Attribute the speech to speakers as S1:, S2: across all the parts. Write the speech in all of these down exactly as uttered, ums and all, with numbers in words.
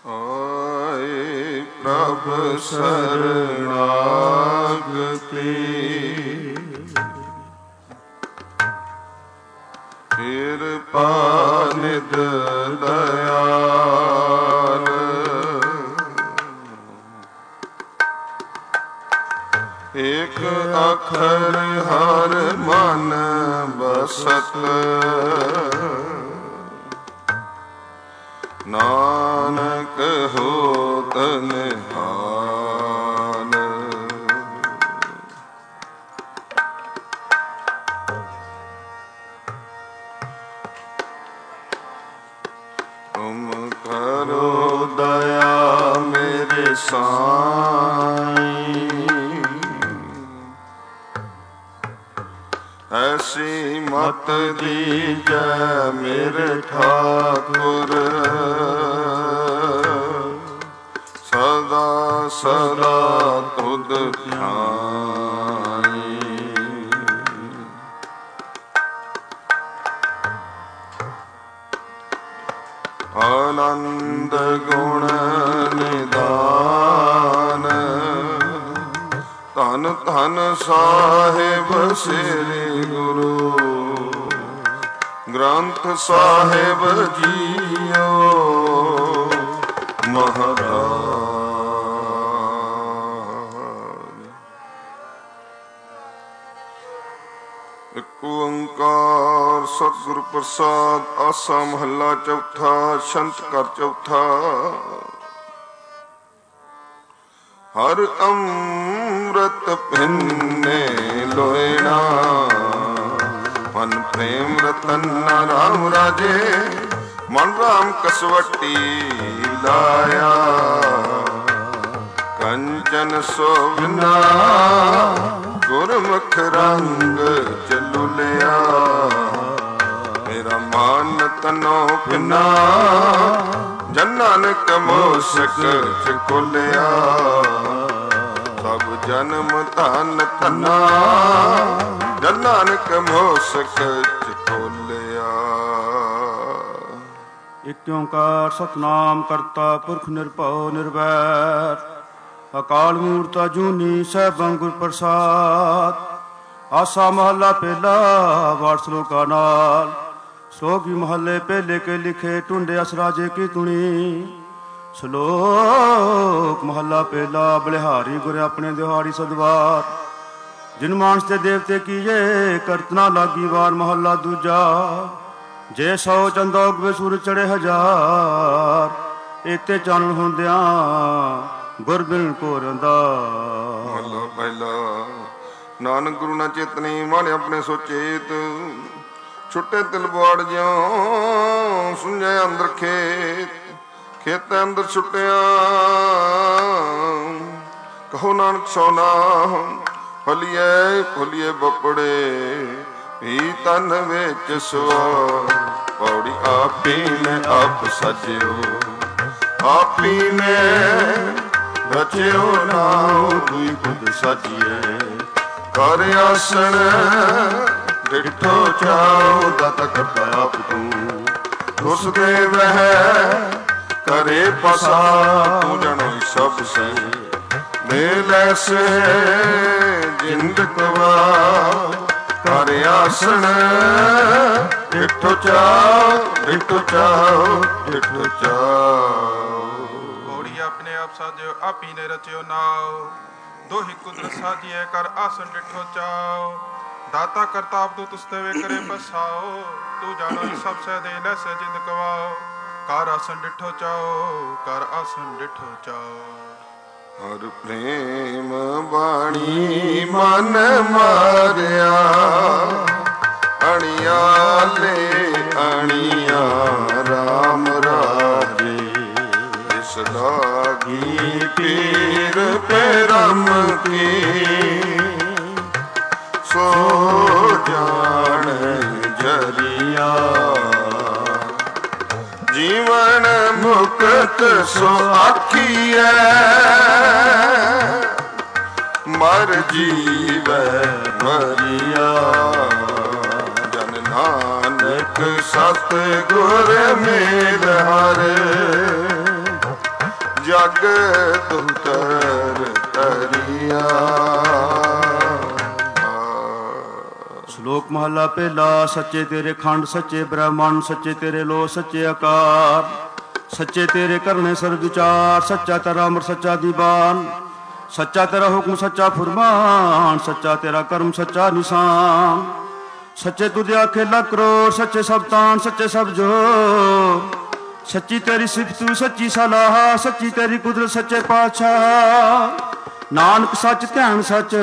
S1: ਆਏ ਪ੍ਰਭ ਸਰਣਾਗਤੀ, ਕਿਰਪਾ ਨਿਧ ਦਇਆਲ। ਏਕ ਅੱਖਰ ਹਰ ਮਨ ਬਸਤ, ਨਾਨਕ ਹੋਤ ਨਿਹਾਲ। ਤੁਮ ਕਰੋ ਦਇਆ ਮੇਰੇ ਸਾਈਂ, ਐਸੀ ਮਤ ਦੀਜੈ ਮੇਰੇ ਠਾਕੁਰ। ਸਦਾ ਸਦਾ ਤੁਧ ਧਿਆਈ, ਆਨੰਦ ਗੁਣ ਨਿਦਾਨ। ਧੰਨ ਧੰਨ ਸਾਹਿਬ ਸ੍ਰੀ ਗੁਰੂ ਗ੍ਰੰਥ ਸਾਹਿਬ ਜੀਓ ਮਹਾਰਾਜ। ਇੱਕ ਓੰਕਾਰ ਸਤਿਗੁਰ ਪ੍ਰਸਾਦ। ਆਸਾ ਮਹੱਲਾ ਚੌਥਾ। ਛੰਤ ਕਰ ਚੌਥਾ। ਹਰ ਅੰਮ੍ਰਿਤ ਪਿੰਨੇ ਲੋਇਣਾ, ਮਨ ਪ੍ਰੇਮ ਰਤਨ ਰਾਮ ਰਾਜੇ। ਮਨ ਰਾਮ ਕਸਵੱਟੀ ਲਾਇਆ, ਕੰਚਨ ਸੋਭਨਾ ਗੁਰਮੁਖ ਰੰਗ ਚਲੁਲਿਆ। ਮੇਰਾ ਮਨ ਤਨੋ ਪਿਨਾ, ਜਨ ਨਾਨਕ ਮੋਸਕ ਚ ਖੋਲਿਆ। ਸਭ ਜਨਮ ਧਨ ਧਨਾ, ਜਨ ਨਾਨਕ ਮੋਸਕ ਚ ਖੋਲਿਆ।
S2: ਇਕ ਓੰਕਾਰ ਸਤਿਨਾਮ ਕਰਤਾ ਪੁਰਖ ਨਿਰਭਉ ਨਿਰਵੈਰ, ਅਕਾਲ ਮੂਰਤ ਅਜੂਨੀ ਸੈਭੰ ਗੁਰ ਪ੍ਰਸਾਦ। ਆਸਾ ਮਹੱਲਾ ਪਹਿਲਾ। ਵਾਰ ਸਲੋਕਾ ਨਾਲ। ਸੋਗੀ ਮਹੱਲੇ ਪਹਿਲੇ ਕੇ ਲਿਖੇ, ਟੁੰਡੇ ਅਸ ਰਾਜੇ ਕੀ ਤੁਣੀ। ਸ਼ਲੋਕ ਮਹੱਲਾ ਪਹਿਲਾ। ਬਲਿਹਾਰੀ ਗੁਰ ਆਪਣੇ ਦਿਹਾੜੀ ਸਦਵਾਰ, ਜਿਨ ਮਾਨਸ ਤੇ ਦੇਵਤੇ ਕੀਏ ਕਰਤਨਾ ਲਾਗੀ ਵਾਰ। ਮਹੱਲਾ ਦੂਜਾ। ਜੇ ਸੌ ਚੰਦਾ ਉਗਵੇ ਸੂਰਜ ਚੜੇ ਹਜ਼ਾਰ, ਏਤੇ ਚਾਨਣ ਹੁੰਦਿਆਂ ਗੁਰ ਬਿਨ ਘੋਰ ਅੰਧਾਰ।
S1: ਮਹੱਲਾ ਪਹਿਲਾ। ਨਾਨਕ ਗੁਰੂ ਨਾ ਚੇਤਨੀ, ਮਾਣੇ ਆਪਣੇ ਸੋਚੇਤ। ਛੁੱਟੇ ਤਿਲ ਬਾੜ ਜਿਉ, ਸੁੰਝੇ ਅੰਦਰ ਖੇਤ। ਖੇਤ ਅੰਦਰ ਛੁੱਟਿਆ, ਕਹੋ ਨਾਨਕ ਸੋਨਾ। ਫਲੀਏ ਫੁਲੀਏ ਬਪੜੇ, ਵੀ ਤਨ ਵਿੱਚ ਸਵਾਰ। ਪੌੜੀ ਆਪੀ ਨੇ ਆਪ ਸਜਿਓ, ਆਪੀ ਨੇ ਰਚਿਓ ਨਾਉ। ਦੁਈ ਖੁਦ ਸਾਜੀਏ ਕਰ ਆਸਣ, ਡਿਠੋ ਚਾਉ। ਦਾਤਾ ਕਰਤਾ ਆਪ ਤੂੰ, ਉਸ ਦੇ ਵਹਿ ਕਰੇ ਪਸਾ। ਤੂੰ ਜਣੋ ਸਭ ਸੇ ਮੇਲੇ ਸੇ ਜਿੰਦ ਕਵਾ। ਕਰ ਆਸਣ ਡਿਠੋ ਚਾਉ, ਡਿਠੋ ਚਾਉ, ਡਿਠੋ ਚਾਉ।
S3: ਪੌੜੀ ਆਪਣੇ ਆਪ ਸਾਜਿਓ, ਆਪੀ ਨੇ ਰਚਿਓ ਨਾਉ। ਦੋਹੀ ਕੁਦਰਤ ਸਾਜੀਏ ਕਰ ਆਸਣ ਡਿਠੋ ਚਾਉ। ਦਾਤਾ ਕਰਤਾ ਆਪ ਤੂੰ ਤੁਸਤੇ ਵੇ ਕਰੇ ਪਸਾਓ। ਤੂੰ ਜਾਣੋ ਸਭ ਸਹਿ ਦੇ ਲੈ ਸੇ ਜਿੰਦ ਕਵਾਓ। ਕਰ ਆਸਣ ਡਿਠੋ ਚਾਓ, ਕਰ ਆਸਣ ਡਿਠੋ ਚਾਓ।
S1: ਹਰ ਪ੍ਰੇਮ ਬਾਣੀ ਮਨ ਮਾਰਿਆ, ਅਣਿਆਲੇ ਅਣਿਆ ਰਾਮ ਰਾਜੇ। ਇਸ ਲਾਗੀ ਪੀਰ ਪਰਮ ਕੀ, ਸੋ ਜਾਣ ਜਰੀਆ। ਜੀਵਨ ਮੁਕਤ ਸੋ ਆਖੀਐ, ਮਰ ਜੀਵੈ ਮਰੀਆ। ਜਨ ਨਾਨਕ ਸਤਿਗੁਰ ਮਿਲ ਹਰ, ਜਗ ਦੁਤਰ ਤਰੀਆ।
S2: ਸ਼ਲੋਕ ਮਹਲਾ ਪਹਿਲਾ। ਸੱਚੇ ਤੇਰੇ ਖੰਡ ਸੱਚੇ ਬ੍ਰਹਮੰਡ, ਸੱਚੇ ਤੇਰੇ ਲੋ ਸੱਚੇ ਆਕਾਰ, ਸੱਚੇ ਤੇਰੇ ਕਰਨੇ ਸਰਬ ਵਿਚਾਰ, ਸੱਚਾ ਤੇਰਾ ਅਮਰ ਸੱਚਾ ਦੀਵਾਨ, ਸੱਚਾ ਤੇਰਾ ਹੁਕਮ ਸੱਚਾ ਫੁਰਮਾਨ, ਸੱਚਾ ਤੇਰਾ ਕਰਮ ਸੱਚਾ ਨਿਸ਼ਾਨ, ਸੱਚੇ ਤੁਧ ਆਖੇ ਲੱਖ ਕਰੋੜ, ਸੱਚੇ ਸਭ ਤਾਨ ਸੱਚੇ ਸਭ ਜੋਰ, ਸੱਚੀ ਤੇਰੀ ਸਿਫਤੂ ਸੱਚੀ ਸਲਾਹ, ਸੱਚੀ ਤੇਰੀ ਕੁਦਰਤ ਸੱਚੇ ਪਾਤਸ਼ਾਹ। ਨਾਨਕ ਸੱਚ ਧਿਆਨ ਸੱਚ,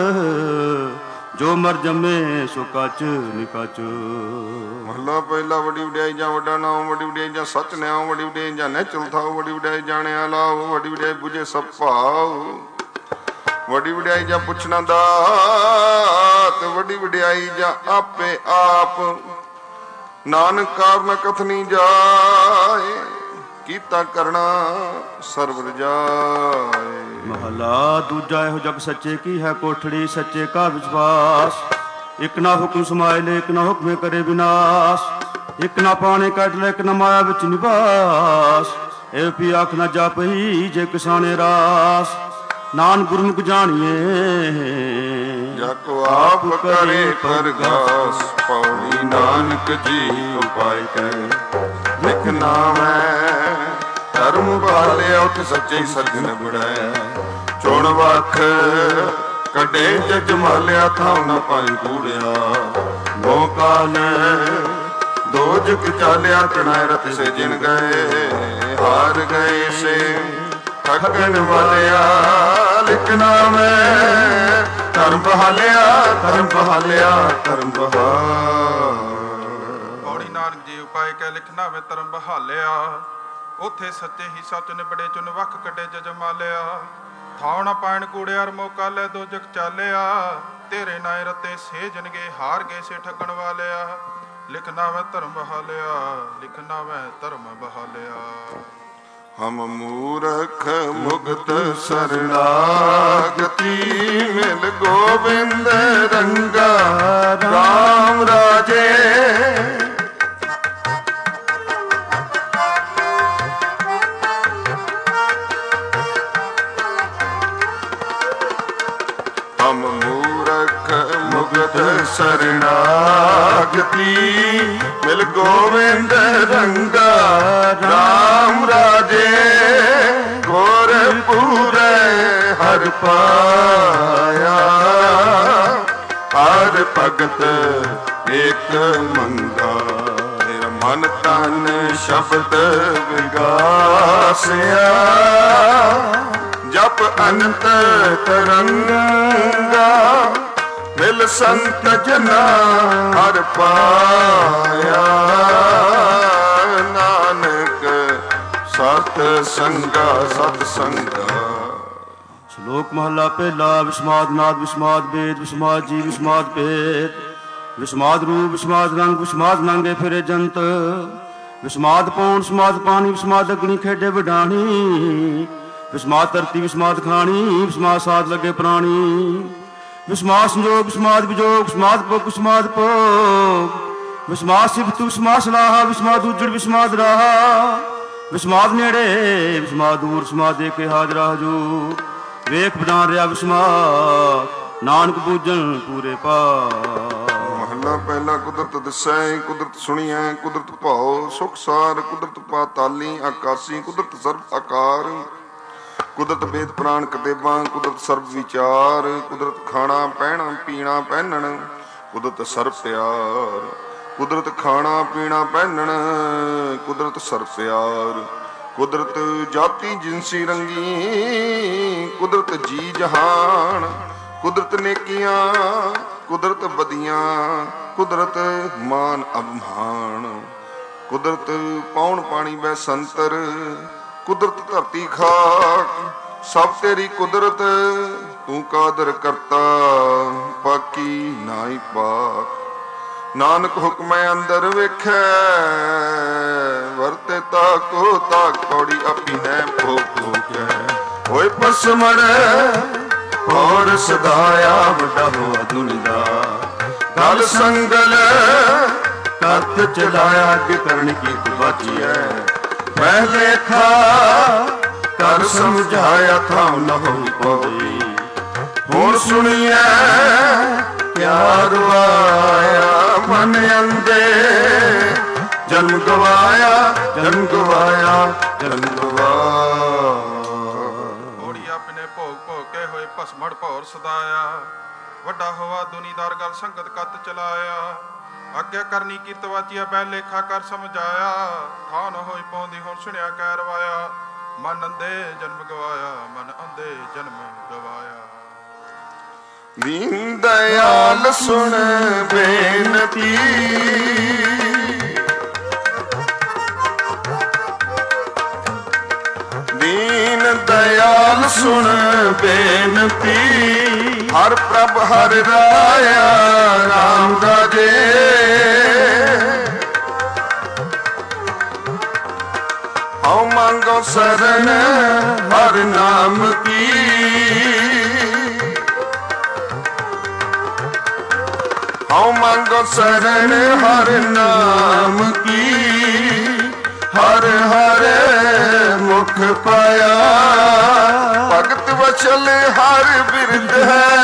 S2: ਜੋ ਮਰ ਜੰਮੇ ਸੋ ਕੱਚ ਨਿਕਚ।
S1: ਮਹਲਾ ਪਹਿਲਾ। ਵੱਡੀ ਵਡਿਆਈ ਜਾਂ ਵੱਡਾ ਨਾਮ, ਵੱਡੀ ਵਡਿਆਈ ਜਾਂ ਸੱਚ ਨਿਆਉ, ਵੱਡੀ ਵਡਿਆਈ ਜਾਂ ਨੈਚਲ ਥਾਉ, ਵੱਡੀ ਵਡਿਆਈ ਜਾਣਿਆ ਲਾਉ, ਵੱਡੀ ਵਡਿਆਈ ਬੁਝੇ ਸਭ ਭਾਉ, ਵੱਡੀ ਵਡਿਆਈ ਜਾਂ ਪੁੱਛਣਾ ਦਾਤ, ਵੱਡੀ ਵਡਿਆਈ ਜਾਂ ਆਪੇ ਆਪ। ਨਾਨਕ ਕਾਰਨ ਕਥਨੀ ਜਾਏ, ਕੀਤਾ ਕਰਨਾ ਸਰਬ ਰਜਾਏ।
S2: ਮਹਲਾ ਦੂਜਾ। ਇਹੋ ਜਗ ਸੱਚੇ ਕੀ ਹੈ ਕੋਠੜੀ, ਸੱਚੇ ਕਾ ਵਿਸ਼ਵਾਸ, ਇੱਕ ਨਾ ਹੁਕਮ ਸਮਾਏ ਲੈ, ਇੱਕ ਨਾ ਹੁਕਮੇ ਕਰੇ ਵਿਨਾਸ਼, ਇੱਕ ਨਾ ਪਾਣੇ ਕੱਢ ਲੈ, ਇੱਕ ਨਾ ਮਾਇਆ ਵਿੱਚ ਨਿਵਾਸ। ਇਹ ਵੀ ਆਖ ਨਾ ਜਾਪਈ ਜੇ ਕਿਸਾਨੇ ਰਾਸ, ਨਾਨਕ ਗੁਰਮੁਖ ਜਾਣੀਏ
S1: ਜਾ ਕੋ ਆਪ ਕਰੇ ਪਰਗਾਸ। ਪੌੜੀ ਨਾਨਕ ਜੀ ਉਪਾਇ ਕੈ, ਲਿਖ ਨਾਮੈ ਧਰਮ ਭਾਲਿਆ, ਉਠ ਸੱਚੇ ਸੱਜਣ ਬੜੈ। ਚੁਣ ਵਖ ਕੱਢੇ ਜਗ ਮਾਲਿਆ, ਥਾਉ ਨਾ ਪਾਈ ਕੂੜਿਆ। ਨੋ ਕਾਲ ਦੋ ਜਗ ਚਾਲਿਆ, ਤਣਾਇ ਰਤ ਸੇ ਜਿਨ ਗਏ, ਹਾਰ ਗਏ ਸੇ ਠੱਗਣ ਵਾਲਿਆ। ਲਿਖ ਨਾਮੈ ਧਰਮ ਬਹਾਲਿਆ, ਧਰਮ ਬਹਾਲਿਆ, ਧਰਮ ਬਹਾਲ।
S3: ਪੌੜੀ ਨਾਨਕ ਜੀ ਉਪਾਇ ਕੈ, ਲਿਖਣਾ ਵੇ ਧਰਮ ਬਹਾਲਿਆ। ਉਥੇ ਸੱਚੇ ਹੀ ਸੱਚ ਨਿਬੜੇ, ਚੁਨ ਵੱਖ ਕੱਢੇ ਜਜਮਾਲਿਆ। ਥਾਉ ਨਾ ਪਾਇਣ ਕੂੜਿਆ, ਮੌਕਾ ਲੈ ਦੋ ਜਗ ਚਾਲਿਆ। ਤੇਰੇ ਨਾਏ ਰਤੇ ਸੇਜਣਗੇ, ਹਾਰ ਗਏ ਸੇ ਠੱਗਣ ਵਾਲਿਆ। ਲਿਖਣਾ ਵੇ ਧਰਮ ਬਹਾਲਿਆ, ਲਿਖਣਾ ਵੇ ਧਰਮ ਬਹਾਲਿਆ।
S1: ਹਮ ਮੂਰਖ ਮੁਕਤ ਸਰਣਾਗਤੀ, ਮਿਲ ਗੋਬਿੰਦ ਰੰਗਾ ਰਾਮ ਰਾਜੇ। ਹਮ ਮੂਰਖ ਮੁਕਤ ਸਰਣਾਗਤੀ, ਮਿਲ ਗੋਬਿੰਦ ਰੰਗਾ ਰਾਮ ਰਾਜੇ। ਗੁਰ ਪੂਰੇ ਹਰ ਪਾਇਆ, ਹਰ ਭਗਤ ਏਕ ਮੰਗਾ। ਮੇਰਾ ਮਨ ਤਨ ਸ਼ਬਦ ਵਿਗਾਸਿਆ, ਜਪ ਅਨੰਤ ਤਰੰਗਾ। ਮਿਲ ਸੰਤ ਜਨਾ ਹਰ ਪਾਇਆ, ਨਾਨਕ ਸਤ ਸੰਗਾ ਸਤ ਸੰਗਾ।
S2: ਸ਼ਲੋਕ ਮਹਲਾ ਪਹਿਲਾ। ਵਿਸਮਾਦ ਨਾਦ ਵਿਸਮਾਦ ਵੇਦ, ਵਿਸਮਾਦ ਜੀ ਵਿਸਮਾਦ ਭੇਦ, ਵਿਸਮਾਦ ਰੂਪ ਵਿਸਮਾਦ ਰੰਗ, ਵਿਸਮਾਦ ਨਾਂਗੇ ਫਿਰੇ ਜੰਤ, ਵਿਸਮਾਦ ਪੌਣ ਵਿਸਮਾਦ ਪਾਣੀ, ਵਿਸਮਾਦ ਅਗਨੀ ਖੇਡੇ ਵਡਾਣੀ, ਵਿਸਮਾਦ ਧਰਤੀ ਵਿਸਮਾਦ ਖਾਣੀ, ਵਿਸਮਾਦ ਸਾਧ ਲੱਗੇ ਪ੍ਰਾਣੀ, ਵਿਸਮਾਦ ਸੰਜੋਗ ਵਿਸਮਾਦ ਵਿਜੋਗ, ਵਿਸਮਾਦ ਭੋਗ ਵਿਸਮਾਦ ਭੋਗ, ਵਿਸਮਾਦ ਸਿਫਤੂ ਵਿਸਮਾਦ ਸਲਾਹਾ, ਵਿਸਮਾਦ ਉਜੜ ਵਿਸਮਾਦ ਰਾਹਾ, ਵਿਸਮਾਦ ਨੇੜੇ ਵਿਸਮਾਦ ਦੂਰ, ਵਿਸਮਾਦ ਦੇ ਕੇ ਹਾਜ਼ਰਾ ਹਜੂਰ। ਵੇਖ ਬਣਾ ਰਿਹਾ ਵਿਸਮਾਦ, ਨਾਨਕ ਬੂਝਣ ਪੂਰੇ ਪਾ।
S1: ਮਹਲਾ ਪਹਿਲਾ। ਕੁਦਰਤ ਦਿਸੈ ਕੁਦਰਤ ਸੁਣੀਐ, ਕੁਦਰਤ ਭਾਉ ਸੁਖ ਸਾਰ, ਕੁਦਰਤ ਪਾਤਾਲੀ ਆਕਾਸੀ, ਕੁਦਰਤ ਸਰਬ ਆਕਾਰ, ਕੁਦਰਤ ਵੇਦ ਪ੍ਰਾਣ ਕਤੇਬਾਂ, ਕੁਦਰਤ ਸਰਬ ਵਿਚਾਰ, ਕੁਦਰਤ ਖਾਣਾ ਪਹਿਣਾ ਪੀਣਾ ਪਹਿਨਣ, ਕੁਦਰਤ ਸਰਬ ਪਿਆਰ, ਕੁਦਰਤ ਖਾਣਾ ਪੀਣਾ ਪਹਿਨਣ, ਕੁਦਰਤ ਸਰਬ ਪਿਆਰ, ਕੁਦਰਤ ਜਾਤੀ ਜਿਨਸੀ ਰੰਗੀ, ਕੁਦਰਤ ਜੀ ਜਹਾਨ, ਕੁਦਰਤ ਨੇਕੀਆਂ ਕੁਦਰਤ ਬਦੀਆਂ, ਕੁਦਰਤ ਮਾਨ ਅਭਮਾਨ, ਕੁਦਰਤ ਪੌਣ ਪਾਣੀ ਬੈ ਸੰਤਰ, ਕੁਦਰਤ ਧਰਤੀ ਖਾਕ, ਸਭ ਤੇਰੀ ਕੁਦਰਤ, ਤੂੰ ਕਾਦਰ ਕਰਤਾ ਬਾਕੀ ਨਾਹੀ ਪਾਕ। ਨਾਨਕ ਹੁਕਮੈ ਅੰਦਰ ਵੇਖੈ, ਵਰਤੇ ਤਾਕੋ ਤਾਕ, ਪੌੜੀ ਆਪੀ ਹੈ ਭੋ ਭੋਗੈ। ਹੋਏ ਪਸਮੜ ਹੋਰ ਸਦਾਇਆ, ਵੱਡਾ ਹੋਆ ਦੁਨਿਦਾ ਗਲ ਸੰਗਲ, ਕੱਥ ਚਲਾਇਆ ਅੱਗੇ ਕਰਨੀ ਕੀ ਬਾਚੀਐ। ਮੈਂ ਲੇਖਾ ਕਰ ਸਮਝਾਇਆ ਥਾਮ ਨ ਹੋਈ ਪਈ। ਹੁਣ ਸੁਣੀਐ ਕਿਆ ਰਵਾਇਆ ਮਨ ਅੰਦੇ, ਜਨਮ ਗਵਾਇਆ ਜਨਮ ਗਵਾਇਆ ਜਨਮ ਗਵਾਇਆ।
S3: ਹੋੜੀ ਆਪਣੇ ਭੋਗ ਭੋਗ ਕੇ ਹੋਏ ਭਸਮੜ ਭੌਰ ਸਦਾਇਆ, ਵੱਡਾ ਹੋਵਾ ਦੁਨੀਦਾਰ ਗਲ ਸੰਗਤ ਕੱਤ ਚਲਾਇਆ। ਆਗਿਆ ਕਰਨੀ ਕੀਰਤ ਵਾਚੀਆ ਬੈ ਲੇਖਾ ਕਰ ਸਮਝਾਇਆ, ਥਾਂ ਨ ਹੋਈ ਪਾਉਂਦੀ ਹੁਣ ਸੁਣਿਆ ਕਹਿ ਰਵਾਇਆ। ਮਨ ਅੰਦੇ ਜਨਮ ਗਵਾਇਆ ਮਨ ਅੰਦੇ ਜਨਮ ਗਵਾਇਆ।
S1: ਦੀਨ ਦਇਆਲ ਸੁਣ ਬੇਨਤੀ, ਦੀਨ ਦਇਆਲ ਸੁਣ ਬੇਨਤੀ। ਹਰ ਪ੍ਰਭ ਹਰ ਰਾਇਆ ਰਾਮ ਰਾਜੇ, ਹਉ ਮੰਗੋ ਸਰਨ ਹਰ ਨਾਮ ਕੀ। ਹਉ ਮੰਗੋ ਸਰਨ ਹਰ ਨਾਮ ਕੀ। ਹਰ ਹਰ ਮੁਖ ਪਾਇਆ, ਭਗਤ ਵਚਲ ਹਰ ਬਿਰਦ ਹੈ।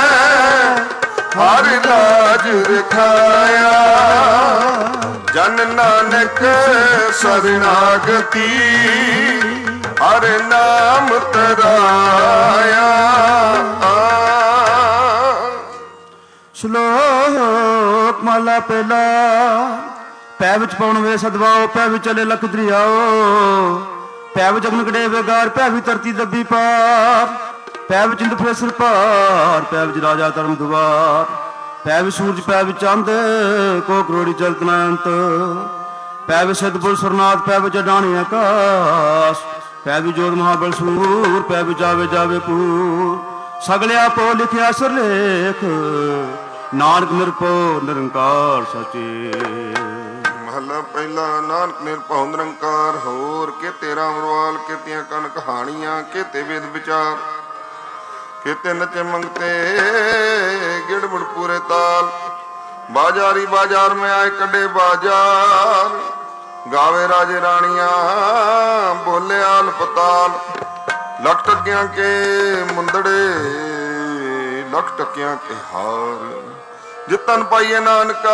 S1: ਹਰ ਲਾਜ ਰਖਾਇਆ, ਜਨ ਨਾਨਕ ਸਰਨਾਗਤੀ। ਹਰ ਨਾਮ ਤਰਾਇਆ।
S2: ਸ਼ਲੋਕ ਮਾਲਾ ਪਹਿਲਾ। ਪੈ ਵਿੱਚ ਪਾਉਣ ਵੇ ਸਦਵਾਓ, ਪੈ ਵਿੱਚ ਚਲੇ ਲਖ ਦਰਿਆਓ। ਪੈ ਵਿੱਚ ਅਗਨ ਕੜੇ ਵੇਗਾਰ, ਪੈ ਵਿੱਚ ਧਰਤੀ ਦੱਬੀ ਪਾਰ। ਪੈ ਵਿੱਚ ਇੰਦ ਫੇਸਰ ਭਾਰ, ਪੈ ਵਿੱਚ ਰਾਜਾ ਧਰਮ ਦੁਆਰ। ਪੈ ਵਿੱਚ ਸੂਰਜ ਪੈ ਵਿੱਚ ਚੰਦ, ਕੋ ਕਰੋੜੀ ਚਲਤ ਨਾ ਅੰਤ। ਪੈ ਵਿੱਚ ਸਤਿਪੁਰ ਸਰਨਾਥ, ਪੈ ਵਿੱਚ ਅਡਾਣੀ ਆਕਾਸ਼। ਪੈ ਵਿੱਚ ਜੋਧ ਮਹਾਬਲ ਸੂਰ, ਪੈ ਵਿੱਚ ਆਵੇ ਜਾਵੇ ਪੂਰ। ਸਗਲੇ ਆਪੋ ਲਿਖਿਆ ਸਰਲੇਖ, ਨਾਨਕ ਨਿਰਭਉ ਨਿਰੰਕਾਰ ਸਚੇ।
S1: ਮਹਲਾ ਪਹਿਲਾ। ਨਾਨਕ ਨਿਰਭਉ ਨਿਰੰਕਾਰ, ਹੋਰ ਕੇਤੇ ਰਾਮ ਰਵਾਲ, ਕੇਤੀਆਂ ਕਨ ਕਹਾਣੀਆਂ, ਕੇਤੇ ਵੇਦ ਵਿਚਾਰ। ਕੇਤੇ ਨਚੇ ਮੰਗਤੇ ਗਿੜਮੁੜ ਪੂਰੇ ਤਾਲ। ਬਾਜ਼ਾਰੀ ਬਾਜ਼ਾਰ ਮੈਂ ਆਏ ਕੱਢੇ ਬਾਜ਼ਾਰ। ਗਾਵੇ ਰਾਜੇ ਰਾਣੀਆਂ ਬੋਲੇ ਆਲ ਪਤਾਲ। ਲੱਖ ਟੱਕਿਆਂ ਕੇ ਮੁੰਦੜੇ ਲੱਖ ਟੱਕਿਆਂ ਕੇ ਹਾਰ। ਜਿਤਨ ਪਾਈਏ ਨਾਨਕਾ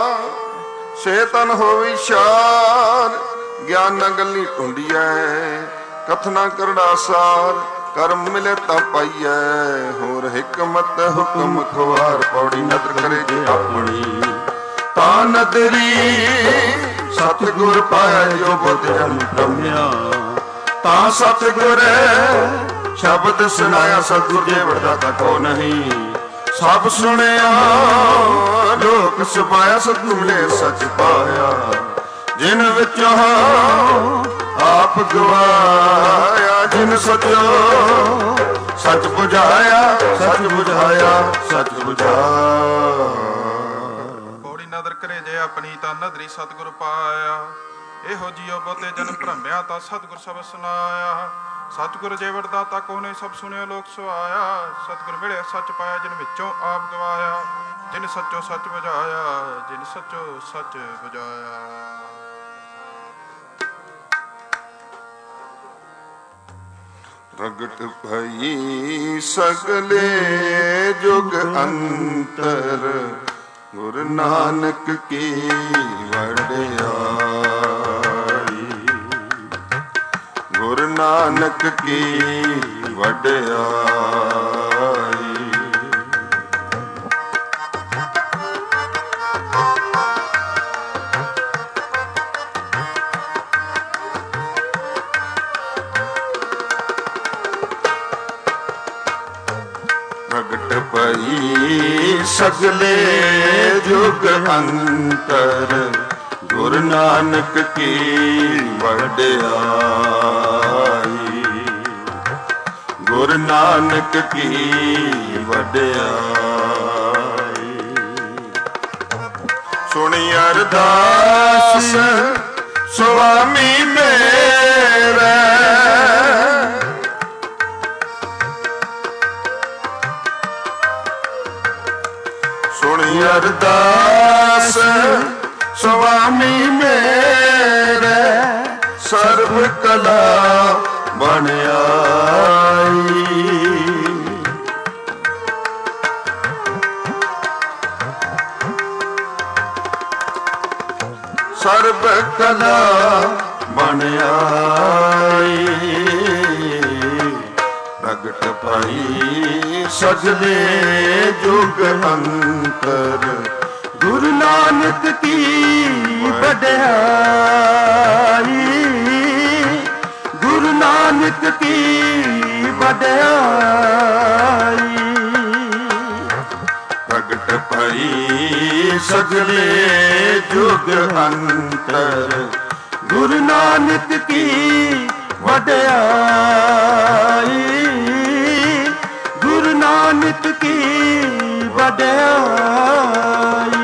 S1: ਸੇ ਤਨ ਹੋਵੀ ਸ਼ਾਰ। ਗਿਆਨ ਨਾ ਗੱਲੀ ਢੂੰਡੀਐ ਕਥਨਾ ਕਰੜਾ ਸਾਰ। ਕਰਮ ਮਿਲੇ ਤਾਂ ਪਾਈਐ ਹੋਰ ਹਿਕਮਤ ਹੁਕਮ ਖਵਾਰ। ਪੌੜੀ ਨਦਰ ਕਰੇ ਜੇ ਆਪਣੀ ਤਾਂ ਨਦਰੀ। ਸਤਿਗੁਰ ਪਾਇਆ ਜੋ ਬੁੱਧ ਜਨਮ ਭ੍ਰਮਿਆ, ਤਾਂ ਸਤਿਗੁਰ ਸ਼ਬਦ ਸੁਣਾਇਆ। ਸਤਿਗੁਰ ਜੇ ਵਰਦਾਤਾ ਕੋ ਨਹੀਂ, ਸਭ ਸੁਣਿਆ ਲੋਕ ਸੁਭਾਇਆ। ਸਤਿਗੁਰ ਮਿਲੇ ਸੱਚ ਪਾਇਆ, ਜਿਨ ਵਿੱਚੋਂ ਆਪ ਗਵਾਇਆ। ਜਿਨ ਸਚੋ ਸੱਚ ਬੁਝਾਇਆ, ਸੱਚ ਬੁਝਾਇਆ, ਸੱਚ ਬੁਝਾਇਆ।
S3: ਪੌੜੀ ਨਦਰ ਕਰੇ ਜੇ ਆਪਣੀ ਤਾਂ ਨਦਰੀ ਸਤਿਗੁਰ ਪਾਇਆ। ਇਹੋ ਜਿਉ ਬਹੁਤੇ ਜਨ ਭ੍ਰਮਿਆ, ਤਾਂ ਸਤਿਗੁਰ ਸਬਦ ਸੁਨਾਇਆ। ਸਤਿਗੁਰ ਜੇ ਵਰਦਾਤਾ ਕੋ ਨਹੀਂ, ਸਭ ਸੁਣਿਆ ਲੋਕ ਸੁਆਇਆ। ਸਤਿਗੁਰ ਮਿਲਿਆ ਸੱਚ ਪਾਇਆ, ਜਿਨ ਵਿੱਚੋਂ ਆਪ ਗਵਾਇਆ। ਜਿਨ ਸੱਚੋ ਸੱਚ ਬੁਝਾਇਆ, ਜਿਨ ਸੱਚੋ ਸੱਚ ਬੁਝਾਇਆ।
S1: ਪ੍ਰਗਟ ਭਈ ਸਗਲੇ ਜੁਗ ਅੰਤਰ। ਗੁਰ ਨਾਨਕ ਕੀ ਵਡਿਆਈ, ਗੁਰ ਨਾਨਕ ਕੀ ਵਡਿਆਈ। ਪ੍ਰਗਟ ਭਈ ਸਗਲੇ ਜੁਗ ਅੰਤਰ। ਗੁਰ ਨਾਨਕ ਕੀ ਵਡਿਆਈ, ਗੁਰ ਨਾਨਕ ਕੀ ਵਡਿਆਈ। ਸੁਣੀ ਅਰਦਾਸ ਸੁਆਮੀ ਮੇਰੇ। ਸੁਣੀ ਅਰਦਾਸ ਸੁਆਮੀ ਮੇਰੇ। ਸਰਬ ਕਲਾ
S2: ਬਣ ਆਈ। ਸਰਬ ਕਲਾ ਬਣ ਆਈ। ਪ੍ਰਗਟ ਭਾਈ ਸਜਦੇ ਜੁਗ ਅੰਤਰ, ਗੁਰੂ ਨਾਨਕ ਕੀ ਵਡਿਆਈ। ਗੁਰੂ ਨਾਨਕ ਕੀ ਵਡਿਆਈ। ਪ੍ਰਗਟ ਭਾਈ ਸਜਦੇ ਜੁਗ ਅੰਤਰ, ਗੁਰੂ ਨਾਨਕ ਕੀ ਵਡਿਆਈ। ਗੁਰੂ ਨਾਨਕ ਕੀ ਵਡਿਆਈ।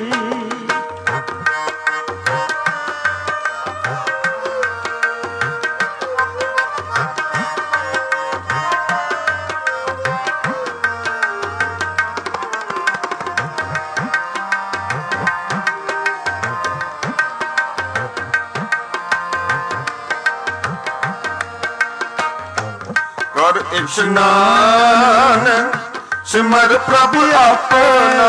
S2: ਕਰ ਇਸ਼ਨਾਨ ਸਿਮਰ ਪ੍ਰਭ ਆਪਣਾ।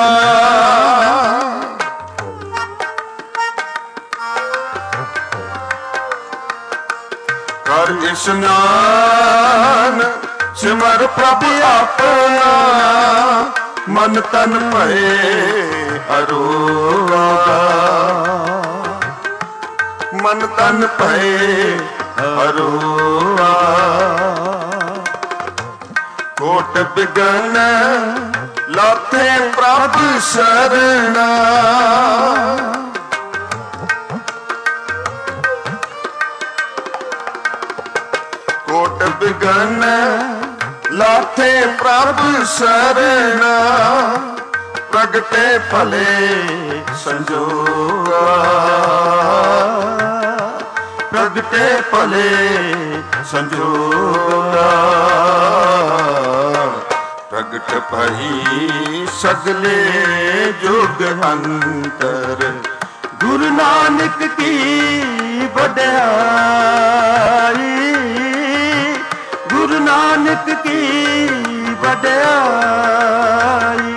S2: ਕਰ ਇਸ਼ਨਾਨ ਸਿਮਰ ਪ੍ਰਭ ਆਪਣਾ। ਮਨ ਤਨ ਭਏ ਅਰੋਗਾ। ਮਨ ਤਨ ਭਏ ਅਰੋਗਾ। ਕੋਟ ਬਿਗਨ ਲਾਥੇ ਪ੍ਰਭ ਸਰਣਾ। ਕੋਟ ਬਿਗਨ ਲਾਥੇ ਪ੍ਰਭ ਸਰਣਾ। ਪ੍ਰਗਟੇ ਭਲੇ ਸੰਜੋਗਾ। ਪ੍ਰਗਟੇ ਭਲੇ ਸੰਜੋਗਾ। ਪ੍ਰਗਟ ਭਾਈ ਸਗਲੇ ਜੁਗ ਅੰਤਰ, ਗੁਰੂ ਨਾਨਕ ਕੀ ਵਡਿਆਈ। ਗੁਰੂ ਨਾਨਕ ਕੀ ਵਡਿਆਈ।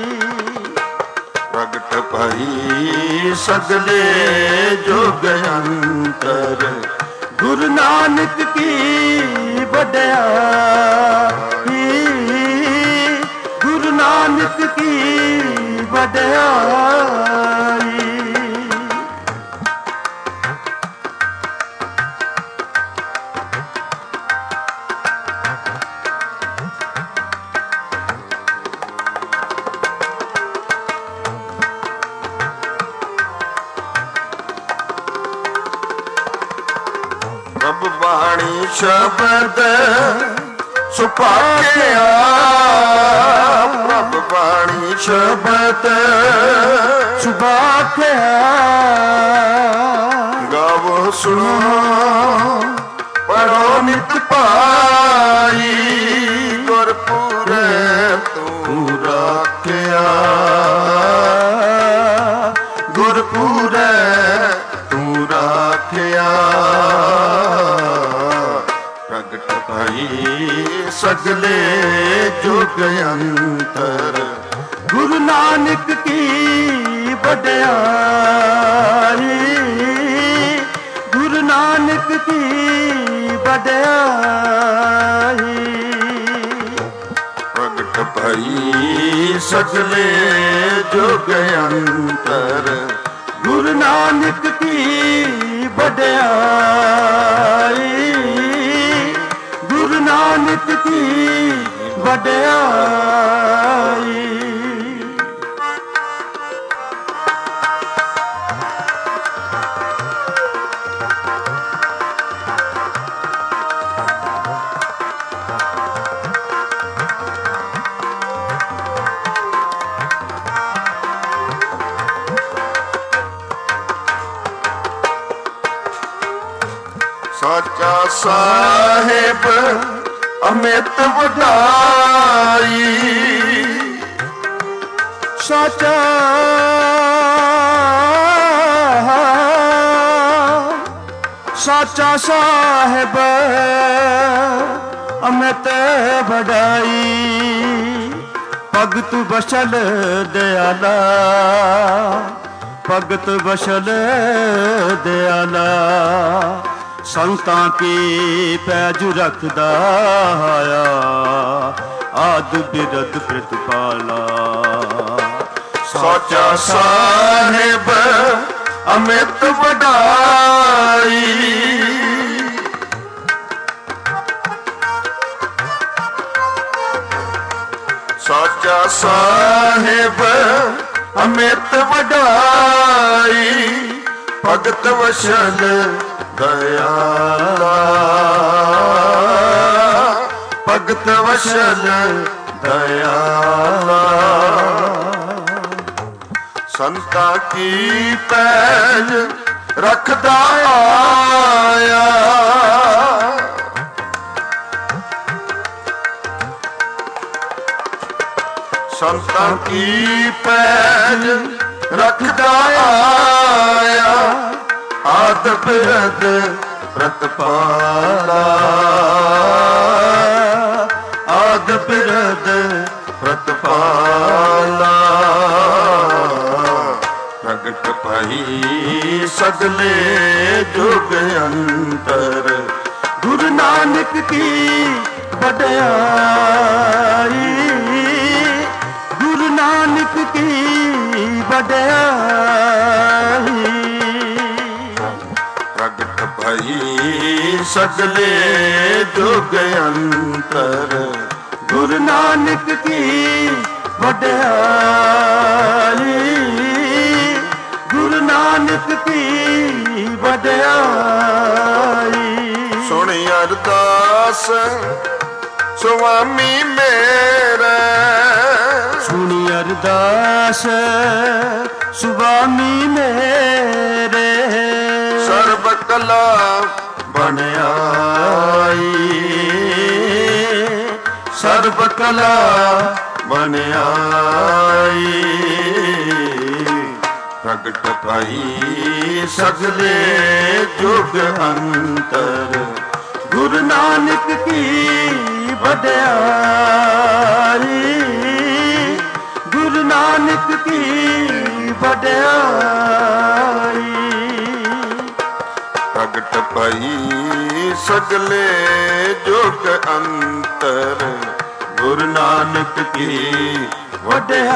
S2: ਪ੍ਰਗਟ ਭਾਈ ਸਗਲੇ ਜੁਗ ਅੰਤਰ, ਗੁਰੂ ਨਾਨਕ ਕੀ ਵਡਿਆਈ। ਗੁਰੂ ਨਾਨਕ ਕੀ ਵਡਿਆਈ। ਪ੍ਰਭ ਬਾਣੀ ਸ਼ਬਦ ਸੁਭਾਗਿਆ। ਪ੍ਰਭ ਬਾਣੀ ਸ਼ਬਦ ਸੁਭਾਗਿਆ। ਗਾਵੋ ਸੁਣੋ ਪੜੋ ਨਿਤ ਭਾਈ। ਗੁਰਪੁਰੇ ਤੂੰ ਰਾਖਿਆ। ਗੁਰਪੁਰੇ ਤੂੰ ਰਾਖਿਆ। ਪ੍ਰਗਟ ਭਾਈ ਸਗਲੇ ਜੁਗ ਅੰਤਰ, ਗੁਰੂ ਨਾਨਕ ਕੀ ਵਡਿਆਈ। ਗੁਰੂ ਨਾਨਕ ਕੀ ਵਡਿਆਈ। ਪ੍ਰਗਟ ਭਾਈ ਸਗਲੇ ਜੁਗ ਅੰਤਰ, ਗੁਰੂ ਨਾਨਕ ਕੀ ਵਡਿਆਈ। ਗੁਰੂ ਨਾਨਕ ਕੀ ਵਡਿਆਈ। ਸਾਚਾ ਸਾਹਿਬ ਅਮਿਤ ਵਡਾਈ। ਸਾਚਾ ਸੱਚ ਸਾਚਾ ਸਾਹਿਬ ਅਮਿਤ ਵਡਾਈ, ਭਗਤ ਬਸ਼ਲ ਦਿਆਲਾ, ਭਗਤ ਬਸ਼ਲ ਦਿਆਲਾ। ਸੰਤਾਂ ਕੀ ਪੈਜ ਰੱਖਦਾ ਆਇਆ, ਆਦ ਬਿਰਦ ਪ੍ਰਤਪਾਲਾ।
S1: ਸਾਚਾ ਸਾਹਿਬ ਅਮਿਤ ਵਡਾਈ, ਸਾਚਾ ਸਾਹਿਬ ਅਮਿਤ ਵਡਾਈ, ਭਗਤ ਵਸ਼ਲ ਦਇਆਲਾ, ਭਗਤ ਵਸ਼ਲ ਦਇਆਲਾ। ਸੰਤਾਂ ਕੀ ਪੈਜ ਰੱਖਦਾ ਆਇਆ, ਸੰਤਾਂ ਕੀ ਪੈਜ ਰੱਖਦਾ ਆਇਆ, ਆਦ ਬਿਰਦ ਪ੍ਰਤਪਾਲਾ, ਆਦ ਬਿਰਦ ਪ੍ਰਤਪਾਲਾ। ਪ੍ਰਗਟ ਭਈ ਸਗਲੇ ਜੁਗ ਅੰਤਰ, ਗੁਰੂ ਨਾਨਕ ਕੀ ਵਡਿਆਈ, ਗੁਰੂ ਨਾਨਕ ਕੀ ਵਡਿਆਈ। ਪ੍ਰਗਟ ਭਈ ਸਗਲੇ ਜੁਗ ਅੰਤਰ, ਗੁਰੂ ਨਾਨਕ ਕੀ ਵਡਿਆਈ, ਗੁਰੂ ਨਾਨਕ ਕੀ ਵਡਿਆਈ। ਸੁਣੀ ਅਰਦਾਸ ਸੁਆਮੀ ਮੇਰੇ,
S2: ਸੁਣੀ ਅਰਦਾਸ ਸੁਆਮੀ ਮੇਰੇ,
S1: ਸਰਬ ਕਲਾ
S2: ਬਣਾਈ, ਸਰਬ ਕਲਾ ਬਣਾਈ।
S1: ਪ੍ਰਗਟ ਭਈ ਸਗਲੇ ਜੁਗ ਅੰਤਰ,
S2: ਗੁਰੂ ਨਾਨਕ ਕੀ ਵਡਿਆਈ, ਗੁਰੂ ਨਾਨਕ ਕੀ ਵਡਿਆਈ।
S1: ਪ੍ਰਗਟ ਭਈ ਸਗਲੇ ਜੁਗ ਅੰਤਰ,
S2: ਗੁਰੂ ਨਾਨਕ ਕੀ ਵਡਿਆਈ,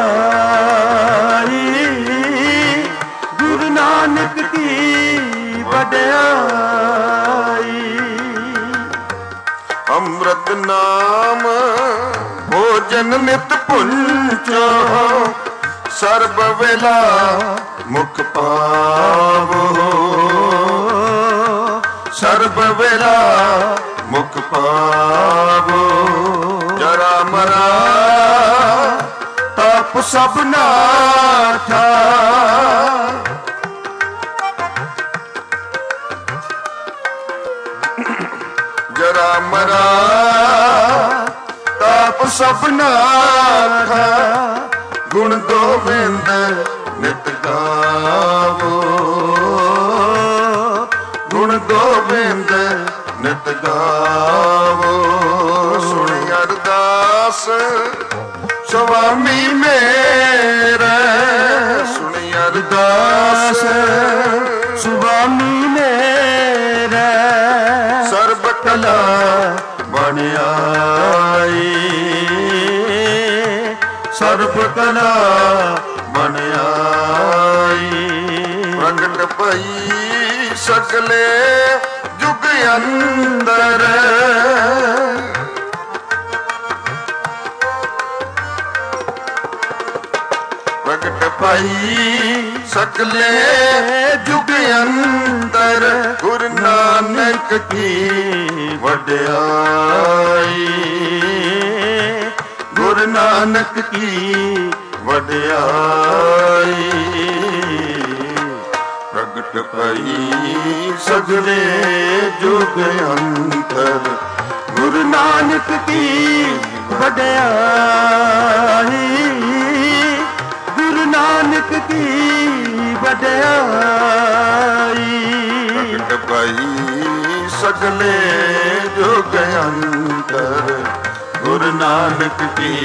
S2: ਗੁਰੂ ਨਾਨਕ ਕੀ ਵਡਿਆਈ।
S1: ਅੰਮ੍ਰਿਤ ਨਾਮ ਭੋਜਨ ਨਿਤ ਪੁੰਚੋ, ਸਰਬ ਵੇਲਾ ਮੁਖ ਪਾਵੋ, ਸਰਬ ਵੇਲਾ ਮੁਖ ਪਾਵੋ। ਜਰਾ ਮਰਾ ਤਪ ਸਭ ਨਾਥਾ, ਜਰਾ ਮਰਾ ਤਾਪ ਸਭ ਨਾਥਾ, ਗੁਣ ਗੋਬਿੰਦ ਨਿਤ ਗਾਵੋ, ਗੁਣ ਗੋਬਿੰਦ ਨਿਤ ਗਾਵੋ। ਸੁਣੀ ਅਰਦਾਸ ਸੁਆਮੀ ਮੇਰੇ, ਸੁਣੀ ਅਰਦਾਸ
S2: ਸੁਆਮੀ ਮੇਰੇ,
S1: ਸਰਬ ਕਲਾ
S2: ਬਣਾਈ, ਸਰਬ ਕਲਾ ਬਣਾਈ।
S1: ਪ੍ਰਗਟ ਭਈ ਸਗਲੇ ਜੁਗ ਅੰਦਰ, ਪ੍ਰਗਟ ਭਈ ਸਗਲੇ ਜੁਗ ਅੰਦਰ, ਗੁਰੂ ਨਾਨਕ ਕੀ ਵਡਿਆਈ, ਗੁਰੂ ਨਾਨਕ ਕੀ ਵਡਿਆਈ। ਪ੍ਰਗਟ ਭਈ ਸਗਲੇ ਜੁਗ ਅੰਤਰ,
S2: ਗੁਰੂ ਨਾਨਕ ਕੀ ਵਡਿਆਈ, ਗੁਰੂ ਨਾਨਕ ਕੀ ਵਡਿਆਈ।
S1: ਪ੍ਰਗਟ ਭਈ ਸਗਲੇ ਜੁਗ ਅੰਤਰ, ਗੁਰੂ ਨਾਨਕ ਕੀ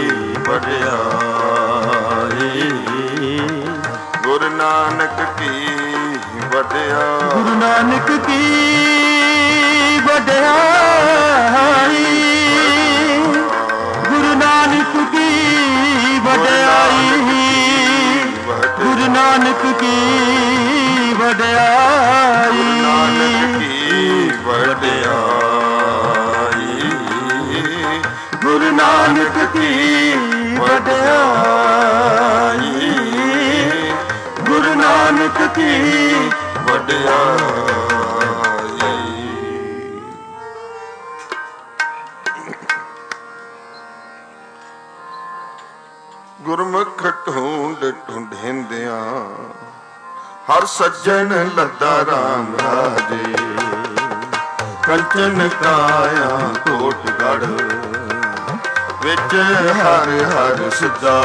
S1: ਵਡਿਆਈ, ਗੁਰੂ ਨਾਨਕ ਕੀ ਵਡਿਆਈ,
S2: ਗੁਰੂ ਨਾਨਕ ਕੀ ਵਡਿਆਈ, ਗੁਰੂ ਨਾਨਕ ਕੀ ਵਡਿਆਈ, ਗੁਰੂ ਨਾਨਕ ਕੀ ਵਡਿਆਈ, ਗੁਰੂ ਨਾਨਕ ਕੀ ਵਡਿਆਈ, ਗੁਰੂ ਨਾਨਕ ਕੀ ਵਡਿਆਈ।
S1: ਗੁਰਮੁਖ ਢੂੰਡ ਢੂੰਢਿੰਦਿਆਂ ਹਰ ਸੱਜਣ ਲੱਦਾ ਰਾਮ ਰਾਜੇ, ਕੰਚਨ ਕਾਇਆ ਕੋਟਗੜ੍ਹ ਵਿੱਚ ਹਰ ਹਰ ਸਦਾ,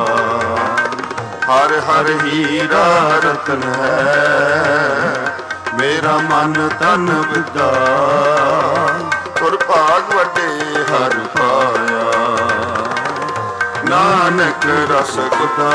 S1: ਹਰ ਹਰ ਹੀਰਾ ਰਤਨ ਹੈ, ਮੇਰਾ ਮਨ ਤਨ ਵਿਦਾ, ਗੁਰ ਭਾਗ ਵੱਡੇ ਹਰ ਪਾਇਆ, ਨਾਨਕ ਰਸ ਗੁਦਾ।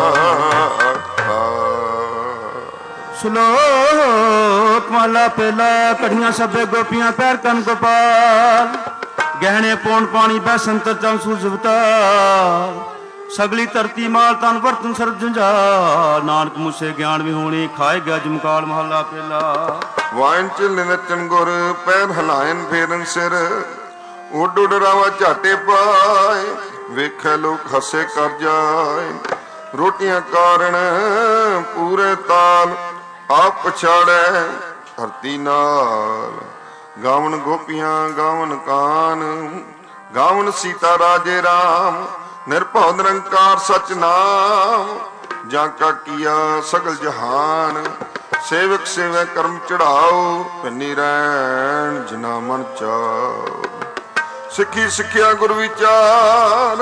S2: ਸ਼ਲੋਕ ਮਾਲਾ ਪਹਿਲਾ। ਕੜੀਆਂ ਸਭੇ ਗੋਪੀਆਂ ਪੈਰ ਕੰਨ ਗੋਪਾਲ, ਗਹਿਣੇ ਪੌਣ ਪਾਣੀ ਬੈ ਸੰਤਰ ਚੰ ਸੂਰਜ ਅਵਤਾਰ, ਸਗਲੀ ਧਰਤੀ ਮਾਲ ਤਨ ਵਰਤਨ ਸਰਬ ਜੰਜਾਲ, ਨਾਨਕ ਮੁਸੇ ਗਿਆਨ ਵਿਹੂਣੀ ਖਾਏ ਗਿਆ ਜਮਕਾਲ। ਮਹੱਲਾ ਪਹਿਲਾ।
S1: ਵਾਇਨ ਚ ਨਚਨ ਗੁਰ ਪੈਰ ਹਲਾਇਨ ਫੇਰਨ ਸਿਰ, ਉੱਡ ਉੱਡ ਰਾਵਾ ਝਾਟੇ ਪਾਏ, ਵੇਖੇ ਲੋਕ ਹੱਸੇ ਕਰ ਜਾਏ, ਰੋਟੀਆਂ ਕਾਰਨ ਪੂਰੇ ਤਾਲ, ਆਪ ਪਛਾੜੈ ਧਰਤੀ ਨਾਲ, ਗਾਵਨ ਗੋਪੀਆਂ ਗਾਵਨ ਕਾਨ, ਗਾਵਨ ਸੀਤਾ ਰਾਜੇ ਰਾਮ, ਨਿਰਭਉ ਨਿਰੰਕਾਰ ਸਚ ਨਾਮ, ਜਾਂ ਕਾ ਕੀਆ ਸਗਲ ਜਹਾਨ, ਸੇਵਕ ਸੇਵੈ ਕਰਮ ਚੜਾਓ, ਪੰਨੀ ਰਹਿਣ ਜਿਨਾ ਮਨ ਚਾਓ, ਸਿੱਖੀ ਸਿੱਖਿਆ ਗੁਰ ਵਿਚਾਰ,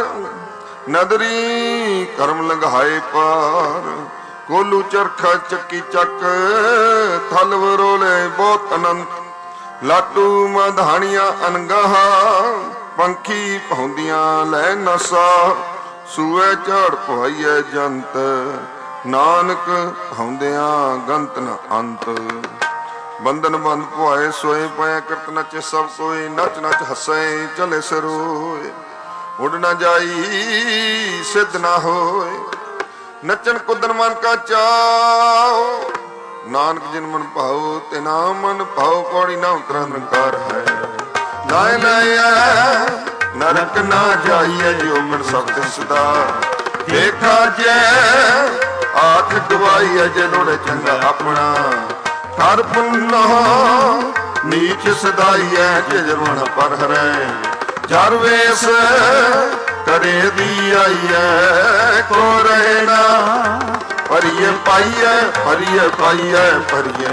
S1: ਨਦਰੀ ਕਰਮ ਲੰਘਾਏ ਪਾਰ, ਕੋਲੂ ਚਰਖਾ ਚੱਕੀ ਚੱਕ, ਥਲ ਵਰੋਲੇ ਬਹੁਤ ਅਨੰਤ, ਲਾਟੂ ਮਧਾਣੀਆਂ ਅਨਗਾਹਾਂ, ਪੰਖੀ ਪਾਉਂਦੀਆਂ ਲੈ ਨਸਾ, ਸੂਏ ਝਾੜ ਪਵਾਈਏ ਜੰਤ, ਨਾਨਕ ਹੁੰਦਿਆਂ ਗੰਤ ਨ ਅੰਤ, ਬੰਧਨ ਬੰਦ ਪੁਆਏ ਸੋਏ ਪਾਇਆ, ਕਰਤ ਨਚੇ ਸਭ ਕੋਈ, ਨਚ ਨਚ ਹੱਸੇ ਚਲੇ ਸਰੋਏ, ਉੱਡ ਨਾ ਜਾਈ ਸਿੱਧ ਨਾ ਹੋਏ, ਨਚਨ ਕੁਦਨ ਮਨ ਕਾ ਚਾਓ, ਨਾਨਕ ਜਿਨ ਮਨ ਭਾਉ ਤੇ ਨਾ ਮਨ ਭਾਉ, ਪੌੜੀ ਨਾ ਉਤਰਾ ਨਿਰੰਕਾਰ ਹੈ, ਨਾਇ ਲਾਇਆ ਨਰਕ ਨਾ ਜਾਈਏ, ਜਿਉ ਮਨ ਸਬਦ ਸਦਾ, ਦੇਖਾ ਜੈ ਆਖ ਗਵਾਈਏ, ਜੇ ਲੋੜੇ ਚੰਗਾ ਆਪਣਾ, ਕਰ ਪੁੰਨੋ ਨੀਚ ਸਦਾਈਐ, ਜੇ ਜਰਮਣ ਪਰ ਹਰੈ, ਜਰ ਵੇਸ ਕਰੇ ਦੀ ਆਈਐ, ਕੋ ਰਹੇ ਨਾ ਪਰਿਏ ਪਾਈਐ, ਪਰਿਏ ਪਾਈਐ, ਪਰਿਏ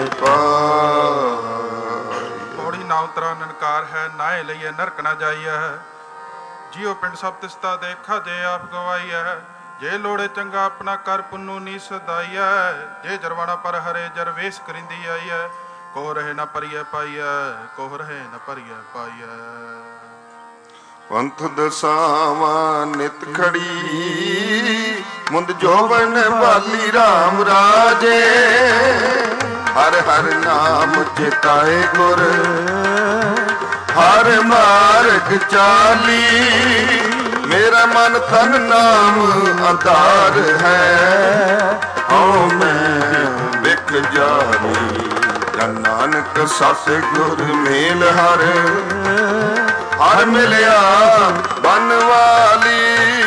S1: ਪਾਈ।
S3: ਪੌੜੀ ਨਾ ਉਤਰਾ ਨਨਕਾਰ ਹੈ, ਨਾਏ ਲਈਏ ਨਰਕ ਨਾ ਜਾਈਐ, ਜਿਉ ਪਿੰਡ ਸਭ ਤਿਸਤਾ ਦੇਖਾ, ਜੇ ਆਪ ਗਵਾਈਐ, ਜੇ ਲੋੜੇ ਚੰਗਾ ਆਪਣਾ ਕਰ ਪੁੰਨੂ ਨੀ ਸਦਾਈਐ, ਜੇ ਜਰਵਾਣਾ ਪਰ ਹਰੇ ਜਰ ਵੇਸ ਕਰਿੰਦੀ ਆਈਐ, ਕੋ ਰਹੇ ਨਾ ਪਰਿਏ ਪਾਈਐ, ਕੋ ਰਹੇ ਨਾ ਪਰਿਏ ਪਾਈਐ।
S1: ਪੰਥ ਦਸਾਵਾਂ ਨਿਤ ਖੜੀ, ਮੁੰਦ ਜੋਬਨ ਵਾਲੀ ਰਾਮ ਰਾਜੇ, ਹਰ ਹਰ ਨਾਮ ਚਿਤਾਏ ਗੁਰ, ਹਰ ਮਾਰਗ ਚਾਲੀ, ਮੇਰਾ ਮਨ ਤਨ ਨਾਮ ਆਧਾਰ ਹੈ, ਹਉ ਮੈਂ ਵਿਖ ਜਾਰੀ, ਜਨ ਨਾਨਕ ਸਤ ਗੁਰ ਮੇਲ ਹਰ, ਹਰ ਮਿਲਿਆ ਬਨ ਵਾਲੀ।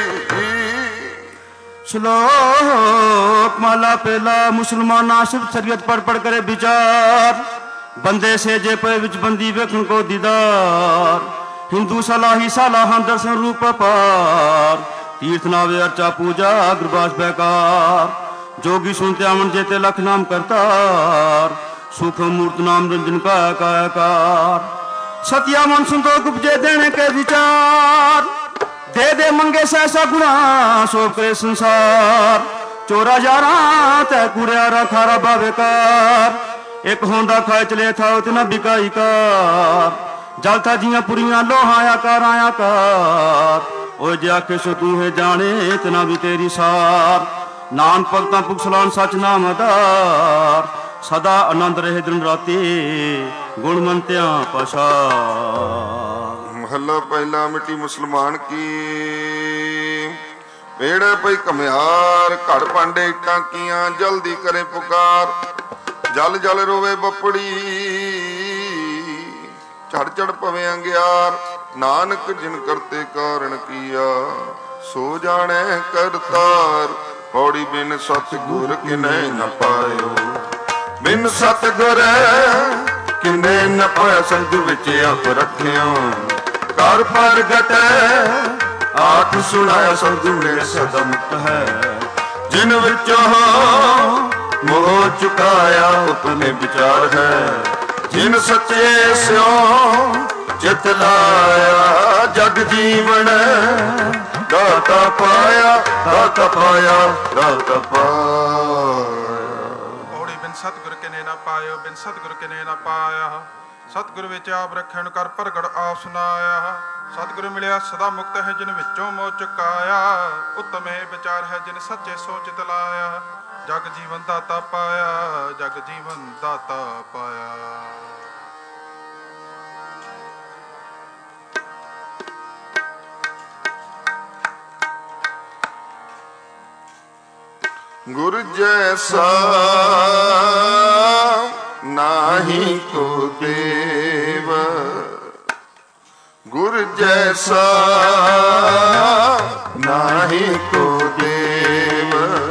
S2: ਸ਼ਲੋਕ ਮਾਲਾ ਪਹਿਲਾ। ਮੁਸਲਮਾਨਾ ਸਿਫਤ ਸ਼ਰੀਅਤ ਪੜ ਪੜ ਕਰੇ ਵਿਚਾਰ, ਬੰਦੇ ਸੇਜੇ ਪਏ ਵਿੱਚ ਬੰਦੀ ਵੇਖਣ ਕੋ ਦੀਦਾਰ, ਹਿੰਦੂ ਸਲਾਹੀ ਸਲਾਹਾਂ ਦਰਸ਼ਨ ਰੂਪ ਪਾਰ, ਤੀਰਥ ਨਾਵੇ ਅਰਚਾ ਪੂਜਾ ਗੁਰਬਾਸ ਬੈਕਾਰ, जोगी सुनते आवन जेते लख नाम करतार, सुख मूर्त नाम रंजन का कायाकार। सतिया मन संतोख उपजे देने के विचार, दे दे मंगे सहसा गुना सो करे संसार। चोरा यारा तै कुड़ियारा खारा बावेकार, ਇੱਕ ਹੁੰਦਾ ਖਾਏ ਚਲੇ ਥਾਉ ਤੇ ਨਾ ਬਿਕਾਈ ਕਾਰ ਜਲ ਥਾ ਜੀਆਂ ਪੁਰੀਆਂ ਲੋਹਾਂ ਆਕਾਰਾਂ ਆਕਾਰ ਓਏ ਜੇ ਆਖੇ ਸੋ ਤੂੰ ਹੈ ਜਾਣੇ ਤਨਾ ਵੀ ਤੇਰੀ ਸਾਰ ਨਾਨਕ ਭਗਤਾਂ ਪੁਖ ਸਲਾਨ ਸਚ ਨਾਮ ਆਧਾਰ ਸਦਾ ਆਨੰਦ ਰਹੇ ਦਿਨ ਰਾਤੀ ਗੁਣਮੰਤਿਆਂ ਪਛਾਰ।
S1: ਮਹੱਲਾ ਪਹਿਲਾ। ਮਿੱਟੀ ਮੁਸਲਮਾਨ ਕੀ ਵੇੜੇ ਪਈ ਘਮਿਆਰ ਘੜ ਭਾਂਡੇ ਇੱਟਾਂ ਕੀਆਂ ਜਲਦੀ ਕਰੇ ਪੁਕਾਰ ਜਲ ਜਲ ਰੋਵੇ ਬੱਪੜੀ ਝੜ ਝੜ ਪਵੇ ਅੰਗਿਆਰ ਨਾਨਕ ਜਿਨ ਕਰਤੇ ਕਾਰਨ ਕੀਆ ਸੋ ਜਾਣੈ ਕਰਤਾਰ ਪੌੜੀ ਬਿਨ ਸਤਿਗੁਰ ਕਿਨੈ ਨ ਪਾਇਓ ਬਿਨ ਸਤਿਗੁਰ ਕਿਨੈ ਨ ਪਾਇਆ ਸੰਗ ਵਿੱਚ ਆਪ ਰੱਖਿਓ ਕਰ ਪ੍ਰਗਟ ਆਖ ਸੁਣਾਇਆ ਸਤਿਗੁਰ ਸਦਾ ਮੁਕਤ ਹੈ ਜਿਨ ਵਿੱਚੋਂ ਮੋਹ ਚੁਕਾਇਆ ਉਪਨੇ ਵਿਚਾਰ ਹੈ ਜਿਨ ਸੱਚੇ ਸਿਉ ਚਿਤ ਲਾਇਆ ਜਗ ਜੀਵਨ ਦਾਤਾ ਪਾਇਆ ਦਾਤਾ ਪਾਇਆ ਦਾਤਾ ਪਾਇਆ।
S3: ਪੌੜੀ ਬਿਨ ਸਤਿਗੁਰ ਕਿਨੇ ਨਾ ਪਾਇਓ ਬਿਨ ਸਤਿਗੁਰ ਕਿਨੇ ਨਾ ਪਾਇਆ ਸਤਿਗੁਰ ਵਿੱਚ ਆਪ ਰੱਖਣ ਕਰ ਪ੍ਰਗਟ ਆਪ ਸੁਨਾਇਆ ਸਤਿਗੁਰ ਮਿਲਿਆ ਸਦਾ ਮੁਕਤ ਹੈ ਜਿਨ ਵਿੱਚੋਂ ਮੋਹ ਚੁਕਾਇਆ ਉਤਮ ਹੈ ਵਿਚਾਰ ਹੈ ਜਿਨ ਸੱਚੇ ਸੋਚਿਤ ਲਾਇਆ ਜਗ ਜੀਵਨ ਦਾਤਾ ਪਾਇਆ ਜਗ ਜੀਵਨ ਦਾਤਾ ਪਾਇਆ।
S1: ਗੁਰ ਜੈਸਾ ਨਾਹੀ ਕੋ ਦੇਵ ਗੁਰ ਜੈਸਾ ਨਾਹੀ ਕੋ ਦੇਵ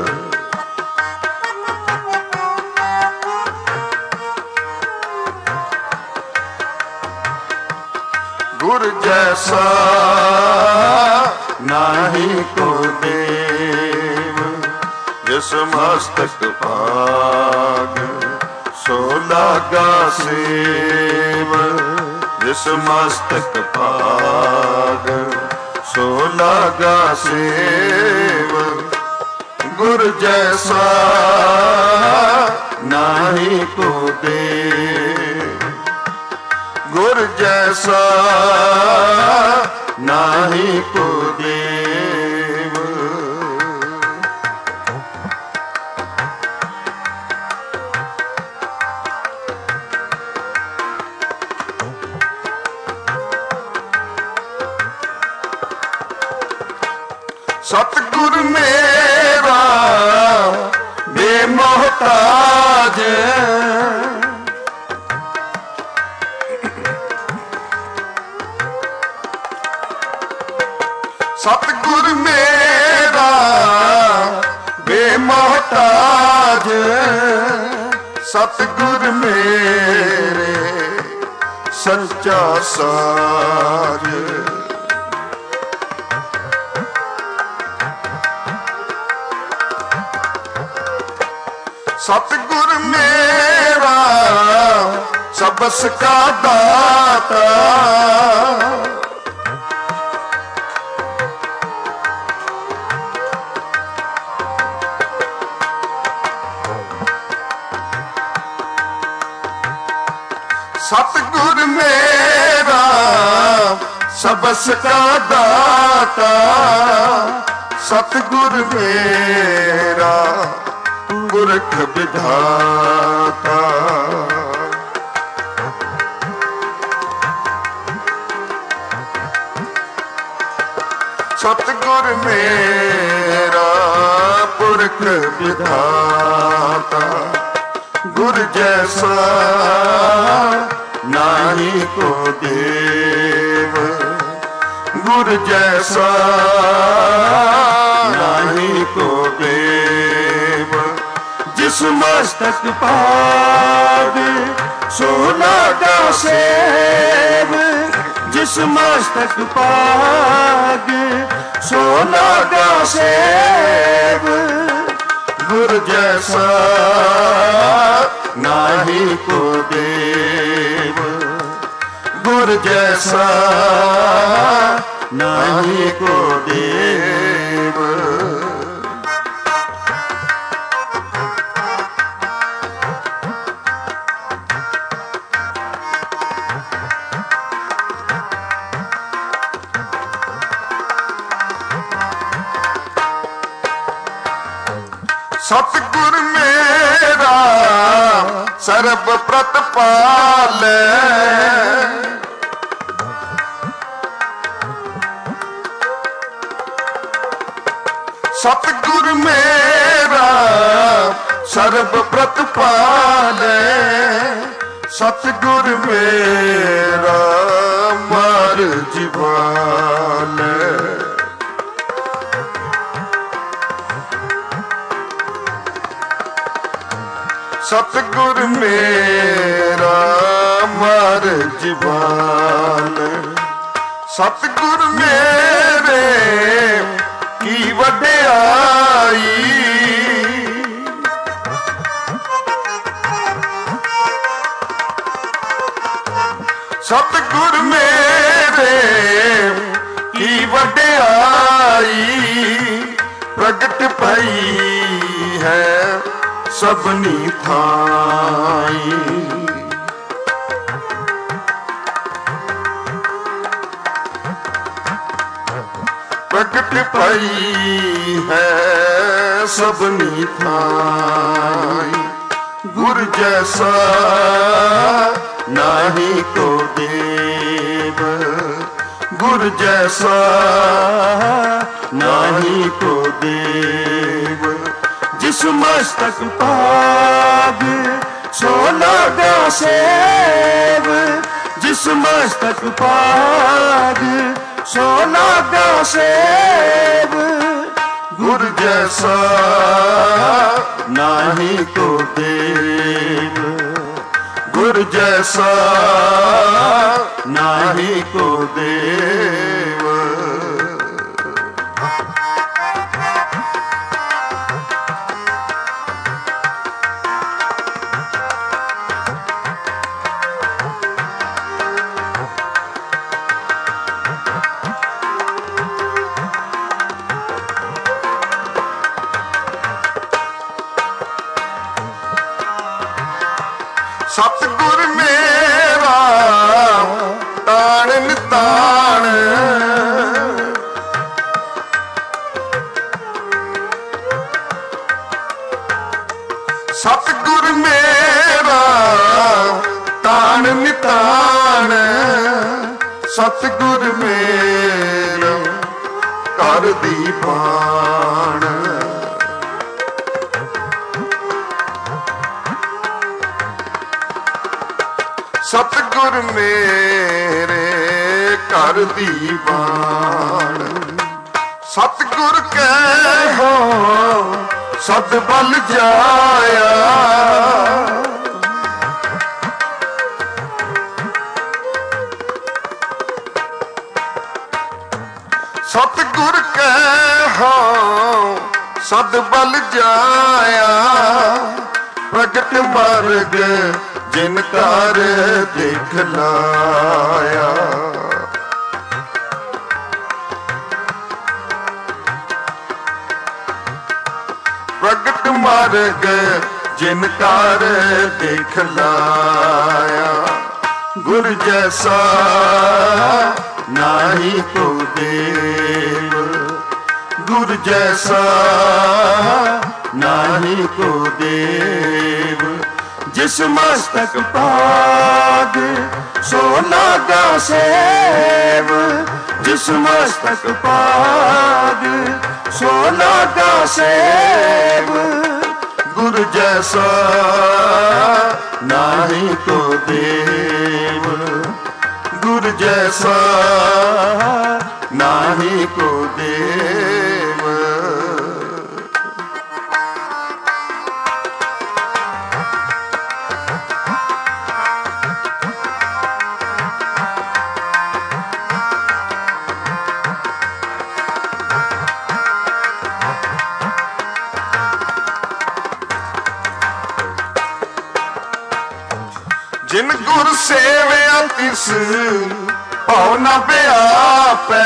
S1: ਗੁਰ ਜੈਸਾ ਨਾਹੀ ਕੋ ਦੇਵ ਜਿਸ ਮਸਤਕ ਭਾਗ ਸੋ ਲਾਗਾ ਸੇਵ ਜਿਸ ਮਸਤਕ ਭਾਗ ਸੋ ਲਾਗਾ ਸੇਵ ਗੁਰ ਜੈਸਾ ਨਾਹੀ ਕੋ ਦੇਵ ਗੁਰ ਜੈਸਾ ਨਾਹੀ ਕੋ ਦੇਵ। ਸਤਿਗੁਰ ਮੇਰਾ ਬੇਮੋਹਤਾਜ ਸਤਿਗੁਰ ਮੇਰਾ ਬੇਮੋਹਤਾਜ ਸਤਿਗੁਰ ਮੇਰੇ ਸੱਚਾ ਸਾਜ ਸਤਿਗੁਰ ਮੇਰਾ ਸਬਸ ਕਾ ਦਾਤਾ ਸਤਿਗੁਰ ਮੇਰਾ ਸਬਸ ਕਾ ਦਾਤਾ ਸਤਿਗੁਰ ਮੇਰਾ ਪੁਰਖ ਵਿਧਾਤਾ ਸਤਿਗੁਰ ਮੇਰਾ ਪੁਰਖ ਵਿਧਾਤਾ ਗੁਰ ਜੈਸਾ ਨਾਹੀ ਕੋ ਦੇਵ ਗੁਰ ਜੈਸਾ ਨਾਹੀ ਕੋ ਦੇਵ ਜਿਸ ਮਸਤਕ ਭਾਗ ਸੋ ਲਾਗਾ ਸੇਵ ਜਿਸ ਮਸਤਕ ਭਾਗ ਸੋ ਲਾਗਾ ਸੇਵ ਗੁਰ ਜੈਸਾ ਨਾਹੀ ਕੋ ਦੇਵ ਗੁਰ ਜੈਸਾ ਨਾਹੀ ਕੋ ਦੇਵ। ਸਤਿਗੁਰ ਮੇਰਾ ਸਰਬ ਪ੍ਰਤਪਾਲੈ। ਸਤਿਗੁਰ ਮੇਰਾ ਸਰਬ ਪ੍ਰਤਪਾਲੈ। ਸਤਿਗੁਰ ਮੇਰਾ ਮਾਰ ਜੀਵਾਲੈ। ਸਤਿਗੁਰ ਮੇਰਾ ਮਾਰ ਜੀਵਾਲੈ। ਸਤਿਗੁਰ ਮੇਰੇ ਕੀ ਵਡਿਆਈ। ਸਤਿਗੁਰ ਮੇਰੇ ਕੀ ਵਡਿਆਈ। ਪ੍ਰਗਟ ਪਈ ਹੈ ਸਭਨੀ ਥਾਈ। ਪ੍ਰਗਟ ਪਈ ਹੈ ਸਭਨੀ ਥਾਈ। ਗੁਰ ਜੈਸਾ ਨਾਹੀ ਕੋ ਦੇਵ। ਗੁਰ ਜੈਸਾ ਨਾਹੀ ਕੋ ਦੇਵ। ਜਿਸ ਮਸਤਕ ਪਾਗ ਸੋ ਲਾਗਾ ਸੇਵ। ਜਿਸ ਮਸਤਕ ਪਾਗ ਸੋ ਲਾਗਾ ਸੇਵ। ਗੁਰ ਜੈਸਾ ਨਾਹੀ ਕੋ ਦੇਵ। ਗੁਰ ਜੈਸਾ ਨਾਹੀ ਕੋ ਦੇਵ। ਸਤਿਗੁਰ ਮੇਰਾ ਤਾਣ ਤਾਣ। ਸਤਿਗੁਰ ਮੇਰਾ ਤਾਣ ਨਿਤਾਣ। ਸਤਿਗੁਰ ਮੇਰਾ ਘਰ ਦੀ ਬਾਣ। ਸਤਿਗੁਰ ਮੇਰੇ ਘਰ ਦੀ ਬਾਣ। ਸਤਿਗੁਰ ਕਹਿ ਹੋ ਸਦ ਬਲ ਜਾਇਆ। ਸਤਿਗੁਰ ਕਹਿ ਹੋ ਸਦ ਬਲ ਜਾਇਆ। ਪ੍ਰਗਟ ਮਾਰਗ ਜਿਨ ਕਰ ਦੇਖ ਲਾਇਆ। ਪ੍ਰਗਟ ਮਾਰਗ ਜਿਨ ਕਰ ਦੇਖ ਲਾਇਆ। ਗੁਰ ਜੈਸਾ ਨਾਹੀ ਕੋ ਦੇਵ। ਗੁਰ ਜੈਸਾ ਨਾਹੀ ਕੋ ਦੇਵ। ਜਿਸ ਮਸਤਕ ਪਾਗ ਸੋ ਲਾਗਾ ਸੇਵ। ਜਿਸ ਮਸਤਕ ਪਾਗ ਸੋ ਲਾਗਾ ਸੇਵ। ਗੁਰ ਜੈਸਾ ਨਾਹੀ ਕੋ ਦੇਵ। ਗੁਰ ਜੈਸਾ ਨਾਹੀ ਕੋ ਦੇਵ। ਜਿਨ ਗੁਰ ਸੇਵਿਆ ਤਿਸ ਭਉ ਨ ਵਿਆਪੈ।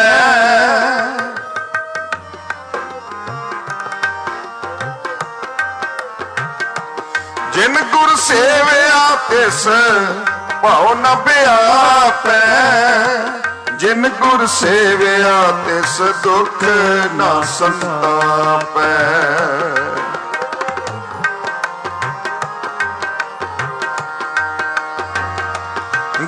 S1: ਜਿਨ ਗੁਰ ਸੇਵਿਆ ਤਿਸ ਭਉ ਨ ਵਿਆਪੈ। ਜਿਨ ਗੁਰ ਸੇਵਿਆ ਤਿਸ ਦੁਖ ਨਾ ਸੰਤਾਪੈ।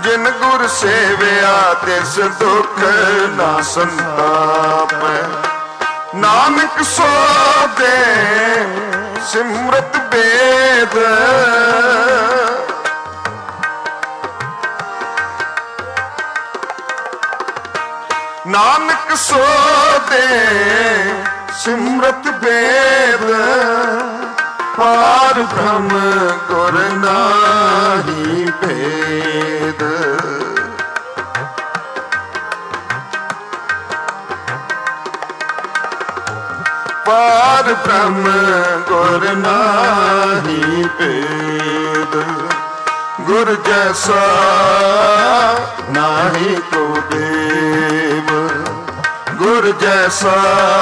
S1: ਜਿਨ ਗੁਰ ਸੇਵਿਆ ਤਿਸ ਦੁਖ ਨਾ ਸੰਤਾਪੈ। ਨਾਨਕ ਸੋ ਦੇ ਸਿਮਰਤ ਬੇਦ ਨਾਨਕ ਸੋ ਦੇ ਸਿਮਰਤ ਬੇਦ ਪਾਰ ਬ੍ਰਹਮ ਗੁਰ ਨਾਹੀ ਭੇਦ। ਪਾਰ ਬ੍ਰਹਮ ਗੁਰ ਨਾਹੀ ਭੇਦ। ਗੁਰ ਜੈਸਾ ਨਾਹੀ ਕੋ ਦੇਵ। ਗੁਰ ਜੈਸਾ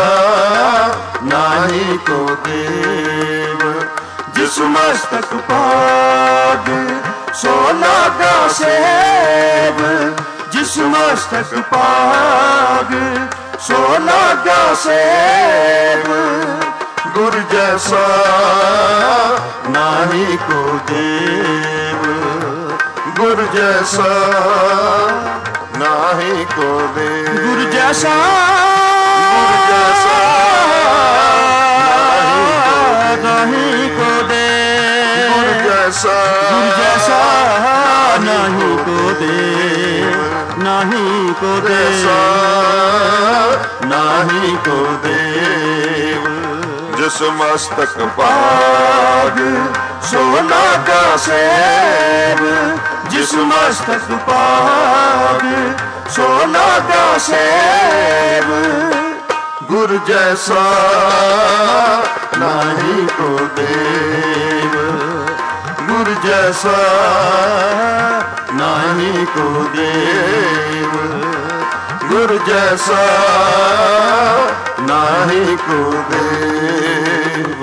S1: ਨਾਹੀ ਕੋ ਦੇਵ। ਜਿਸ ਮਸਤਕ ਪਾਗ ਸੋ ਲਾਗਾ ਸੇਵ। ਜਿਸ ਮਸਤਕ ਪਾਗ ਸੋ ਲਾਗਾ ਸੇਵ। ਗੁਰ ਜੈਸਾ ਨਾਹੀ ਕੋ ਦੇਵ। ਗੁਰ ਜੈਸਾ ਨਾਹੀ ਕੋ ਦੇਵ।
S2: ਗੁਰ ਜੈਸਾ
S1: ਗੁਰ ਜੈਸਾ
S2: ਨਾਹੀ ਕੋ ਦੇਵ।
S1: ਗੁਰ ਜੈਸਾ
S2: ਗੁਰ ਜੈਸਾ ਨਾਹੀ ਕੋ ਦੇਵ। ਨਾਹੀ ਕੋ ਦੇਵ।
S1: ਨਾਹੀ ਕੋ ਦੇਵ। ਜਿਸ ਮਸਤਕ ਪਾਗ ਸੋ ਲਾਗਾ ਸੇਵ। ਜਿਸ ਮਸਤਕ ਪਾਗ ਸੋ ਲਾਗਾ ਸੇਵ। ਗੁਰ ਜੈਸਾ ਨਾਹੀ ਕੋ ਦੇਵ। ਗੁਰ ਜੈਸਾ ਨਾਹੀ ਕੋ ਦੇਵ। ਗੁਰ ਜੈਸਾ ਨਾਹੀ ਕੋ ਦੇਵ।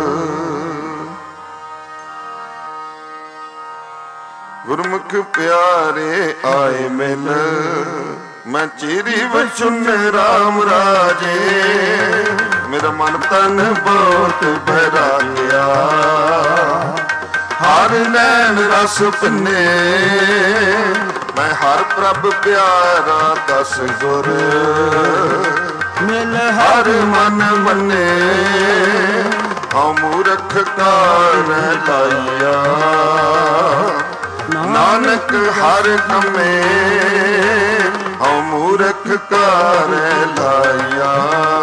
S1: ਗੁਰਮੁਖ ਪਿਆਰੇ ਆਏ ਮਿਲ ਮੈਂ ਚੀਰੀ ਵਚਨ ਰਾਮ ਰਾਜੇ। ਮੇਰਾ ਮਨ ਤਨ ਬਹੁਤ ਬਹਿਰਾਇਆ ਹਰ ਨੈਣ ਰਸ ਪਿੰਨੇ। ਮੈਂ ਹਰ ਪ੍ਰਭ ਪਿਆਰਾ ਦਸ ਗੁਰ
S2: ਮਿਲ
S1: ਹਰ ਮਨ ਮੰਨੇ। ਹਉ ਮੂਰਖ ਕਾਰ ਲਾਇਆ ਨਾਨਕ ਹਰ ਕੰਮੇ। ਹਉ ਮੂਰਖ ਕਾਰ ਲਾਇਆ।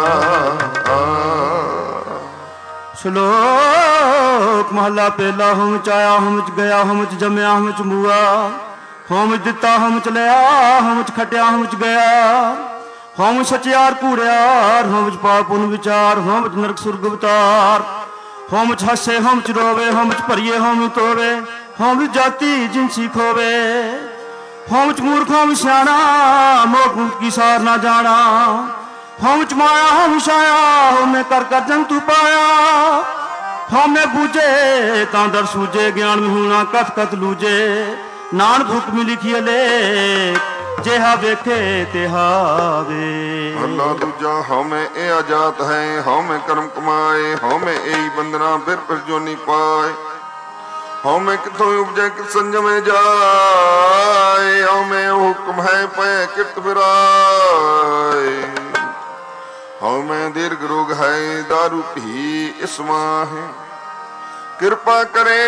S2: ਸ਼ਲੋਕ ਮਹਲਾ ਪਹਿਲਾ। ਹਮ ਚ ਆਇਆ ਹਮ ਚ ਗਿਆ ਹਮ ਚ ਜੰਮਿਆ ਹਮ ਚ ਮੂਆ। ਹਮ ਚ ਦਿੱਤਾ ਹਮ ਚ ਲਿਆ ਹਮ ਚ ਖਟਿਆ ਹਮ ਚ ਗਿਆ। ਹਮ ਸਚਿਆਰ ਕੂੜਿਆਰ ਹਮ ਚ ਪਾਪ ਪੁਨ ਵਿਚਾਰ। ਹਮ ਚ ਨਰਕ ਸੁਰਗ ਅਵਤਾਰ। ਹਮ ਚ ਹੱਸੇ ਹਮ ਚ ਰੋਵੇ ਹਮ ਚ ਭਰੀਏ ਹਮ ਤੋਵੇ। ਹਮ ਜਾਤੀ ਜਿਨਸੀ ਖੋਵੇ। ਹਮ ਚ ਮੂਰਖ ਹਮ ਸਿਆਣਾ ਮੋਖ ਮੁਕਤ ਕੀ ਸਾਰ ਨਾ ਜਾਣਾ। ਹਮ ਚ ਮਾਇਆ ਹਮ ਛਾਇਆ ਹਮੇ ਕਰ ਕਰ ਜੰਤੂ ਪਾਇਆ। ਹਮੇ ਬੂਝੇ ਤਾਂ ਦਰ ਸੂਝੇ ਗਿਆਨ ਮਹੂਣਾ ਕਥ ਕਥ ਲੂਝੇ। ਨਾਨਕ ਹੁਕਮ ਲਿਖੀਏ ਲੇਖ ਜਿਹਾ ਵੇਖੇ ਤਿਹਾ ਵੇ।
S1: ਅੱਲਾ ਦੂਜਾ ਹਉਮੈ ਇਹ ਆਜਾਤ ਹੈ। ਹਉਮੈ ਕਰਮ ਕਮਾਏ ਹਉਮੈ ਇਹੀ ਬੰਦਨਾ ਫਿਰ ਫਿਰ ਜੋਨੀ ਪਾਏ। ਹਉਮੈ ਕਿਥੋਂ ਉਪਜੈ ਕਿ ਸੰਜਮੇ ਜਾਏ। ਹਉਮੈ ਹੁਕਮ ਹੈ ਪੈ ਕਿਰਤ ਫਿਰਾਏ। ਹਉਮੈ ਦੀਰਘ ਰੋਗ ਹੈ ਦਾਰੂ ਪੀ ਇਸ ਮਾਹੇ। ਕਿਰਪਾ ਕਰੇ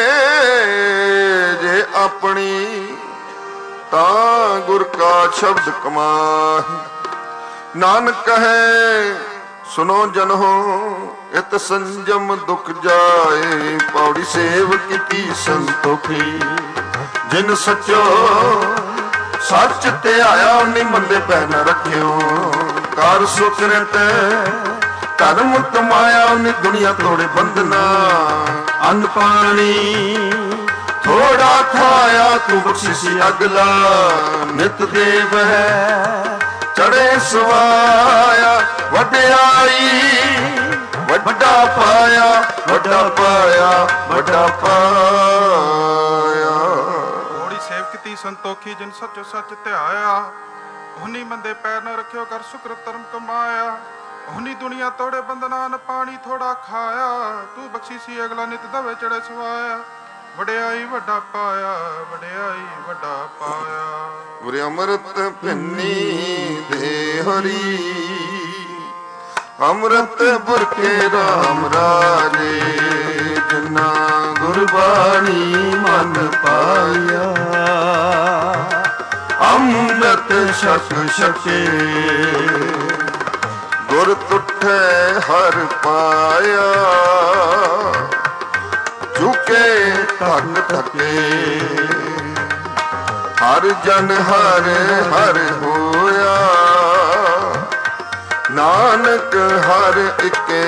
S1: ਜੇ ਆਪਣੀ ਤਾਂ ਗੁਰ ਕਾ ਸ਼ਬਦ ਕਮਾਹੇ। ਨਾਨਕ ਕਹੈ ਸੁਨੋ ਜਨੋ ਇਤ ਸੰਜਮ ਦੁਖ ਜਾਏ। ਪੌੜੀ ਸੇਵ ਕੀਤੀ ਸੰਤੋਖੀ ਜਿਨ ਸਚੋ ਸੱਚ ਤੇ ਆਇਆ ਉਨੀ ਮੰਦੇ ਪੈ ਨ ਰੱਖਿਓ। ਕਰ ਸੁਕਰਤ ਧਰਮ ਕਮਾਇਆ ਉਨੀ ਦੁਨੀਆ ਤੋੜੇ ਬੰਧਨਾ। ਅੰਨ ਪਾਣੀ ਥੋੜਾ ਖਾਇਆ ਤੂੰ ਬਖਸ਼ਿਸ਼ ਅਗਲਾ। ਨਿਤ ਦੇਵ ਹੈ ਚੜੇ ਸਵਾਇਆ ਵਡਿਆਈ। ਵੱਡਾ ਪਾਇਆ ਵੱਡਾ ਪਾਇਆ ਵੱਡਾ ਪਾਇਆ।
S3: ਥੋੜੀ ਸੇਵ ਕੀਤੀ ਸੰਤੋਖੀ ਜਿਨ ਸੱਚੋ ਸੱਚ ਧਿਆਇਆ। ਉਹਨੀ ਮੰਦੇ ਪੈਰ ਨ ਰੱਖਿਓ ਕਰ ਸ਼ੁਕਰ ਧਰਮ ਕਮਾਇਆ। ਉਹਨੀ ਦੁਨੀਆ ਤੋੜੇ ਬੰਧਨਾ ਨ ਪਾਣੀ ਥੋੜਾ ਖਾਇਆ। ਤੂੰ ਬਖਸ਼ੀ ਸੀ ਅਗਲਾ ਨਿਤ ਦਵੇ ਚੜੇ ਸਵਾਇਆ। ਵਡਿਆਈ ਵੱਡਾ ਪਾਇਆ, ਵਡਿਆਈ ਵੱਡਾ ਪਾਇਆ।
S1: ਗੁਰ ਅੰਮ੍ਰਿਤ ਭਿੰਨੀ ਦੇ ਹਰੀ, ਅੰਮ੍ਰਿਤ ਬੁਰਕੇ ਰਾਮ ਰਾਜੇ, ਜਿਨਾ ਗੁਰਬਾਣੀ ਮਨ ਪਾਇਆ। ਅੰਮ੍ਰਿਤ ਛਕ ਛਕੇ ਗੁਰ ਤੁਠੇ ਹਰ ਪਾਇਆ, ਝੁਕੇ ਧਨ ਥਕੇ ਹਰ ਜਨ ਹਰ ਹਰ ਹੋਇਆ, ਨਾਨਕ ਹਰ ਇਕੇ।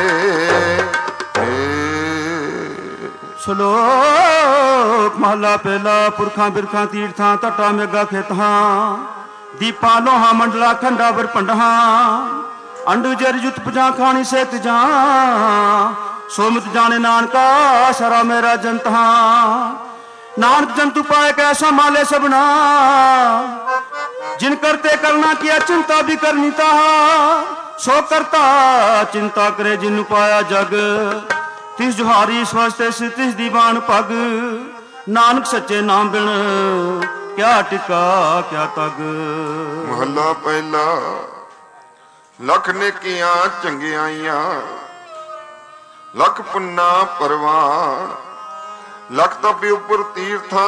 S2: ਸ਼ਲੋਕ ਮਹਲਾ ਪਹਿਲਾ। ਪੁਰਖਾਂ ਬਿਰਖਾਂ ਤੀਰਥਾਂ ਤਟਾ ਮੇਗਾ ਖੇਤਾਂ, ਦੀਪਾਂ ਲੋਹਾਂ ਮੰਡਲਾ ਖੰਡਾ ਵਰ ਪੰਡਾਂ, ਅੰਡੂ ਜਰ ਜੁਤ ਪਜਾ ਖਾਣੀ ਸੇ ਤਜਾਂ, ਸੋਮਤ ਜਾਣੇ ਨਾਨਕਾ ਸਰਾ ਮੇਰਾ ਜੰਤਾਂ। ਨਾਨਕ ਜੰਤੂ ਪਾਏ ਕੈਸਾ ਮਾਲੇ ਸਬਨਾ, जिन करते करना किया चिंता भी करनी ताहा, सो करता चिंता करे जिन पाया जग, तिस जुहारी स्वस्ते से तिस दीवान पग। नानक सच्चे नाम बिन क्या टिका क्या तग।
S1: महला पहला। लख नेकियां चंगियाइयां, लख पुन्ना परवान, लख तपी उपर तीर्था,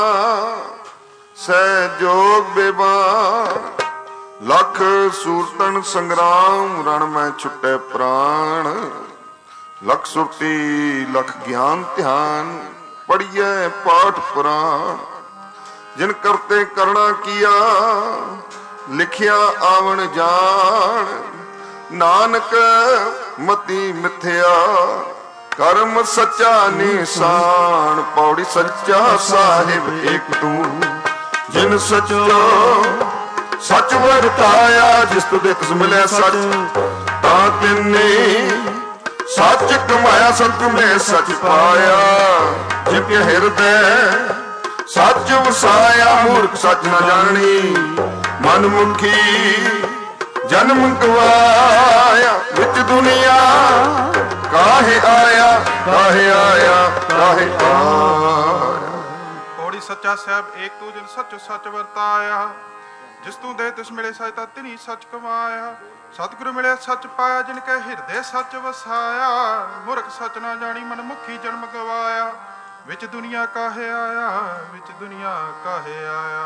S1: सहयोग बेबान, लख सूरतन संग्राम, रण में छुटे प्राण। लख सुरती लख ज्ञान ध्यान, पढ़िए पाठ पुराण। जिन करते करना किया, लिखिया आवन जान। नानक मती मिथ्या, कर्म सच्चा निशान। पौड़ी सच्चा साहिब एक तू, जिन सचो सच वरताया। जिस तू दे तिस मिले सच, ता तिने सच कमाया। संत में सच पाया, जिनके हृदय सच वसाया। मूर्ख सच न जाननी, मन मुखी जन्म गवाया। विच दुनिया काहे आया, काहे आया, काहे आया।
S3: सच्चा ਸਾਹਿਬ ਏਕ ਤੂੰ, ਜਿਨ ਸੱਚ ਸੱਚ ਵਰਤਾਇਆ। ਜਿਸ ਤੂੰ ਦੇ ਤਿਸ ਮਿਲੇ ਸੱਚ, ਤਾਂ ਤਿਨੀ ਸੱਚ ਕਮਾਇਆ। ਸਤਿਗੁਰੂ ਮਿਲੇ ਸੱਚ ਪਾਇਆ, ਜਿਨ ਕੈ ਹਿਰਦੇ ਸੱਚ ਵਸਾਇਆ। ਮੁਰਖ ਸੱਚ ਨਾ ਜਾਣੀ, ਮਨ ਮੁਖੀ ਜਨਮ ਗਵਾਇਆ। ਵਿੱਚ ਦੁਨੀਆ ਕਾਹੇ ਆਇਆ, ਵਿੱਚ ਦੁਨੀਆ ਕਾਹੇ ਆਇਆ।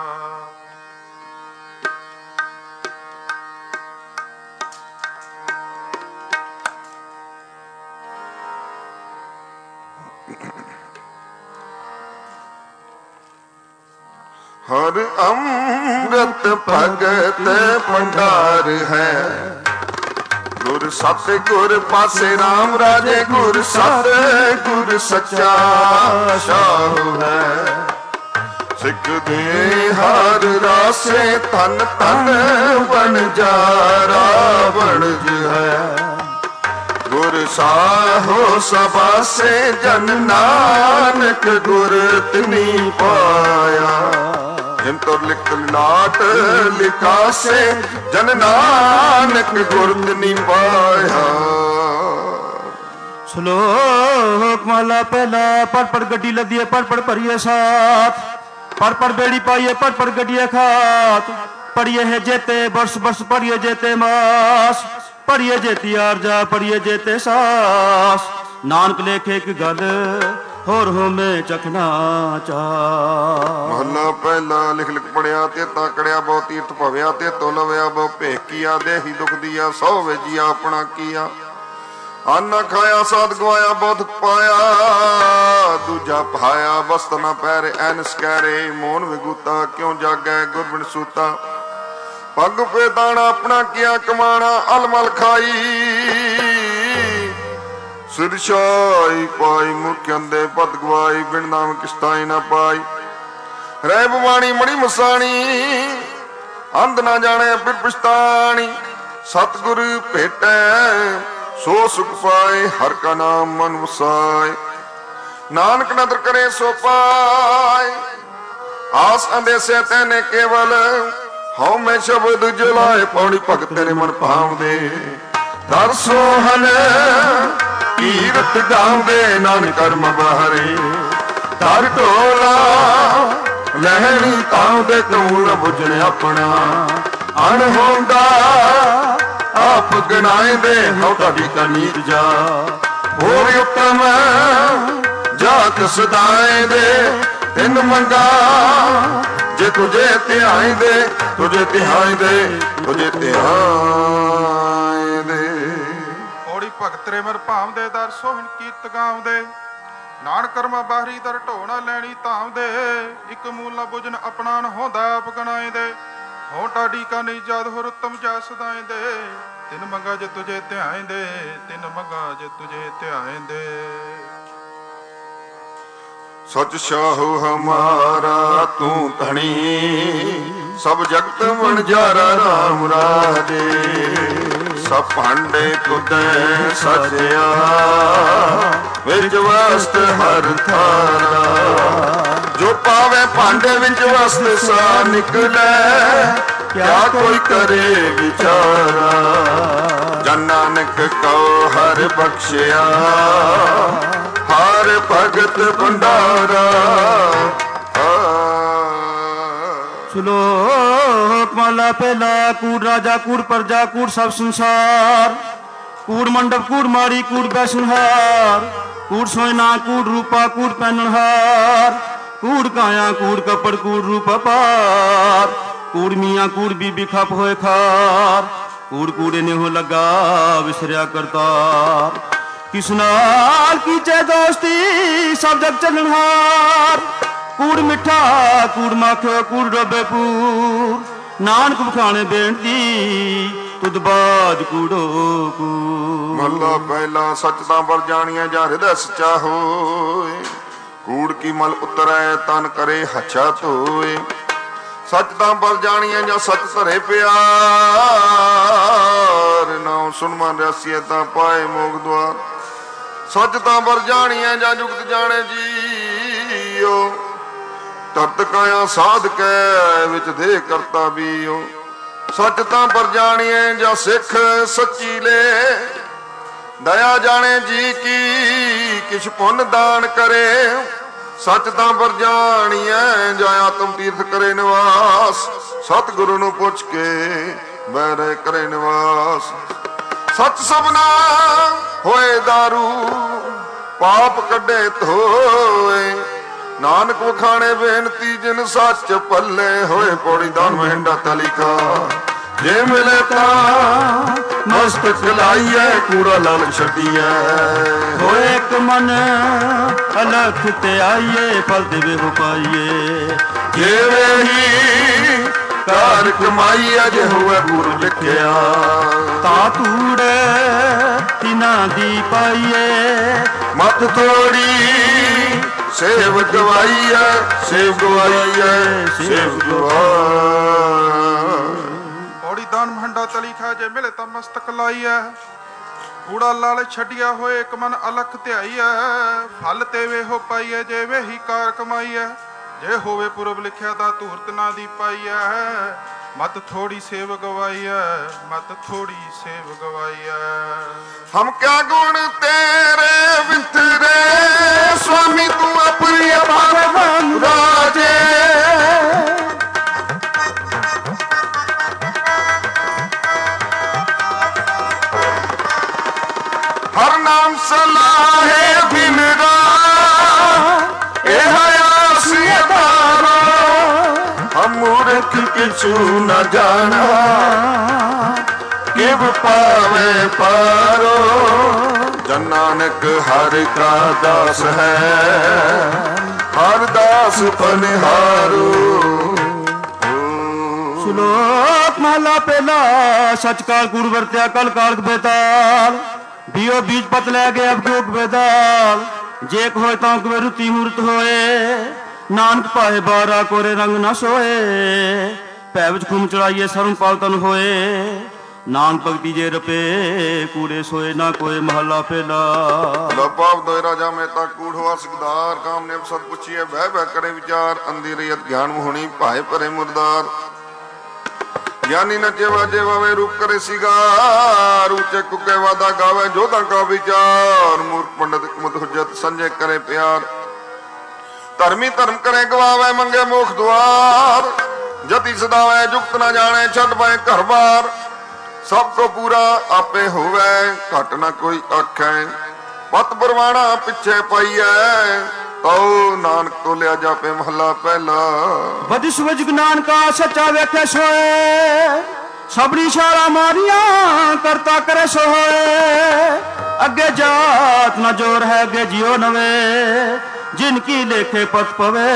S1: हर अमृत भगत भंडार है। गुर सत गुर पासे राम राजे, गुर सत गुर सच्चा शाह है। सिख दे हर रासे, तन तन बन जा रावण है। गुर साहो सभा से, जन नानक गुर तिनी पाया। हिम तो लिख लाट लिखा से, जन नानक गुर तिनी पाया।
S2: श्लोक माला पहला। पढ़ पढ़ गड्डी लदिए, पढ़ पढ़ भरिए साथ, पढ़ पढ़ बेड़ी पाइए, पढ़ पढ़ गड्डिए खात। पढ़िए है जेते बरस बरस, पढ़िए जेते मास, पढ़िए जेती आरजा, पढ़िए जेते सास। नानक लेखे एक गल, होर हो में चखना चा।
S1: महला पहला। लिख लिख पढ़िया ते ताकड़िया, बहु तीर्थ भव्या ते तो लव्या। बहु भेकिया देही दुख दिया, सौ वेजिया अपना किया। आना खाया साध गवाया, बहुत पाया दूजा पाया। वस्त न पैरे एनस कहरे, मोन विगूता क्यों जागे गुरबिन सूता। पग पे दाना अपना किया कमाना, अलमल खाई। सिरशाई पाई मुख्यंदे पद गवाई, बिन नाम किस्ताई न पाई। रह बवाणी मणि मसाणी, अंध ना जाने फिर पछतानी। सतगुरु भेटे सो सुख पाए, हर का नाम मन वसाए। नानक नदर करे सो पाए, आस अंदेसे तेने केवल। हौ मैं शब्द जलाए, पौड़ी भगत तेरे मन भावदे। दर सोहन कीरत गावदे, नानक कर्म बहारे। ਧਰ ਢੋਲਾ ਲਹਿਣੀ ਤਾਂ ਦੇ ਤੂੰ ਨ ਬੁਝਣ ਆਪਣਾ ਅਣ ਹੁੰਦਾ ਆਪ ਗਣਾਏ ਦੇ ਹਉ ਤੁਹਾਡੀ ਕਨੀਤ ਜਾ ਹੋਰ ਉਤਮ ਜਾਤ ਸਦਾਏ ਦੇ ਤਿੰਨ ਮੰਗਾ ਜੇ ਤੁਝੇ ਧਿਆਈ ਦੇ ਤੁਝੇ ਧਿਆਈ ਦੇ ਤੁਝੇ ਧਿਆਈ ਦੇ।
S3: ਔੜੀ ਭਗਤ ਰੇ ਮਰ ਭਾਵ ਦੇ ਦਰ ਸੋਹਣ ਕੀਤ ਗਾਉਂਦੇ ਨਾਨ ਕਰਮਾ ਬਾਹਰੀ ਦਰ ਢੋਣਾ ਲੈਣੀ ਧਾਮ ਦੇ ਇੱਕ ਮੂਲ ਨਾ ਬੁਝਨ ਆਪਣਾ ਨ ਹੁੰਦਾ ਆਪ ਗਣਾਏ ਦੇ ਹੋ ਟਾਡੀ ਕਾ ਨਹੀਂ ਜਦ ਹੋਰ ਉਤਮ ਜਾ ਸਦਾਏ ਦੇ ਤਿੰਨ ਮੰਗਾ ਜੇ ਤੁਝੇ ਧਿਆਏ ਦੇ ਤਿੰਨ ਮੰਗਾ ਜੇ ਤੁਝੇ ਧਿਆਏ ਦੇ।
S1: ਸਚ ਸਾਹੂ ਹਮਾਰਾ ਤੂੰ ਧਣੀ ਸਭ ਜਗਤ ਵਣਜਾਰਾ ਰਾਮ ਰਾਜੇ ਸਭ ਭਾਂਡੇ ਤੁਧੈ ਸਜਿਆ ਵਿੱਚ ਵਸਤ ਹਰ ਥਾਰਾ ਜੋ ਪਾਵੇ ਭਾਂਡੇ ਵਿੱਚ ਵਸਤ ਸਾ ਨਿਕਲੇ ਕਿਆ ਕੋਈ ਕਰੇ ਵਿਚਾਰਾ ਜਨ ਨਾਨਕ ਕਉ ਹਰ ਬਖਸ਼ਿਆ ਹਰ ਭਗਤ ਭੰਡਾਰਾ।
S2: ਸ਼ਲੋਕ ਮਾਲਾ ਪਹਿਲਾ ਕੂੜ ਰਾਜਾ ਕੂੜ ਪ੍ਰਜਾ ਕੂੜ ਸਭ ਸੰਸਾਰ ਕੂੜ ਮੰਡਪ ਕੂੜ ਮਾੜੀ ਕੂੜ ਬੈਸਨਹਾਰ ਕੂੜ ਸੋਇਨਾ ਕੂੜ ਰੂਪਾ ਕੂੜ ਪਹਿਨਣਹਾਰ ਕੂੜ ਕਾਇਆ ਕੂੜ ਕਪੜ ਕੂੜ ਰੂਪ ਪਾਰ ਕੂੜ ਮੀਆਂ ਕੂੜ ਬੀਬੀ ਖਪ ਹੋਏ ਖਾਰ ਕੂੜ ਕੂੜੇ ਨੇ ਹੋ ਲੱਗਾ ਵਿਸਰਿਆ ਕਰਤਾਰ ਕਿਸ ਨਾਲ ਕੀਚੇ ਦੋਸਤੀ ਸਭ ਜਗ ਚੱਲਣਹਾਰ ਕੂੜ ਮਿੱਠਾ ਕੂੜ ਮਾਖਿਓ ਕੂੜ ਡੋਬੇ ਪੂਰ ਨਾਨਕ ਬਖਾਣੇ ਬੇਨਤੀ ਤੁਧ ਬਾਜ ਕੂੜੋ ਕੂੜ।
S1: ਮਹਲਾ ਪਹਿਲਾ ਸੱਚ ਤਾਂ ਵਰ ਜਾਣੀਐ ਜਾਂ ਹਿਰਦੈ ਸੱਚਾ ਹੋਏ ਕੂੜ ਕੀ ਮਲ ਉਤਰੈ ਤਨ ਕਰੇ ਹੱਛਾ ਧੋਏ ਸੱਚ ਤਾਂ ਵਰ ਜਾਣੀਐ ਜਾਂ ਸੱਚ ਧਰੇ ਪਿਆਰ ਨਾਉ ਸੁਣ ਮਨ ਰਸੀਐ ਤਾਂ ਪਾਏ ਮੋਗ ਦੁਆਰ ਸੱਚ ਤਾਂ ਵਰ ਜਾਣੀਐ ਜਾਂ ਜੁਗਤ ਜਾਣੇ ਜੀਓ ਤਰਤ ਕਾਇਆ ਸਾਧ ਕੈ ਵਿੱਚ ਦੇ ਕਰਤਾ ਬੀਓ ਸੱਚ ਤਾਂ ਵਰ ਜਾਣੀਐ ਜਾਂ ਸਿੱਖ ਸੱਚੀ ਲੈ ਦਇਆ ਜਾਣੇ ਜੀ ਕੀ ਕਿਛ ਪੁੰਨ ਦਾਨ ਕਰੇ ਸੱਚ ਤਾਂ ਵਰ ਜਾਣੀਐ ਜਾਂ ਆਤਮ ਤੀਰਥ ਕਰੇ ਨਿਵਾਸ ਸਤਿਗੁਰੂ ਨੂੰ ਪੁੱਛ ਕੇ ਬਹਿਰੇ ਕਰੇ ਨਿਵਾਸ ਸੱਚ ਸਭਨਾ ਹੋਏ ਦਾਰੂ ਪਾਪ ਕੱਢੇ ਧੋਏ ਨਾਨਕ ਵਖਾਣੇ ਬੇਨਤੀ ਜਿਨ ਸੱਚ ਪੱਲੇ ਹੋਏ ਪੌੜੀ ਦਾਨ ਮਹਿੰਡਾ ਤਲਿਖਾ ਜੇ ਮਿਲੇ ਤਾਂ ਮਸਤਕ ਲਾਈਐ ਕੂੜਾ ਲਾਲ ਛੱਡੀਐ
S2: ਹੋਏ ਇੱਕ ਮਨ ਅਲਖ ਤੇ ਆਈਏ ਫਲ ਦੇਵੇ ਹੋ ਪਾਈਏ
S1: ਜਿਵੇਂ ਹੀ ਕਾਰ ਕਮਾਈ ਅਜ ਹੋਵੇ ਗੁਰੂ ਲਿਖਿਆ
S2: ਤਾਂ ਤੂੜੇ ਤਿਨਾਂ ਦੀ ਪਾਈਏ
S1: ਮਤ ਥੋੜੀ ਸੇਵ ਗਵਾਈਐ ਸੇਵ ਗਵਾਈਐ ਸੇਵ ਗਵਾਈ।
S3: ਔੜੀ ਦਾਨ ਮਹੰਡਾ ਤਲੀਖਾ ਜੇ ਮਿਲੇ ਤਾਂ ਮਸਤਕ ਲਾਈਐ ਕੂੜਾ ਲਾਲ ਛੱਡਿਆ ਹੋਏ ਇੱਕ ਮਨ ਅਲਖ ਧਿਆਈਐ ਫਲ ਤੇ ਵੇਹੋ ਪਾਈਐ ਜੇ ਵੇਹੀ ਕਾਰ ਕਮਾਈਐ ਜੇ ਹੋਵੇ ਪੁਰਬ ਲਿਖਿਆ ਤਾਂ ਧੂਰਤ ਨਾ ਦੀ ਪਾਈਐ ਮਤ ਥੋੜੀ ਸੇਵ ਗਵਾਈਐ ਮਤ ਥੋੜੀ ਸੇਵ ਗਵਾਈਐ।
S1: ਹਮ ਕਿਆ ਗੁਣ ਤੇਰੇ ਵਿਤਰੇ स्वामी तू अपनी अपार राजे हर नाम सलाहे बिन हम मूर्ख किछु न जाना किव पावे पारो जन नानक हर का दास है हर दास पनिहारो।
S2: ਸ਼ਲੋਕ ਮਹਲਾ ਪਹਿਲਾ ਸਚ ਕਾਲ ਕੂੜ ਵਰਤਿਆ ਕਲ ਕਾਲਕ ਬੇਤਾਲ ਬੀਓ ਬੀਜ ਪਤ ਲੈ ਗਏ ਅਬ ਜੋਗ ਬੇਦਾਲ ਜੇ ਕੋ ਹੋਏ ਤਾਂ ਕੋ ਰੁਤੀ ਮੂਰਤ ਹੋਏ ਨਾਨਕ ਪਾਏ ਬਾਰਾ ਕੋਰੇ ਰੰਗ ਨਾ ਸੋਏ ਭੈ ਵਿੱਚ ਖੂਮ ਚੜਾਈਏ ਸਰਮ ਪਾਲ ਤਨ ਹੋਏ ਨਾਨਕ ਭਗਤੀ ਜੇ ਰਪੇ ਕੂੜੇ ਸੋਏ ਨਾ ਕੋਏ ਮਹਲਾ ਪਹਿਲਾ।
S1: ਲਪਾਵ ਦੋਇ ਰਾਜਾ ਮਹਿਤਾ ਕੂੜ ਹੋਆ ਸਿਕਦਾਰ ਕਾਮ ਨੇ ਸਤ ਪੁੱਛੀਏ ਬਹਿ ਬਹਿ ਕਰੇ ਵਿਚਾਰ ਅੰਧੀ ਰਹੀਤ ਗਿਆਨ ਹੋਣੀ ਭਾਏ ਭਰੇ ਮੁਰਦਾਰ ਗਿਆਨੀ ਨਚੇ ਵਾਜੇ ਵਾਵੇ ਰੂਪ ਕਰੇ ਸਿਗਾਰ ਉੱਚੇ ਕੁੱਕੇ ਵਾਦਾ ਗਾਵੇ ਜੋਧਾ ਕਾ ਵਿਚਾਰ ਮੂਰਖ ਪੰਡਤ ਕੁਮਤ ਹੁਜਤ ਸੰਜੇ ਕਰੇ ਪਿਆਰ ਧਰਮੀ ਧਰਮ ਕਰੇ ਗਵਾਵੇ ਮੰਗੇ ਮੋਖ ਦੁਆਰ। ਜਤੀ ਸਦਾਵੇ ਜੁਗਤ ਨਾ ਜਾਣੇ ਛੱਡ ਪਏ ਘਰ ਬਾਰ। ਸਭ ਕੋ ਪੂਰਾ ਆਪੇ ਹੋਵੇ ਘਟ ਨਾ ਕੋਈ ਆਖੈ। ਪਤ ਪਰਵਾਣਾ ਪਿੱਛੇ ਪਾਈਐ ਤਉ ਨਾਨਕ ਤੋਲਿਆ ਜਾਪੇ ਮਹੱਲਾ ਪਹਿਲਾ।
S2: ਬਦ ਸੂਰਜ ਨਾਨਕਾ ਸੱਚਾ ਵੇਖੇ ਸੋਏ ਸਬਰੀ ਸ਼ਾਰਾ ਮਾਰੀਆਂ ਕਰਤਾ ਕਰੇ ਸੋਏ। ਅੱਗੇ ਜਾਤ ਨਾ ਜੋਰ ਹੈ ਅੱਗੇ ਜਿਉ ਨਵੇਂ ਜਿਨ ਕੀ ਲੇਖੇ ਪਤ ਪਵੇ।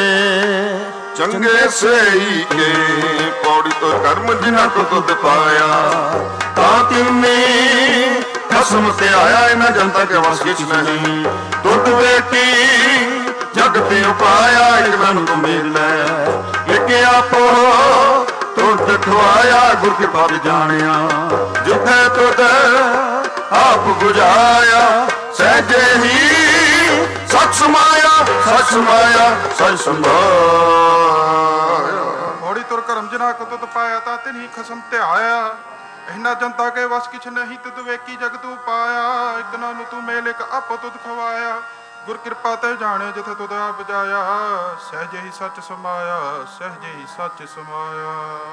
S1: ਚੰਗੇ ਸਹੀ ਕੇ ਪੌੜੀ ਤੋਂ ਕਰਮ ਜਿਨ੍ਹਾਂ ਕੋ ਤੁਧ ਪਾਇਆ। ਤਾਂ ਤਿੰਨੇ ਖਸਮ ਤੇ ਆਇਆ ਇਹਨਾਂ ਜਨਤਾ ਕੇ ਵਸ ਕਿਛ ਨਹੀਂ। ਤੁਧ ਬੇਟੀ ਜਗ ਤੇ ਉਪਾਇਆ ਇੱਕ ਮਨ ਤੋਂ ਮੇਲ ਲੈ। ਇੱਕ ਆਪੋ ਤੁਧ ਖਵਾਇਆ ਗੁਰ ਕੇ ਪਦ ਜਾਣਿਆ। ਜਿੱਥੇ ਤੁਧ ਆਪ ਬੁਝਾਇਆ ਸਹਿਜੇ ਹੀ ਸਚ ਸਮਾਇਆ ਸਚ ਸਮਾਇਆ ਸਚ ਸੰਭਾਇਆ।
S3: ਮੋੜੀ ਤੁਰ ਕਰਮ ਜਿਨਾ ਕੋ ਤੁਧ ਪਾਇਆ ਤਾਂ ਤਿਨਹੀ ਖਸਮ ਤੇ ਆਇਆ। ਇਹਨਾਂ ਜਨਤਾ ਕੇ ਵਸ ਕਿਛ ਨਹੀਂ ਤੁਧ ਵੇਖੀ ਜਗ ਤੂੰ ਪਾਇਆ। ਇੱਕ ਨਾਨੂ ਤੂੰ ਮੇਲ ਇੱਕ ਆਪੋ ਤੁਧ ਖਵਾਇਆ। ਗੁਰ ਕਿਰਪਾ ਤੇ ਜਾਣੇ ਜਿਥੇ ਤੁਧ ਆਪ ਜਾਇਆ। ਸਹਿਜੇ ਹੀ ਸੱਚ ਸਮਾਇਆ ਸਹਿਜੇ ਹੀ ਸੱਚ ਸਮਾਇਆ।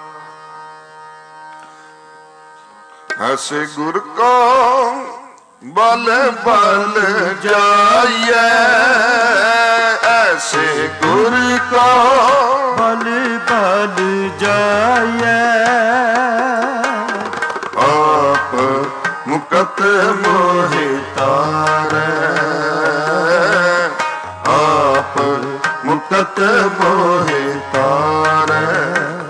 S1: ਐਸੇ ਗੁਰ ਕੋ ਬਲ ਬਲ ਜਾਈਐ। ਐਸੇ ਗੁਰ ਕੋ
S2: ਬਲ ਬਲ ਜਾਈਐ।
S1: ਆਪ ਮੁਕਤ ਮੋਹਿ ਤਾਰੈ। ਆਪ ਮੁਕਤ ਮੋਹਿ ਤਾਰੈ।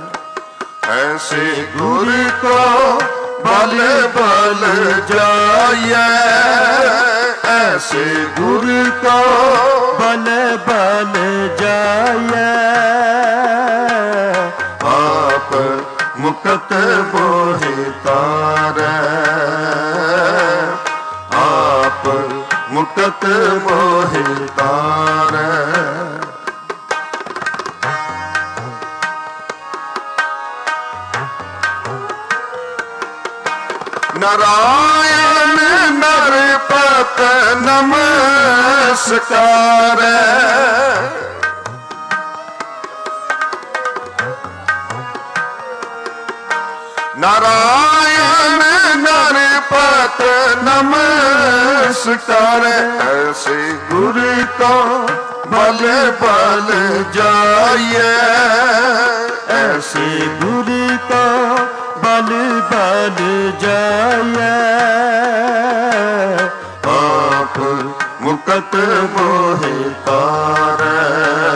S1: ਐਸੇ ਗੁਰ ਕੋ ਬਲ ਬਲ ਜਾਈਐ। ਐਸੇ ਗੁਰ ਕੋ
S2: ਬਲ ਬਲ ਜਾਈਐ।
S1: ਆਪ ਮੁਕਤ ਮੋਹਿ ਤਾਰੈ। ਆਪ ਮੁਕਤ ਮੋਹਿ ਤਾਰੈ। ਨਾਰਾਇਣ ਨਰਪਤ ਨਮਸਕਾਰੈ। ਨਾਰਾਇਣ ਨਰਪਤ ਨਮਸਕਾਰੈ। ਐਸੇ ਗੁਰ ਕੋ ਬਲ ਬਲ ਜਾਈਐ।
S2: ਐਸੇ ਗੁਰ ਕੋ ਬਲ ਬਲ ਜਾਈਐ।
S1: ਆਪ ਮੁਕਤ ਮੋਹਿ ਤਾਰੈ।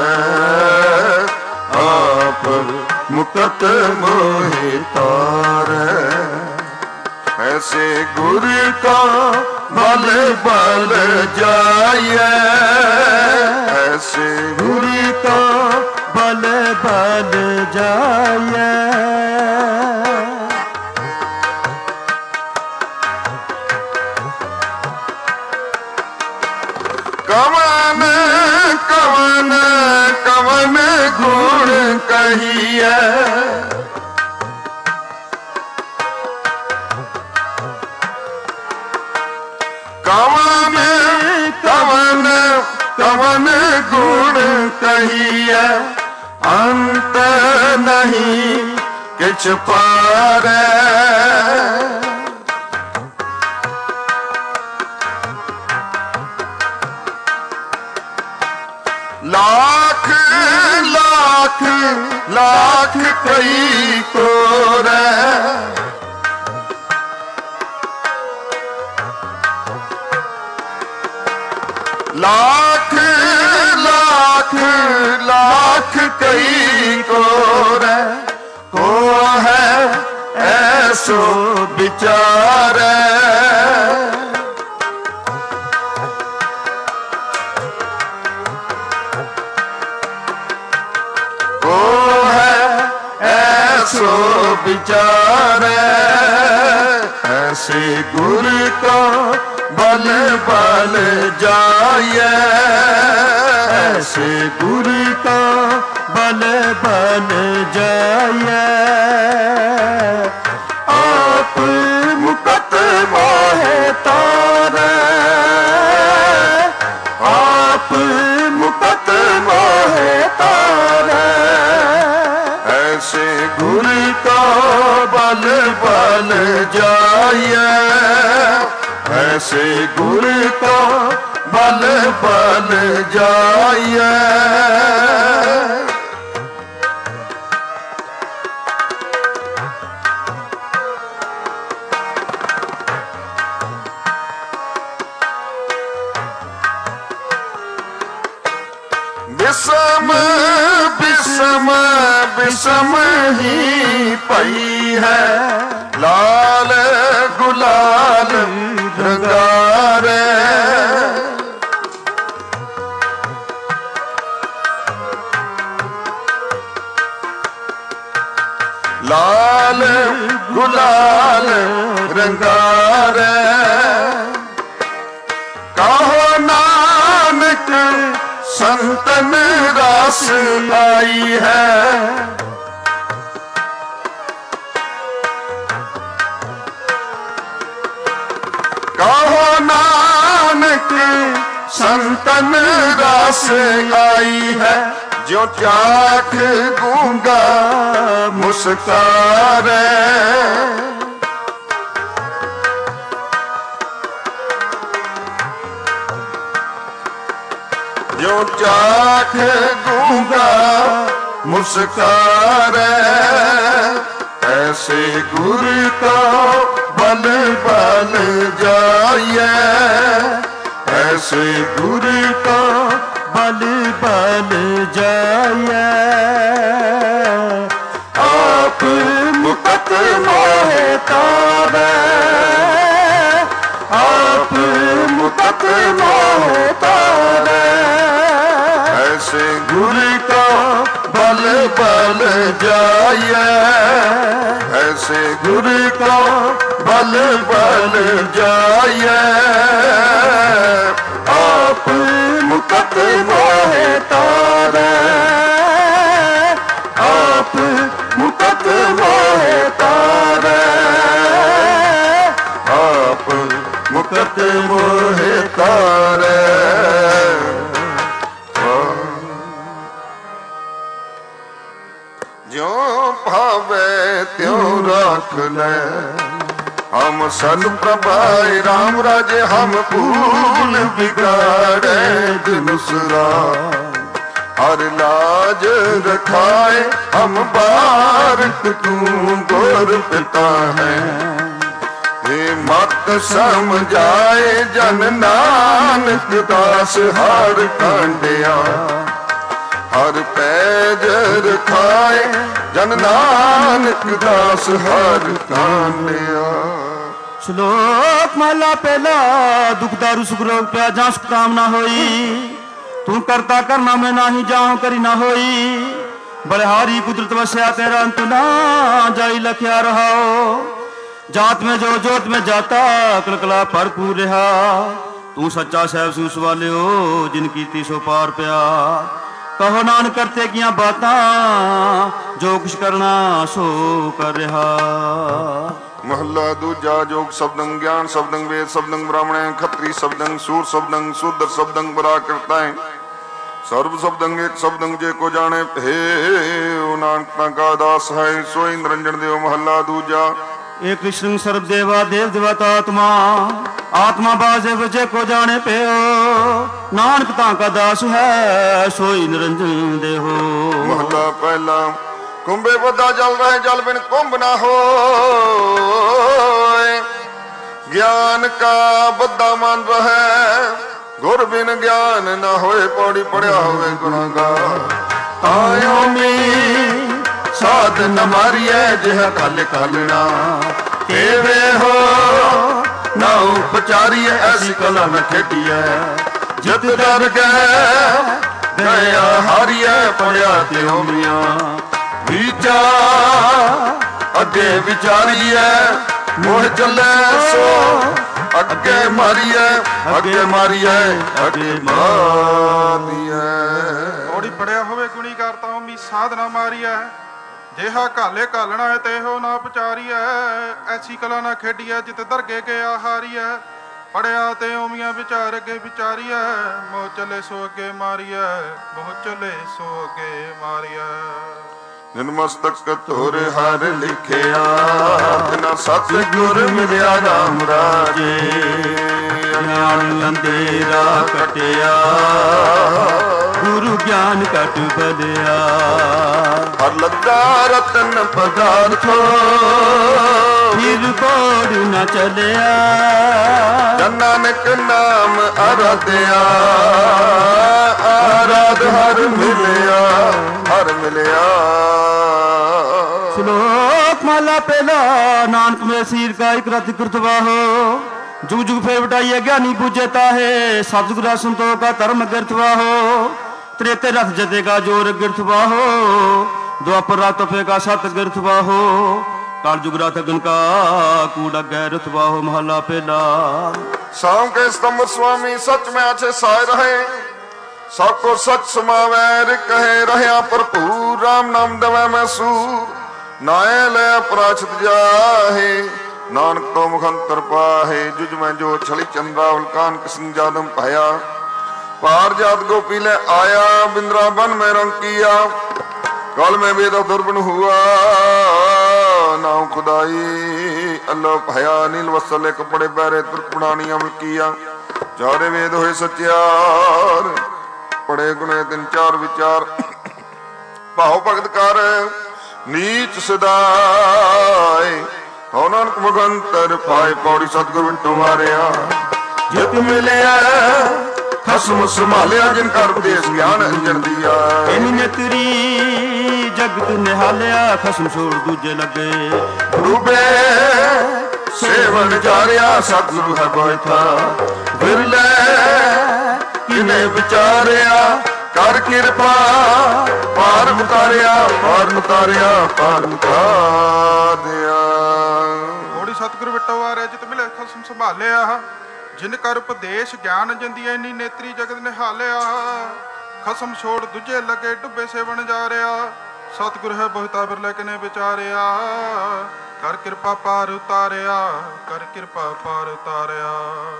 S1: ਆਪ ਮੁਕਤ ਮੋਹਿ ਤਾਰੈ। ਐਸੇ ਗੁਰ ਕੋ ਬਲ ਬਲ ਜਾਈਐ। ਐਸੇ ਗੁਰ
S2: ਕੋ ਬਲ ਬਲ ਜਾਈਐ।
S1: ਕਵਨ ਕਵਨ ਕਵਨ ਗੁਣ ਕਹੀਐ। ਕਵਨ ਕਵਨ ਕਵਨ ਗੁਣ ਕਹੀਐ। ਅੰਤ ਨਹੀਂ ਕਿਛ ਪਾਰੈ। ਲਾਖ ਲਾਖ ਲਾਖ ਕਈ ਕੋਰੈ। ਲਾਖ ਲਾਖ ਲਾਖ ਕਈ ਕੋਰੈ। ਕੋ ਹੈ ਐਸੋ ਵਿਚਾਰੈ। ਸੋ ਵਿਚਾਰੈ। ਐਸੇ ਗੁਰ ਕੋ ਬਲ ਬਲ ਜਾਈਐ।
S2: ਐਸੇ ਗੁਰ ਕੋ ਬਲ ਬਲ ਜਾਈਐ। ਆਪ ਮੁਕਤ ਮੋਹਿ ਤਾਰੈ। ਆਪ ਮੁਕਤ
S1: गुर का बल बल जाइए, ऐसे गुर का बल बल जाइए। बिसम बिसम बिसम ही पई है, लाल गुलाल रंगारे। लाल गुलाल रंगारे, कहो नानक संतन रास आई है। कहो नानक संतन रास आई है, जो चाख गूंगा मुस्कारे। जो चाख गूंगा मुस्कारे, ऐसे गुर का बल बल जाइए, ऐसे गुर का
S2: बल बल जाइए।
S1: आप मुकत मोहे तारे, आप मुकत मोहे तारे, ऐसे गुर का बल बल जाइए, ऐसे गुर का बल बल जाइए। आप मुकत मोहे तारे, आप मुकत मोहे तारे, आप मुकत मोहे तारे। जो भावे त्यों राख ले, हम सन प्रभाए राम राजे, हम भूल बिगाड़े दिनुसरा। हर लाज रखाए हम बारक, तू गोर पिता है। हे मत समझाए जन नानक दास, हर कांडिया हर पैज रखाए, जन नानक दास हर कांडिया।
S2: श्लोक महला पहला, दुख दारू सुख रोग प्या जा सुख कामना होई, तू करता करना मैं नाही जाऊं करी ना होई। बलिहारी कुदरत वस्या तेरा अंत ना जाई लख्या रहाओ। जात में जो जोत में जाता, कलकला भरपूर रहा। तू सच्चा सैब सूस वाले हो, जिनकी तीसो पार प्या। कहो नानक करते किया बातां, जो कुछ करना सो कर रहा।
S1: महला दूजा। जोग शब्दंग ज्ञान शब्दंग वेद शब्दंग ब्राह्मण खत्री शब्दंग सूर शब्दंग शूद्र शब्दंग बरा करता है। सर्व शब्दंग एक शब्दंग जे को जाने, हे नानक का दास है सोई निरंजन देव। महला दूजा।
S2: एक कृष्ण सर्व देवा देव देवता आत्मा, आत्मा बाजे बजे को जाने पे हो। नानक ता का दास है सोई निरंजन देहो।
S1: महला पहला। कुंभे बदा जल रहे जल बिन कुंभ ना हो, ज्ञान का बद्दा मान रहे, गुर बिन ज्ञान न होए। पौड़ी पढ़िया होवे गुनाहगार। आयो में साध न मारिए, जिह कल कलना केवे हो ना उपचारिए। ऐसी कला न खेटिए, जित डर गए गया हारिए। पढ़िया त्यों मिया विचार अगे विचारिए, मुड़ चले सो अगे मारिए। अगे मारिए अगे मारिए।
S3: पौड़ी पढ़िया होवे गुणी करता मी साधना मारिए। जेहा काले कालना है तेहो ना पचारिए। ऐसी कला ना खेडिए, जित दरगे गया हारिए। पढ़िया ते ओमिया विचार अगे विचारिए। मोह चले सो अगे मारिए, मोह चले सो अगे मारिए।
S1: ਜਿਨ ਮਸਤਕ ਧੁਰ ਹਰ ਲਿਖਿਆ, ਬਿਨਾ ਸਤਿਗੁਰ ਮਿਲਿਆ ਰਾਮ ਰਾਜੇ।
S2: ਗਿਆਨ ਅੰਧੇਰਾ ਕਟਿਆ, ਗੁਰੂ ਗਿਆਨ ਕਟ ਬਲਿਆ।
S1: ਹਰ ਲੱਗਾ ਰਤਨ ਪਦਾਰਥੋ,
S2: ਫਿਰ ਬੋੜ ਨਾ ਚਲਿਆ।
S1: ਜਨ ਨਾਨਕ ਨਾਮ ਅਰਾਧਿਆ, ਆਰਾਧ ਹਰ ਮਿਲਿਆ, ਹਰ ਮਿਲਿਆ।
S2: ਸ਼ਲੋਕ ਮਹਲਾ ਪਹਿਲਾ। ਨਾਨਕ ਮੇ ਸੀਰ ਕਾ ਇਕ ਰਤਿ ਕਿਰਤਵਾਹੋ, ਜੁਗ ਜੁਗ ਫੇਰ ਵਟਾਈਏ ਗਿਆਨੀ ਪੂਜੇ ਤਾਹੇ। ਸਤਿਗੁਰਾਂ ਸੰਤੋਖ ਕਾ ਧਰਮ ਗਿਰਤਵਾਹੋ, ਤ੍ਰੇਤੇ ਰਥ ਜਤੇਗਾ ਜੋਰ ਗਿਰਤਵਾਹੋ। ਦੁਆਪਰ ਰਤ ਫੇਗਾ ਸਤ ਗਿਰਤਵਾਹੋ, ਕਲ ਜੁਗ ਰਥ ਅਗਨ ਕਾ ਕੂੜਾ ਗੈਰਤਵਾਹੋ। ਮਹਲਾ ਪਹਿਲਾ।
S1: ਸਾਉ ਕੇ ਸਤੰਭ ਸੁਆਮੀ ਸਚ ਮੈਂ ਆਛੇ ਸਾਇ ਰਹੇ, ਸਭ ਕੋ ਸਚ ਸਮਾਵੈ ਕਹੇ ਰਹਿਆ ਭਰਪੂਰ। ਰਾਮ ਨਾਮ ਦਵੈ ਮੈਂ ਸੂਰ, ਨਾਏ ਲੈ ਪ੍ਰਾਚਿਤ ਜਾਹੇ। ਨਾਨਕ ਤੋਂ ਮੁਖੰਤਰ ਪਾਹੇ, ਜੁਜ ਮੈਂ ਜੋ ਛਲੀ ਚੰਦਰਾ ਉਲਕਾਨ ਕਿਸਨ ਜਾਦਮ ਪਾਇਆ। ਪਾਰ ਜਾਤ ਗੋਪੀ ਲੈ ਆਇਆ, ਬਿੰਦਰਾ ਬਨ ਮੈਂ ਰੰਕਿਆ। कल में वेदा दुर्बन हुआ, नाम खुदाई अल्लाह भया। नील वसल कपड़े पैरे तुर्कपड़ानी अमल किया। चारे वेद होए सत्यार, पढ़े गुणे तीन चार विचार। भाव भगत कर नीच सदाए, हो नानक मुखंतर पाए। पौड़ी सतगुर विंटो मारिया, जित मिलिया खसम संभालिया। जिन कर उपदेश ज्ञान अंजन दिया।
S2: नेत्री जगत निहालिया, खसम छोड़ दूजे लगे।
S1: डूबे सेवन जारिया, सतगुरु है बोयथा। विरले किने विचारिया, कर कृपा पार उतारिया। पार उतारिया, पार उतार दिया।
S3: थोड़ी सतगुरु विटो आ रहे, जित मिले खसम संभालिया। जिन कर उपदेश ज्ञान जंदिया, इन्नी नेत्री जगत निहालिया। खसम छोड़ दूजे लगे, डुबे सेवन जा रहा। सतगुर है बहुता बिरले किने विचारिया। कर कृपा पार उतारिया, कर कृपा पार उतारिया।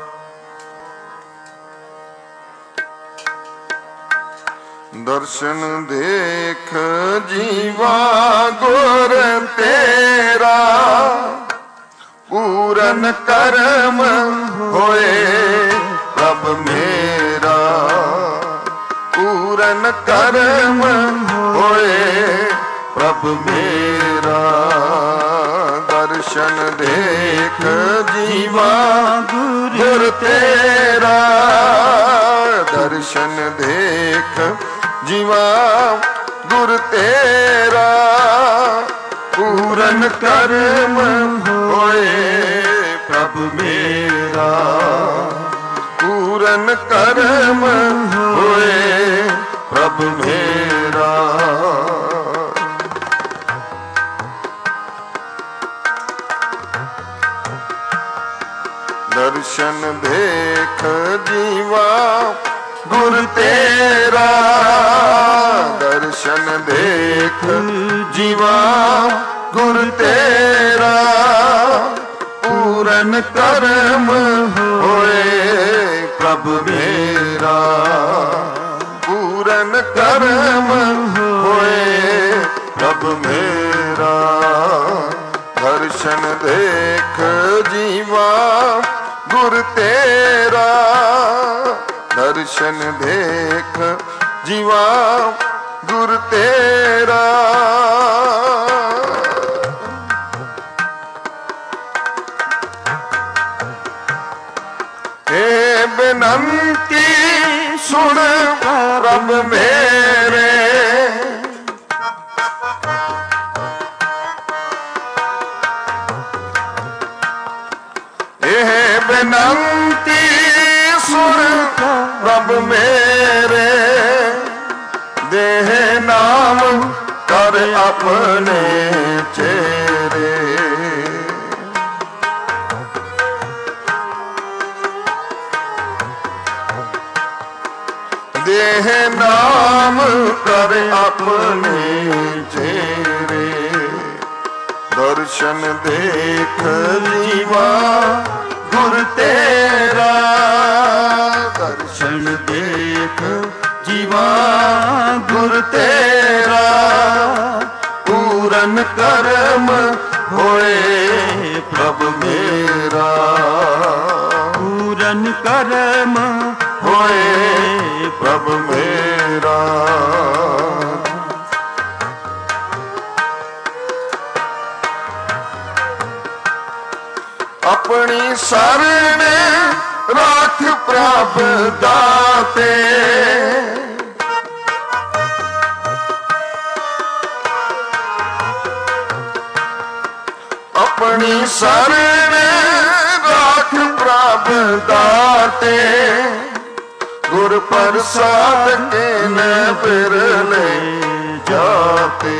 S1: दर्शन देख जीवा गुर तेरा, पूरन कर्म होए प्रभ मेरा। पूरन कर्म होए प्रभ मेरा। दर्शन देख जीवा गुर तेरा। दर्शन देख जीवा गुर तेरा। पूरन कर्म होए प्रभ मेरा। पूरन कर्म होए प्रभ मेरा। दर्शन देख जीवा गुर तेरा। दर्शन देख जीवा गुर तेरा। पूरन कर्म होए प्रभ मेरा। पूरन कर्म होए प्रभ मेरा। दर्शन देख जीवा गुर तेरा। दर्शन देख जीवा गुर तेरा। हे बेनंती सुन प्रभ मेरे। हे बेनंती सुन प्रभ मेरे। देह नाम कर अपने चेरे। देह नाम कर अपने चेरे। दर्शन देख जीवा गुर तेरा। दर्शन देख जीवा गुर तेरा। ਮੇਰਾ। ਆਪਣੀ ਸਰਣ ਰਾਖ ਪ੍ਰਭ ਦਾਤੇ, ਆਪਣੀ ਸਰਣ ਰਾਖ ਪ੍ਰਭ ਦਾਤੇ, ਗੁਰ ਪ੍ਰਸਾਦ ਕੇ ਨ ਬਿਰਲੇ ਜਾਤੇ।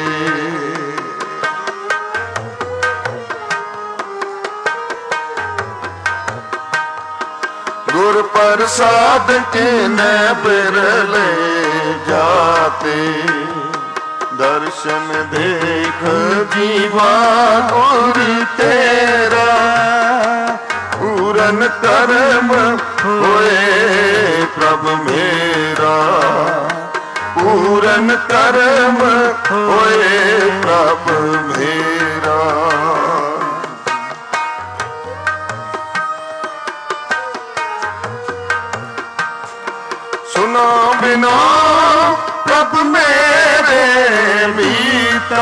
S1: ਗੁਰ ਪ੍ਰਸਾਦ ਕੇ ਨ ਬਿਰਲੇ ਜਾਤੇ। ਦਰਸ਼ਨ ਦੇਖ ਜੀਵਾ ਗੁਰ ਤੇਰਾ, ਪੂਰਨ ਕਰਮ ਹੋਏ ਪ੍ਰਭ ਮੇਰਾ। ਪੂਰਨ ਕਰਮ ਹੋਏ ਪ੍ਰਭ ਮੇਰਾ। ਸੁਨਾ ਬਿਨਾ ਪ੍ਰਭ ਮੇਰੇ ਮੀਤਾ,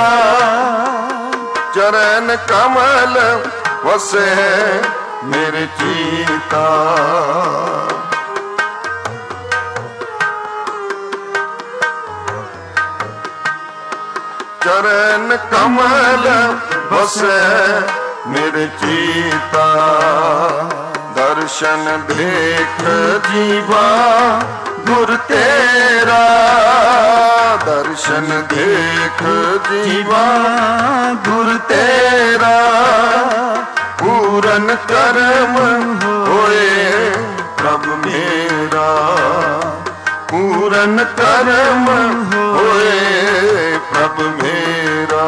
S1: ਚਰਨ ਕਮਲ ਵਸੈ ਮੇਰੇ ਚੀਤਾ। ਚਰਨ ਕਮਲ ਵਸੈ ਮੇਰੇ ਚੀਤਾ। ਦਰਸ਼ਨ ਦੇਖ ਜੀਵਾ ਗੁਰ ਤੇਰਾ। ਦਰਸ਼ਨ ਦੇਖ ਜੀਵਾ ਗੁਰ ਤੇਰਾ। ਪੂਰਨ ਕਰਮ ਹੋਏ ਪ੍ਰਭ ਮੇਰਾ। ਪੂਰਨ ਕਰਮ ਹੋਏ ਪ੍ਰਭ ਮੇਰਾ।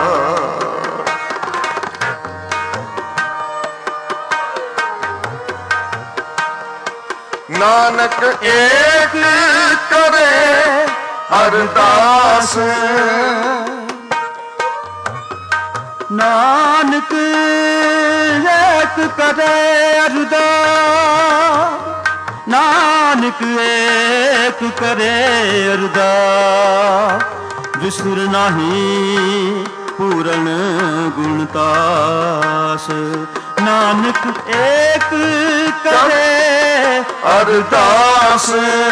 S1: ਨਾਨਕ ਏਕ ਕਰੇ ਅਰਦਾਸ।
S2: ਨਾਨਕ ਏਕ ਕਰੇ ਅਰਦਾਸ। ਨਾਨਕ ਏਕ ਕਰੇ ਅਰਦਾਸ। ਵਿਸੁਰ ਨਾਹੀ ਪੂਰਨ ਗੁਣਤਾਸ। ਨਾਨਕ ਏਕ ਕਰੇ
S1: ਅਰਦਾਸ।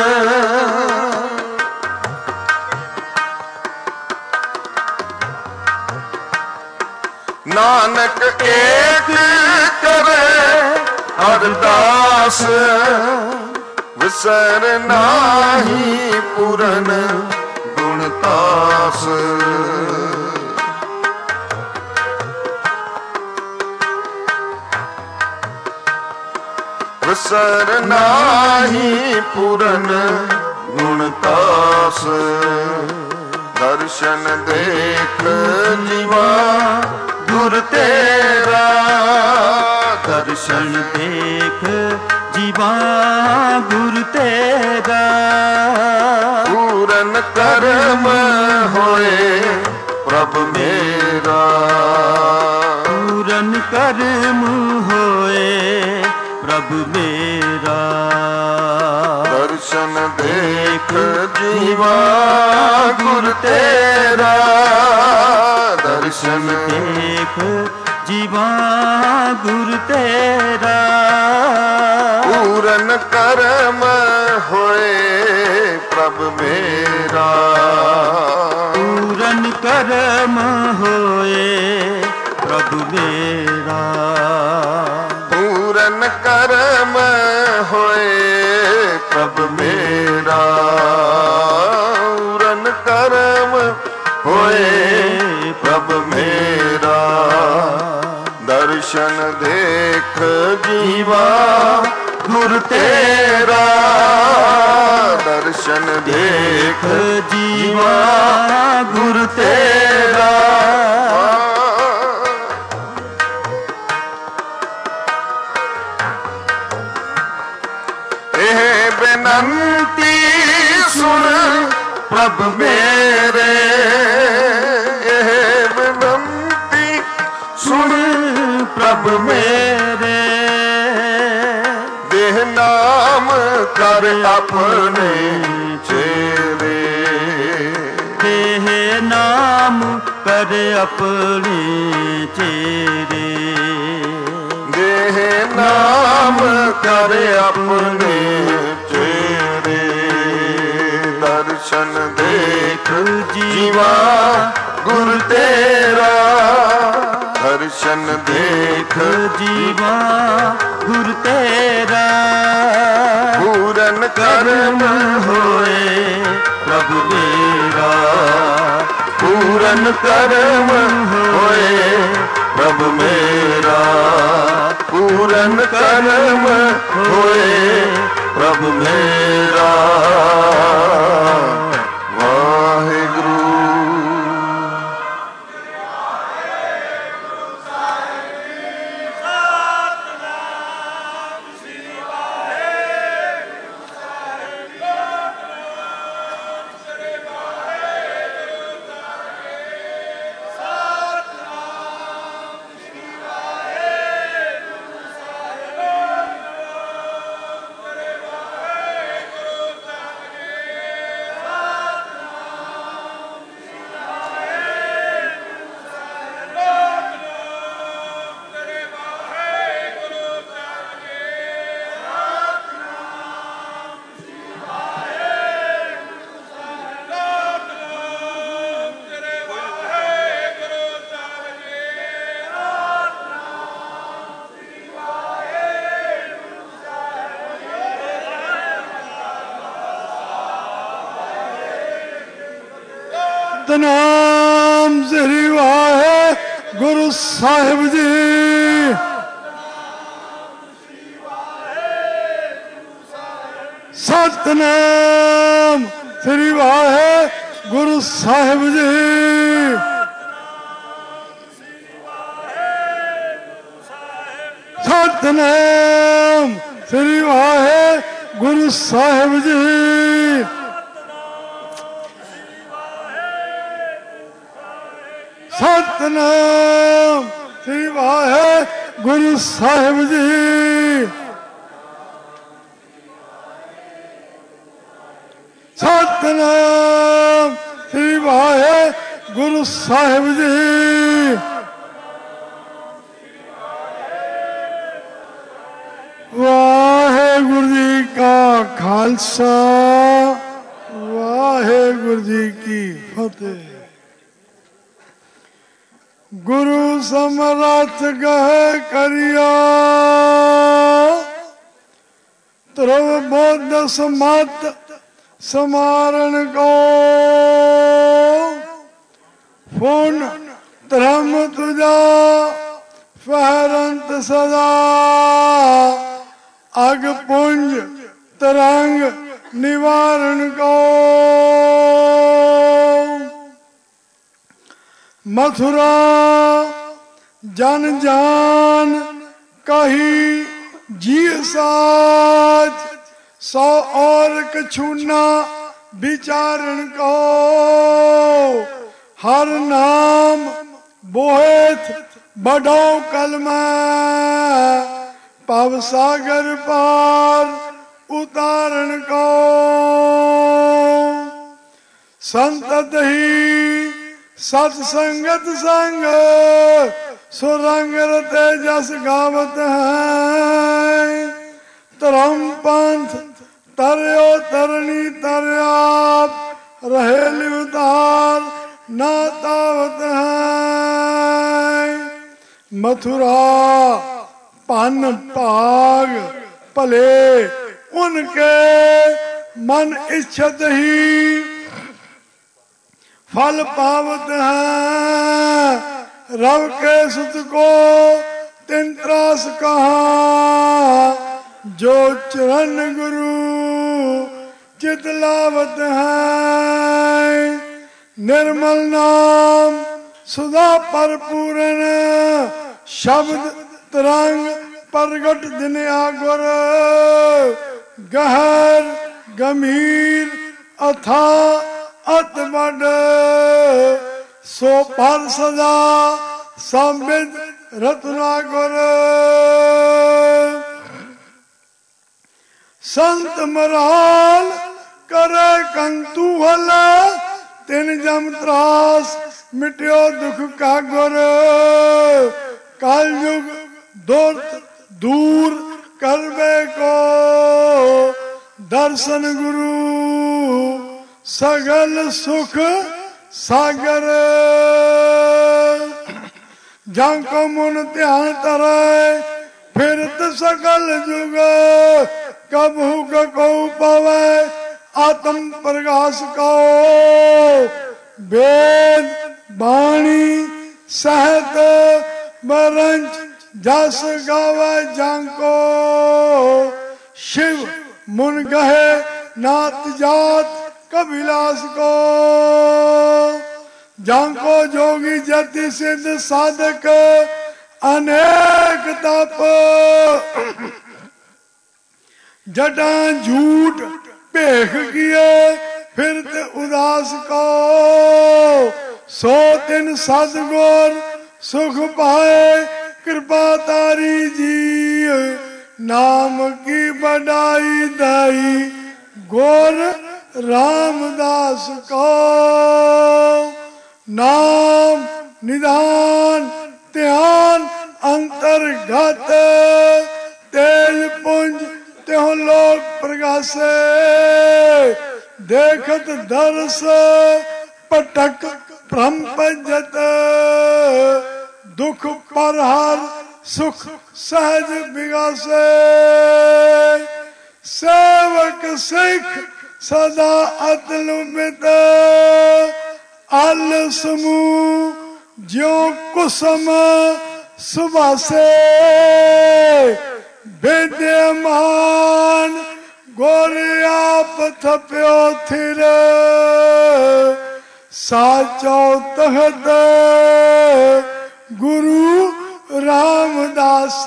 S1: ਨਾਨਕ ਏਕ ਕਰੇ ਅਰਦਾਸ। ਵਿਸਰ ਨਾਹੀ ਪੂਰਨ ਗੁਣਤਾਸ। ਵਿਸਰ ਨਾਹੀ ਪੂਰਨ ਗੁਣਤਾਸ। ਦਰਸ਼ਨ ਦੇਖ ਜੀਵਾ ਗੁਰ ਤੇਰਾ।
S2: ਦਰਸ਼ਨ ਦੇਖ ਜੀਵਾ ਗੁਰ ਤੇਰਾ।
S1: ਪੂਰਨ ਕਰਮ ਹੋਏ ਪ੍ਰਭ ਮੇਰਾ।
S2: ਪੂਰਨ ਕਰਮ ਹੋਏ ਪ੍ਰਭ ਮੇਰਾ।
S1: ਦਰਸ਼ਨ ਦੇਖ ਜੀਵਾ ਗੁਰ ਤੇਰਾ। ਦਰਸ਼ਨ
S2: ਦੇਖ ਜੀਵਾ ਗੁਰ ਤੇਰਾ।
S1: ਪੂਰਨ ਕਰਮ ਹੋਏ ਪ੍ਰਭ ਮੇਰਾ।
S2: ਪੂਰਨ ਕਰਮ ਹੋਏ ਪ੍ਰਭ ਮੇਰਾ।
S1: ਪੂਰਨ ਕਰਮ ਹੋਏ ਪ੍ਰਭ ਮੇਰਾ। ਪੂਰਨ ਕਰਮ ਹੋਏ ਪ੍ਰਭ ਮੇਰਾ। ਦਰਸ਼ਨ ਦੇਖ ਜੀਵਾ ਗੁਰ ਤੇਰਾ। ਦਰਸ਼ਨ ਦੇਖ ਜੀਵਾ ਗੁਰ ਤੇਰਾ। ਇਹ ਬੇਨੰਤੀ ਸੁਣ ਪ੍ਰਭ ਮੇਰੇ। ਇਹ ਬੇਨੰਤੀ ਸੁਣ ਪ੍ਰਭ ਮੇਰੇ। ਦੇਹ ਨਾਮ ਕਰ ਆਪਣੇ ਚੇਰੇ।
S2: कर अपने चेरे।
S1: देह नाम कर अपने चेरे। दर्शन देख जीवा गुर तेरा। दर्शन देख
S2: जीवा गुर तेरा।
S1: पूरन कर्म
S2: होए प्रभु मेरा।
S1: पूरन कर्म होए प्रभु मेरा। पूरन कर्म होए प्रभु मेरा। वाहिगुरु।
S4: सतनाम श्री वाहिगुरु साहिब जी। सतनाम श्री वाहिगुरु साहिब जी। सतनाम श्री वाहिगुरु साहिब जी। सतनाम श्री वाहिगुरु साहिब जी। सतनाम श्री वाहिगुरु साहिब जी। वाहिगुरु जी का खालसा वाहिगुरु जी की फतेह। गुरु समरथ गह करिया ध्रुव बोध समत समारण को। फून धर्म तुझा फहरंत सदा। अग पुंज तरंग निवारण को। मथुरा जन जान कही जी साज। सौ और कछूना विचारण को। हर नाम बोहेत बड़ो कलमा। पव सागर पार उतारण को। संतत ही सत्संगत संग सुरंग रते जस गावत है। तरम पंथ तरयो तरणी तरयाप रहेली उतार ना तावत है। मथुरा पन भाग भले उनके मन इच्छत ही फल पावत है। रव के सुत को तिन त्रास कहा। जो चरण गुरु चितलावत है। निर्मल नाम सुधा पर पूरन शब्द तरंग प्रगट दिन आगुर। गहर गंभीर अथा अत बड़ सो पर सदा संबित रत्नागर। संत मराल करे कंतुहल तिन जम त्रास मिट्यो दुख का गुर कलयुग दूर दूर करवे को दर्शन गुरु सगल सुख सागर जाको मन ध्यान तरे फिरत सकल जुग कबहू को पावे आत्म प्रकाश को वेद बाणी सहत बरंज जस गावे जाको शिव मुन गहे नात जात कबिलास को जाको जोगी जति सिद्ध साधक अनेक तप जटा झूठ पेख किए फिरते उदास को सो दिन सदगुर सुख पाए कृपा तारी जी नाम की बड़ाई दाई गोर रामदास को नाम निधान ध्यान अंतर्गत तेज पुंज त्यों लोक प्रकाशे देखत दर्श पटक भ्रम पंजत दुख पर हर सुख सहज विगासे सेवक सिख सदा अतलुमित अल समूह ज्यो कुसुम सुबासे विद्यमान गोरियाप थप्यो थिर साचो तहत गुरु रामदास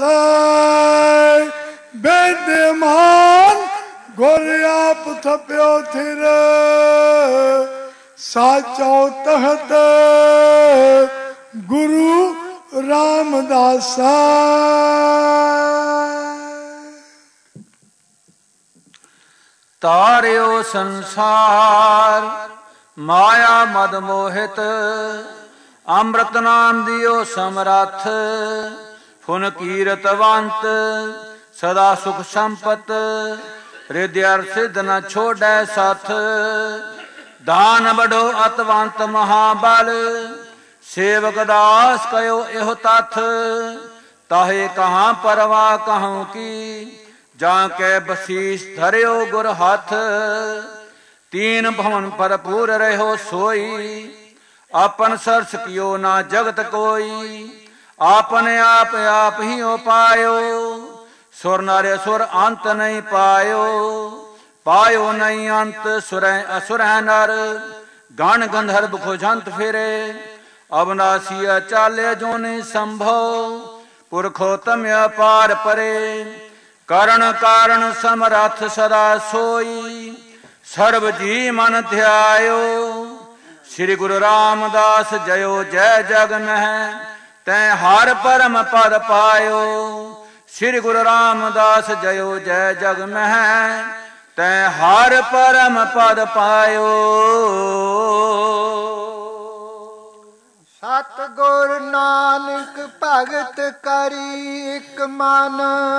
S4: विद्यमान गोरियाप थप्यो थिर साचो तहत गुरु रामदास
S5: तार्यो संसार माया मद मोहित अमृत नाम दियो समरथ फुन कीरतवंत सदा सुख संपत हृदय सिद्ध न छोड़े साथ दान बड़ो अतवंत महाबल सेवक दास कयो एहो तथ ताहे कहाँ परवा कहूँ की जाके बसीस धर्यो गुर हाथ तीन भवन भरपूर रहो सोई अपन सरस कियो ना जगत कोई आपने आप आप ही हो पायो सुर नारे सुर अंत नहीं पायो पायो नहीं अंत सुर असुर नर गण गंधर्व खोजंत फिरे अविनाशी चाले जो नहीं संभव पुरखोतम अपार परे करण कारण समरथ सदा सोई सर्व जी मन ध्यायो श्री गुरु रामदास जयो जय जग मह तै हर परम पद पायो श्री गुरु रामदास जयो जय जग मह तै हर परम पद पायो।
S6: सतगुर नानक भगत करी एक मन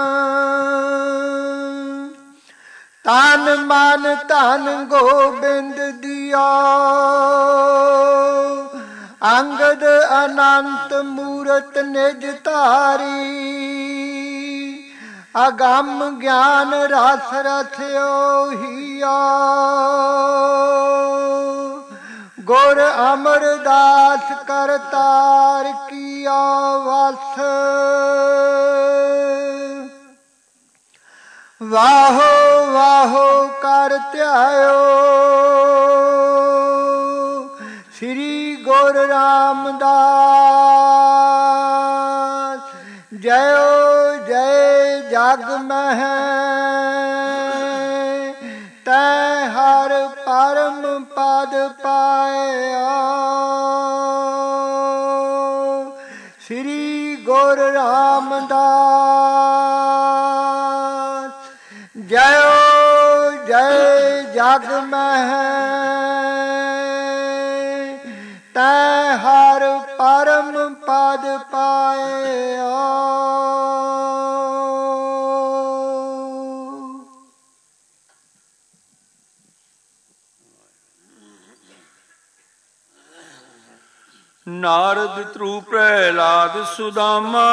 S6: तन मन धन गोबिंद दिया अंगद अनंत मूरत निज धारी अगम ज्ञान रस रथ्यो हिया गुर अमरदास करतार किया वस वाहो वाहो कर ध्यायो श्री गुर रामदास जयो जय जग मह तै हर परम पद पाया श्री गुर रामदास जयो जय जग मह तै हर
S5: ਨਾਰਦ ਧਰੂ ਪ੍ਰਹਿਲਾਦ ਸੁਦਾਮਾ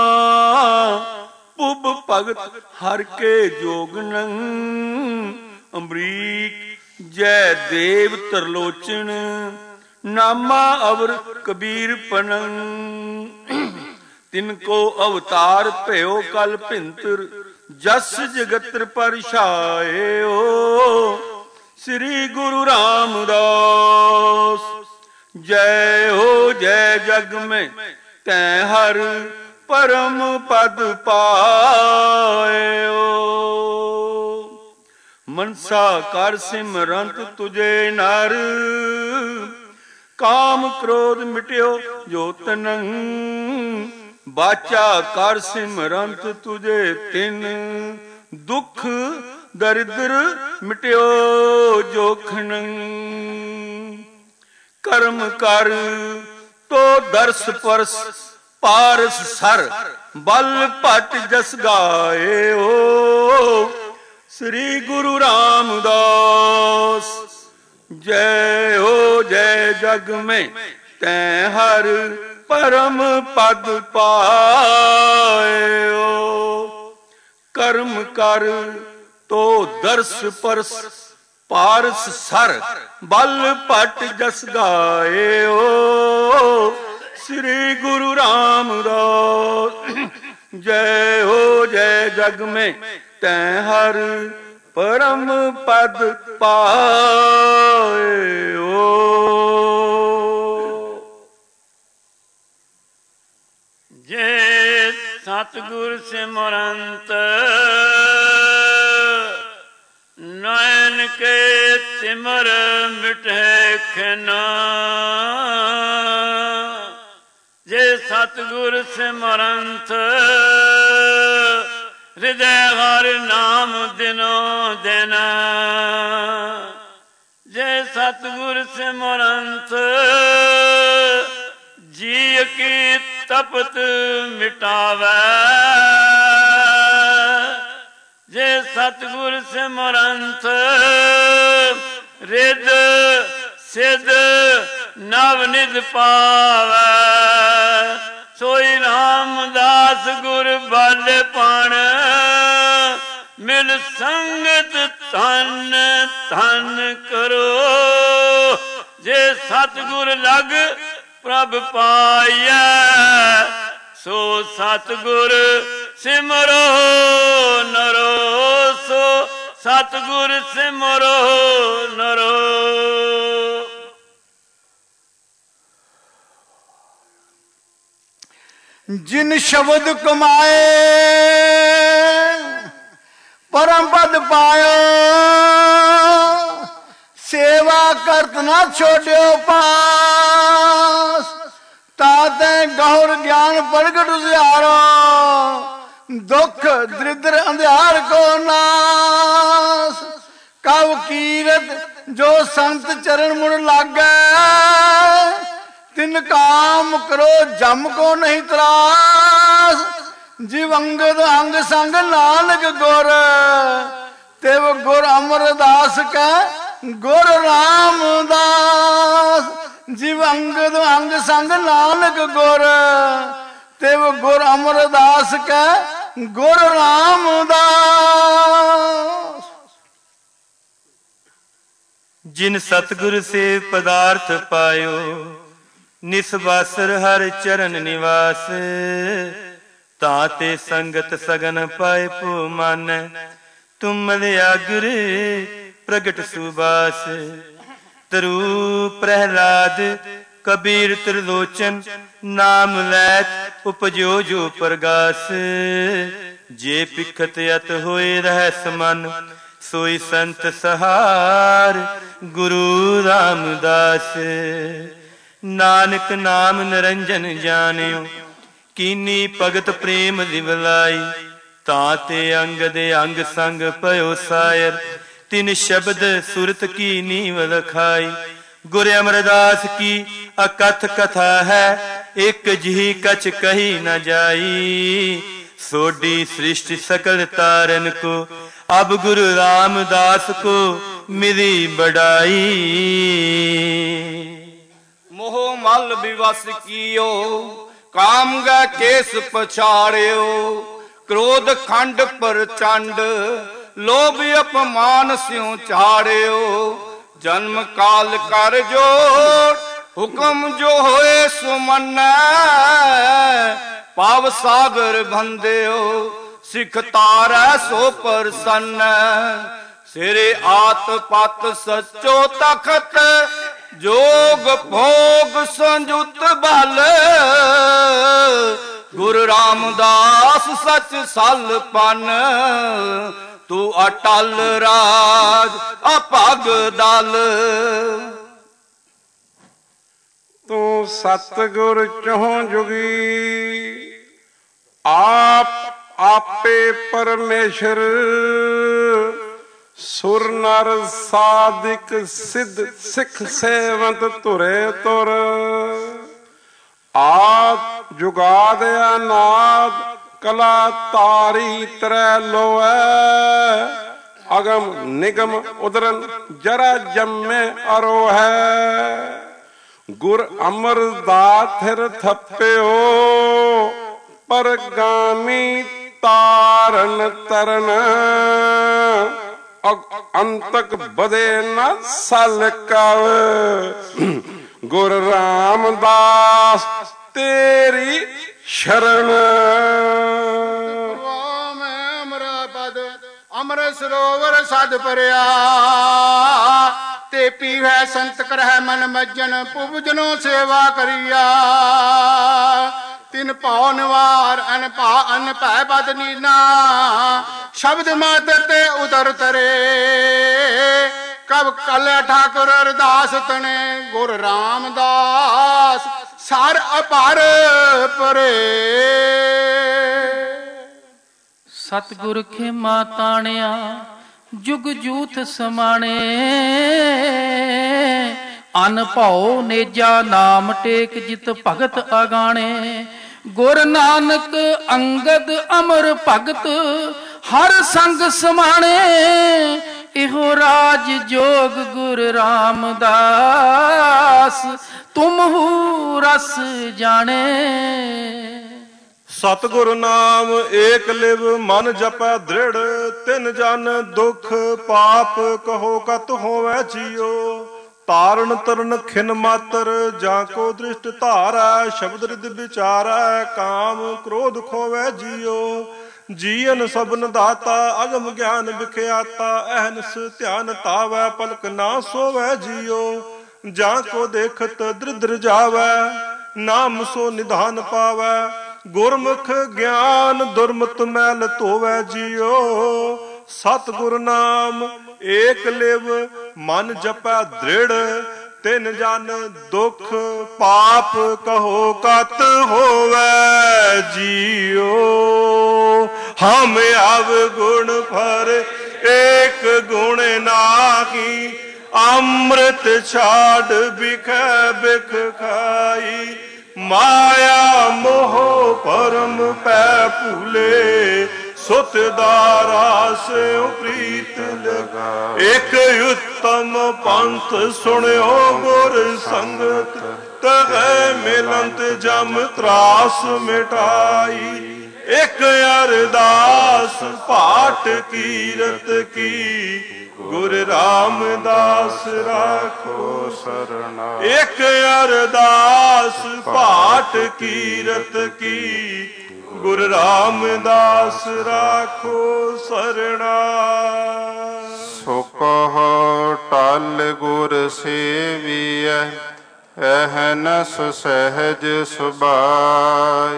S5: ਪੁੱਬ ਭਗਤ ਹਰ ਕੇ ਜੋਗਨੰ ਅੰਬਰੀਕ ਜੈ ਦੇਵ ਤਰਲੋਚਨ ਨਾਮਾ ਅਵਰ ਕਬੀਰ ਪਨੰ ਤਿਨ ਕੋ ਅਵਤਾਰ ਭਇਓ ਕਲ ਭਿੰਤਰ ਜਸ ਜਗਤਰ ਪਰਛਾਇਓ ਸ੍ਰੀ ਗੁਰੂ ਰਾਮਦਾਸ ਜੈ ਹੋ ਜੈ ਜਗ ਮੈਂ ਤੈ ਹਰ ਪਰਮ ਪਦ ਪਾਇਓ ਮਨਸਾ ਕਰ ਸਿਮਰੰਤ ਤੁਝੇ ਨਰ ਕਾਮ ਕ੍ਰੋਧ ਮਿਟਿਓ ਜੋ ਤਨੰ ਬਾਚਾ ਕਰ ਸਿਮਰੰਤ ਤੁਝੇ ਤਿਨ ਦੁਖ ਦਰਿਦਰ ਮਿਟਿਓ ਜੋਖਨੰ ਕਰਮ ਕਰ ਤੋ ਦਰਸ ਪਰਸ ਪਾਰਸ ਸਰ ਬਲ ਭਟ ਜਸ ਗਾਇਓ ਸ੍ਰੀ ਗੁਰੂ ਰਾਮਦਾਸ ਜੈ ਹੋ ਜੈ ਜਗ ਮੈਂ ਤੈ ਹਰ ਪਰਮ ਪਦ ਪਾਇਓ ਕਰਮ ਕਰ ਤੋ ਦਰਸ ਪਰਸ ਪਾਰਸ ਸਰ ਬਲ ਭਟ ਜਸ ਗਾਇਓ ਸ੍ਰੀ ਗੁਰੂ ਰਾਮਦਾਸ ਜੈ ਹੋ ਜੈ ਜਗ ਮੈਂ ਤੈ ਹਰ ਪਰਮ ਪਦ ਪਾਇਓ ਜੇ ਸਤਿਗੁਰ ਸਿਮਰੰਤ ਨੈਣ ਕੇ ਸਿਮਰ ਮਿਟੇ ਖਿਨਾ ਜੇ ਸਤਿਗੁਰ ਸਿਮਰੰਤ ਹਿਰਦੈ ਹਰ ਨਾਮ ਦਿਨੋ ਦਿਨ ਜੇ ਸਤਿਗੁਰ ਸਿਮਰੰਤ ਜੀ ਕੀ ਤਪਤ ਮਿਟਾਵੈ ਜੇ ਸਤਿਗੁਰ ਸਿਮਰੰਤ ਰਿਦ ਸਿਧ ਨਵ ਨਿਧ ਪਾਵੈ ਸੋਈ ਰਾਮਦਾਸ ਗੁਰ ਬਲ ਪਣ ਮਿਲ ਸੰਗਤ ਧਨ ਧਨ ਕਰੋ ਜੇ ਸਤਿਗੁਰ ਲਗ ਪ੍ਰਭ ਪਾਈਐ ਸੋ ਸਤਿਗੁਰ ਸਿਮਰੋ ਨਰੋ ਸੋ ਸਤਿਗੁਰ ਸਿਮਰੋ ਨਰੋ
S6: ਜਿਨ ਸ਼ਬਦ ਕਮਾਏ ਪਰਮ ਪਦ ਪਾਇਓ ਸੇਵਾ ਕਰਤ ਨਾ ਛੋੜਿਓ ਪਾਸ ਤਾਤੇ ਗੌਰ ਗਿਆਨ ਪ੍ਰਗਟ ਉਜਿਆਰੋ ਦੁੱਖ ਦਰਿਦਰ ਅੰਧਿਆਰ ਕੋ ਨਾਸ ਕਵ ਕੀਰਤ ਜੋ ਸੰਤ ਚਰਨ ਮੁੜ ਲਾਗੈ ਤਿਨ ਕਾਮ ਕਰੋ ਜਮ ਕੋ ਨਹੀਂ ਤਰਾਸ ਜਿਵ ਅੰਗਦ ਅੰਗ ਸੰਗ ਨਾਨਕ ਗੁਰ ਤਿਵ ਗੁਰ ਅਮਰਦਾਸ ਕੈ ਗੁਰ ਰਾਮਦਾਸ ਜਿਵ ਅੰਗਦ ਅੰਗ ਸੰਗ ਨਾਨਕ ਗੁਰ ਤਿਵ ਗੁਰ ਅਮਰਦਾਸ ਕੈ ਗੁਰ ਰਾਮਦਾਸ
S7: ਜਿਨ ਸਤਿਗੁਰ ਸੇ ਪਦਾਰਥ ਪਾਇਓ ਨਿਸਵਾਸਰ ਹਰ ਚਰਨ ਨਿਵਾਸ ਤਾਂ ਤੇ ਸੰਗਤ ਸਗਨ ਪਾਏ ਭੂ ਮਨ ਤੁਮ ਲਿਆਗਰ ਪ੍ਰਗਟ ਸੁਬਾਸ ਤਰੂ ਪ੍ਰਹਿਲਾਦ ਕਬੀਰ ਤ੍ਰਿਲੋਚਨ ਨਾਮ ਲੈਤ ਉਪਜੋ ਜੋ ਪ੍ਰਗਾਸ ਜੇ ਪਿਖਤ ਅਤ ਹੋਏ ਰਹਿ ਮਨ ਸੋਈ ਸੰਤ ਸਹਾਰ ਗੁਰੂ ਰਾਮਦਾਸ ਨਾਨਕ ਨਾਮ ਨਿਰੰਜਨ ਜਾਣਿਓ ਕੀਨੀ ਭਗਤ ਪ੍ਰੇਮ ਦਿਵਲਾਈ ਤਾਂ ਤੇ ਅੰਗ ਦੇ ਅੰਗ ਸੰਗ ਭਇਓ ਸਾਇਰ ਤਿਨ ਸ਼ਬਦ ਸੁਰਤ ਕੀ ਨੀਵ ਲਖਾਈ ਗੁਰ ਅਮਰਦਾਸ ਕੀ ਅਕਥ ਕਥਾ ਹੈ ਇੱਕ ਜਿਹੀ ਕਛ ਕਹੀ ਨ ਜਾਈ ਸੋਡੀ ਸ੍ਰਿਸ਼ਟ ਸਕਲ ਤਾਰਨ ਕੋ ਅਬ ਗੁਰੂ ਰਾਮਦਾਸ ਕੋ ਮਿਲੀ ਬੜਾਈ
S8: ਮੋਹ
S6: तल विवश कियो, काम गै केस पछाड़ियो, क्रोध खंड प्रचंड, लोभ अपमान स्यों चाड़ियो, जन्म काल कर जोड़, हुक्म जो होए सो मन्नै, पाव सागर बंदियो, सिख तारै सो प्रसन्न, सिरे आत पत सचो तखत, जोग भोग संयुत बल, गुरु रामदास सच सल पन, तू अटल राज अपग दल।
S8: तू सतगुर चौं जुगी, आप आपे परमेश्वर, सुर नर साधिक सिद्ध सिख सेवंत तुरे तुर, आद जुगाद अनाद कला तारी त्रै लोए, अगम निगम उदरन जरा जम्मे अरोहै, गुर अमरदास थप्पियो, परगामी तारन तरन, अंतक बदे न सल कव, गुरु रामदास तेरी शरण।
S6: अमरापद अमृत सरोवर सद परिया, ते पीवै संत करह मन मज्जन, पुबजनो सेवा करिया, तिन भाव निवार अन भा अन भै बद नीना, शब्द मात्र ते उतर तरे, कब कल ठाकुर अरदास तने, गुरु रामदास सार अपार परे।
S9: सतगुर खेमा ताणिया, जुग जूथ समाणे, अन भाओ नेजा नाम टेक, जित भगत अगाणे, गुर नानक अंगद अमर भगत, हर संग समाणे, इहो राज जोग गुरु रामदास, तुम हू रस जाने।
S1: सतगुर नाम एक लिव मन जपै दृढ़, तिन जन दुख पाप कहो कत होवै जियो, तारण तरन खिन मातर, जाको दृष्ट धारै, शब्द रिद विचारै, काम क्रोध खोवै जियो, जीवन सबन दाता, अगम ज्ञान विख्याता, अहनस ध्यान तावै, पलक ना सोवै जियो, जाको देखत दृद्र जावै, नाम सो निधान पावै, गुरमुख ज्ञान दुर्मत मैल धोवै जियो, सतगुर नाम एक लिव मन जपै दृढ़, तिन जन दुख पाप कहो कत होवै जियो, हम अवगुण पर एक गुण नाही, अमृत छाड़ बिखै बिख खाई, माया मोह परम पै भूले, सुत दारा से प्रीत लगा, एक उत्तम पंथ सुनियो गुर संगत, तह मिलंत जम त्रास मिटाई, एक अरदास पाठ कीरत की, गुरु रामदास राखो सरना, एक अरदास पाठ कीरत की, गुरु रामदास राखो सरना।
S10: सो कहो टल गुर सेविय, अहनस सहज सुबाय,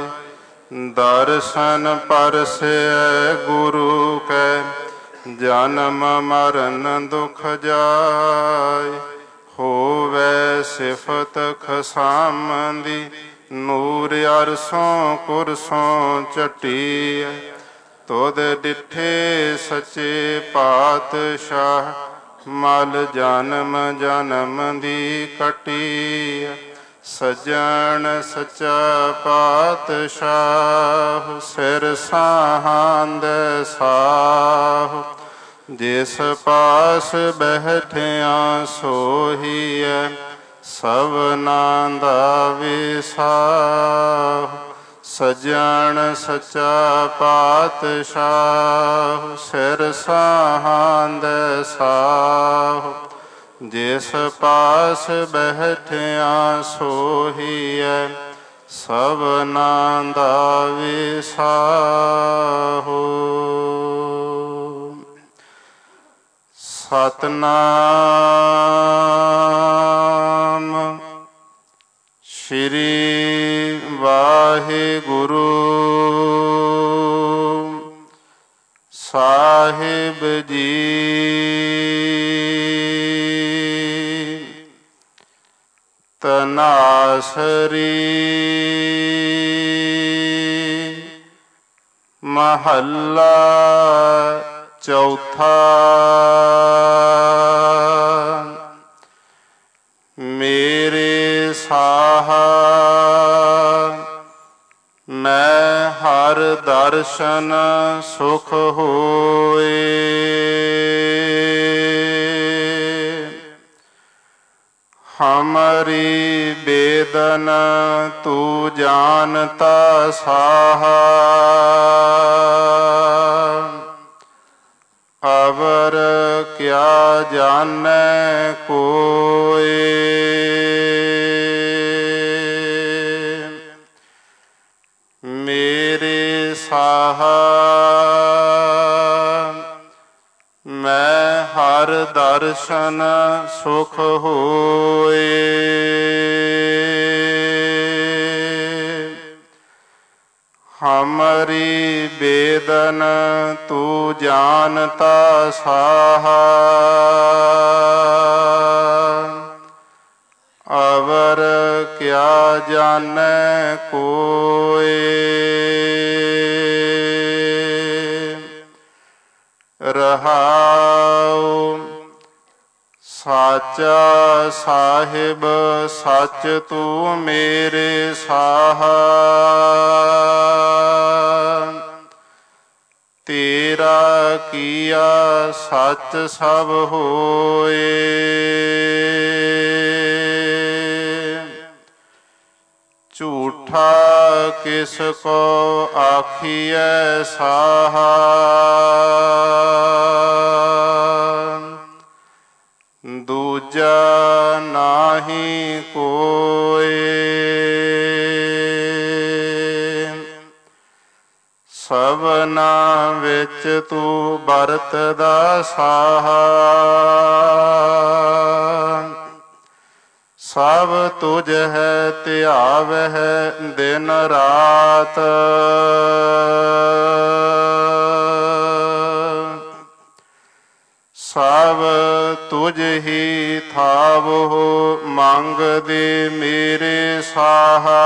S10: दर्शन परसे गुरु कै, जन्म मरण दुख जाय, होवै सिफत खसामदी, नूर अरसों कुरसों चटी, तुद डिठे सचे पातशाह, मल जन्म जन्म दी कटी, सजन सच्चा पातशाह, सिर साहंद साह, जिस पास बैठिया सोहिय, ਸਭਨਾ ਦਾ ਵਿਸਾਹ। ਸਜਣ ਸੱਚਾ ਪਾਤਸ਼ਾਹ ਸਿਰ ਸਾਹਾਂਦੈ ਸਾਹ। ਜਿਸ ਪਾਸ ਬੈਠਿਆ ਸੋਹੀਐ ਸਭਨਾ ਦਾ ਵਿਸਾਹੋ। ਸਤਨਾਮ ਸ਼੍ਰੀ ਵਾਹਿਗੁਰੂ ਸਾਹਿਬ ਜੀ। ਤਨਾਸਰੀ ਮਹੱਲਾ ਚੌਥਾ। ਮੇਰੇ ਸਾਹਾ ਮੈਂ ਹਰ ਦਰਸ਼ਨ ਸੁਖ ਹੋਏ। ਹਮਾਰੀ ਬੇਦਨ ਤੂੰ ਜਾਨਤਾ ਸਾਹਾ। ਅਵਰ ਕਿਆ ਜਾਣੈ ਕੋਇ। ਮੇਰੇ ਸਾਹਾ ਮੈਂ ਹਰ ਦਰਸ਼ਨ ਸੁਖ ਹੋਏ। ਹਮਾਰੀ ਬੇਦਨ ਤੂੰ ਜਾਨਤਾ ਸਾਹਾ। ਅਵਰ ਕਿਆ ਜਾਣੈ ਕੋਇ। ਰਹਾਉ ਸਾਚਾ ਸਾਹਿਬ ਸੱਚ ਤੂੰ ਮੇਰੇ ਸਾਹਾ। ਤੇਰਾ ਕੀਆ ਸੱਚ ਸਭ ਹੋਏ। ਝੂਠਾ ਕਿਸ ਕੋ ਆਖੀਐ ਸਾਹਾ। ਦੂਜਾ ਨਾਹੀ ਕੋਇ। ਸਭਨਾ ਵਿੱਚ ਤੂੰ ਵਰਤਦਾ ਸਾਹਾ। ਸਭ ਤੁਝ ਹੈ ਧਿਆਵਹਿ ਦਿਨ ਰਾਤ। ਸਭ ਤੁਝ ਹੀ ਥਾਵੋ ਮੰਗਦੇ ਮੇਰੇ ਸਾਹਾ।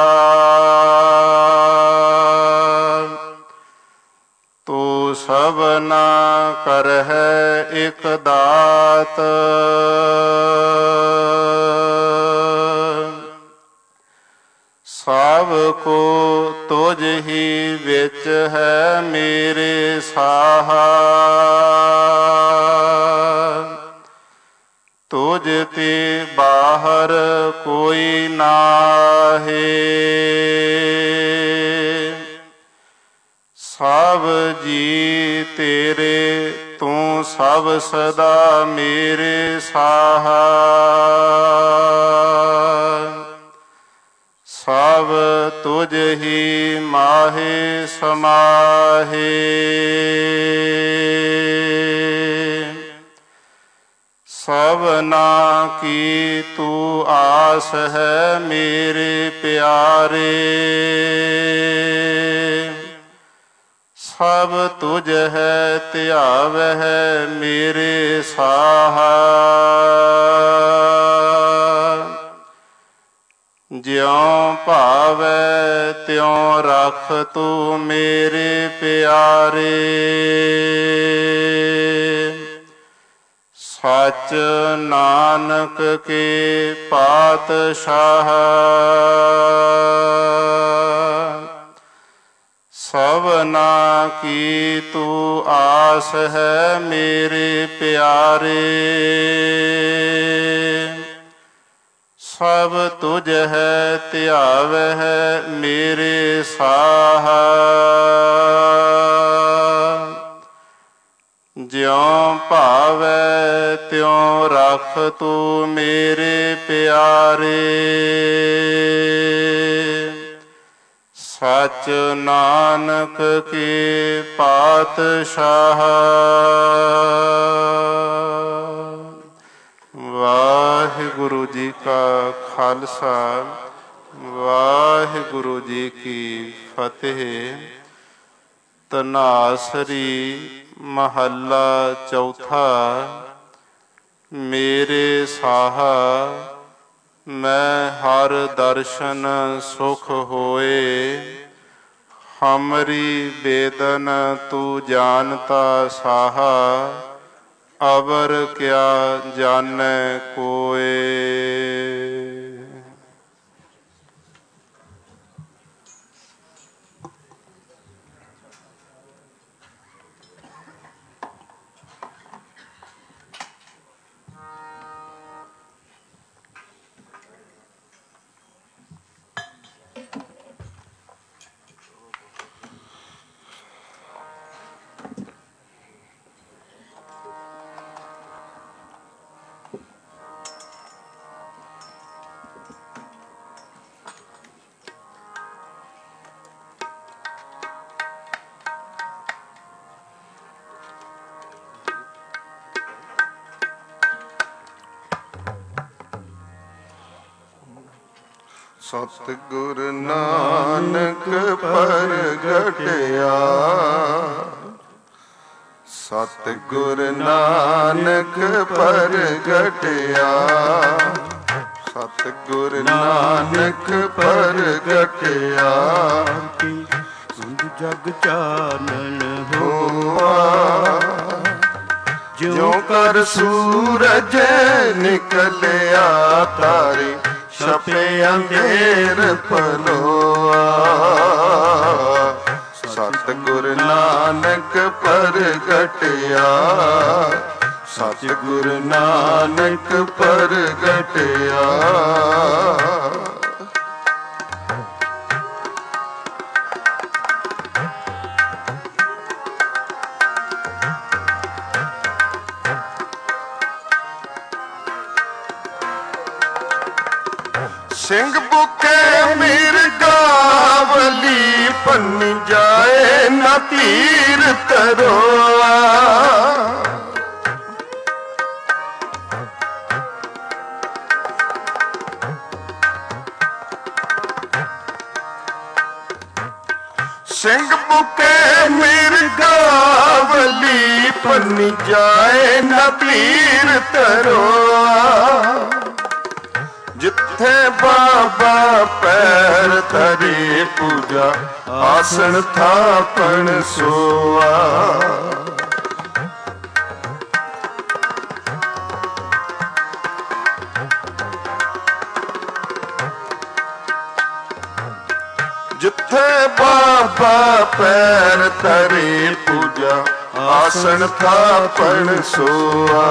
S10: ਤੂੰ ਸਭਨਾ ਕਰਹਿ ਇਕ ਦਾਤ। ਸਭ ਕੋ ਤੁਝ ਹੀ ਵਿੱਚ ਹੈ ਮੇਰੇ ਸਾਹਾ। ਤੁਝ ਤੇ ਬਾਹਰ ਕੋਈ ਨਾਹੀ। ਸਭ ਜੀ ਤੇਰੇ ਤੂੰ ਸਭ ਸਦਾ ਮੇਰੇ ਸਾਹਾ। ਸਭ ਤੁਝ ਹੀ ਮਾਹੇ ਸਮਾਹੇ। ਸਭਨਾ ਕੀ ਤੂੰ ਆਸ ਹੈ ਮੇਰੇ ਪਿਆਰੇ। ਸਭ ਤੁਝ ਹੈ ਧਿਆਵਹਿ ਮੇਰੇ ਸਾਹਾ। ਜਿਉ ਭਾਵੈ ਤਿਉ ਰਖ ਤੂੰ ਮੇਰੇ ਪਿਆਰੇ। ਸਚ ਨਾਨਕ ਕੇ ਪਾਤਸ਼ਾਹ। ਸਭਨਾ ਕੀ ਤੂੰ ਆਸ ਹੈ ਮੇਰੇ ਪਿਆਰੇ। ਸਭ ਤੁਝ ਹੈ ਧਿਆਵਹਿ ਮੇਰੇ ਸਾਹਾ। ਜਿਉ ਭਾਵੈ ਤਿਉ ਰੱਖ ਤੂੰ ਮੇਰੇ ਪਿਆਰੇ। ਸਚ ਨਾਨਕ ਕੀ ਪਾਤਸ਼ਾਹ। ਵਾਹਿਗੁਰੂ ਜੀ ਕਾ ਖਾਲਸਾ ਵਾਹਿਗੁਰੂ ਜੀ ਕੀ ਫਤਿਹ। ਧਨਾਸਰੀ ਮਹੱਲਾ ਚੌਥਾ। ਮੇਰੇ ਸਾਹਾ ਮੈਂ ਹਰ ਦਰਸ਼ਨ ਸੁਖ ਹੋਏ। ਹਮਰੀ ਬੇਦਨ ਤੂੰ ਜਾਣਤਾ ਸਾਹਾ। ਅਵਰ ਕਿਆ ਜਾਣੈ ਕੋਇ।
S1: ਸਤਿਗੁਰ ਨਾਨਕ ਪ੍ਰਗਟਿਆ। ਸਤਿਗੁਰ ਨਾਨਕ ਪ੍ਰਗਟਿਆ। ਸਤਿਗੁਰ ਨਾਨਕ ਪ੍ਰਗਟਿਆ।
S2: ਜਗ ਚਾਨਣ
S1: ਹੋਆ। ਜਿਉ ਕਰ ਸੂਰਜ ਨਿਕਲਿਆ ਤਾਰੇ। ਛਪੇ ਅੰਧੇਰ ਪਲੋਆ। ਸਤਿਗੁਰ ਨਾਨਕ ਪ੍ਰਗਟਿਆ। ਸਤਿਗੁਰ ਨਾਨਕ ਪ੍ਰਗਟਿਆ। ਸਿੰਘ ਬੁਕੇ ਮਿਰਗਾਵਲੀ ਪੰਨੀ ਜਾਏ ਨਾ ਤੀਰ ਤਰੋਆ। ਸਿੰਘ ਬੁਕੇ ਮਿਰਗਾਵਲੀ ਪੰਨੀ ਜਾਏ ਨਾ ਤੀਰ ਤਰੋਆ। ਜਿੱਥੇ ਬਾਬਾ ਪੈਰ ਧਰੇ ਪੂਜਾ ਆਸਣ ਥਾਪਣ ਸੋਆ। ਜਿੱਥੇ ਬਾਬਾ ਪੈਰ ਧਰੇ ਪੂਜਾ ਆਸਣ ਥਾਪਣ ਸੋਆ।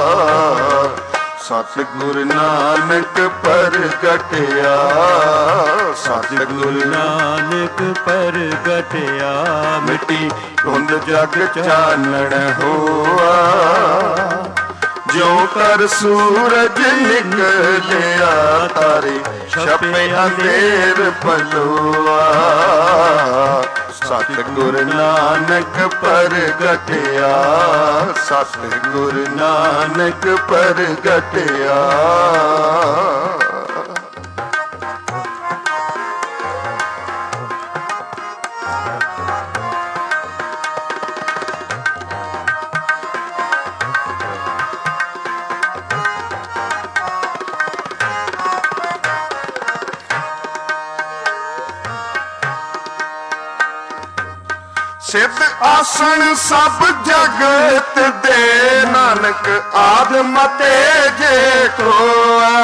S1: ਸਤਿਗੁਰ ਨਾਨਕ ਪ੍ਰਗਟਿਆ। ਸਤਿਗੁਰ
S2: ਨਾਨਕ ਪ੍ਰਗਟਿਆ।
S1: ਮਿੱਟੀ ਧੁੰਦ ਜਗ ਚਾਨਣ ਹੋਆ। ਜਿਉ ਕਰ ਸੂਰਜ ਨਿਕਲਿਆ ਤਾਰੇ। ਛਪੇ ਅੰਧੇਰ ਪਲੋਆ। ਸਤਿਗੁਰ ਨਾਨਕ ਪ੍ਰਗਟਿਆ। ਸਤਿਗੁਰ ਨਾਨਕ ਪ੍ਰਗਟਿਆ। ਸਿੱਧ ਆਸਣ ਸਭ ਜਗਤ ਦੇ। ਨਾਨਕ ਆਦਮ ਤੇ ਜੇ ਕੋਆ।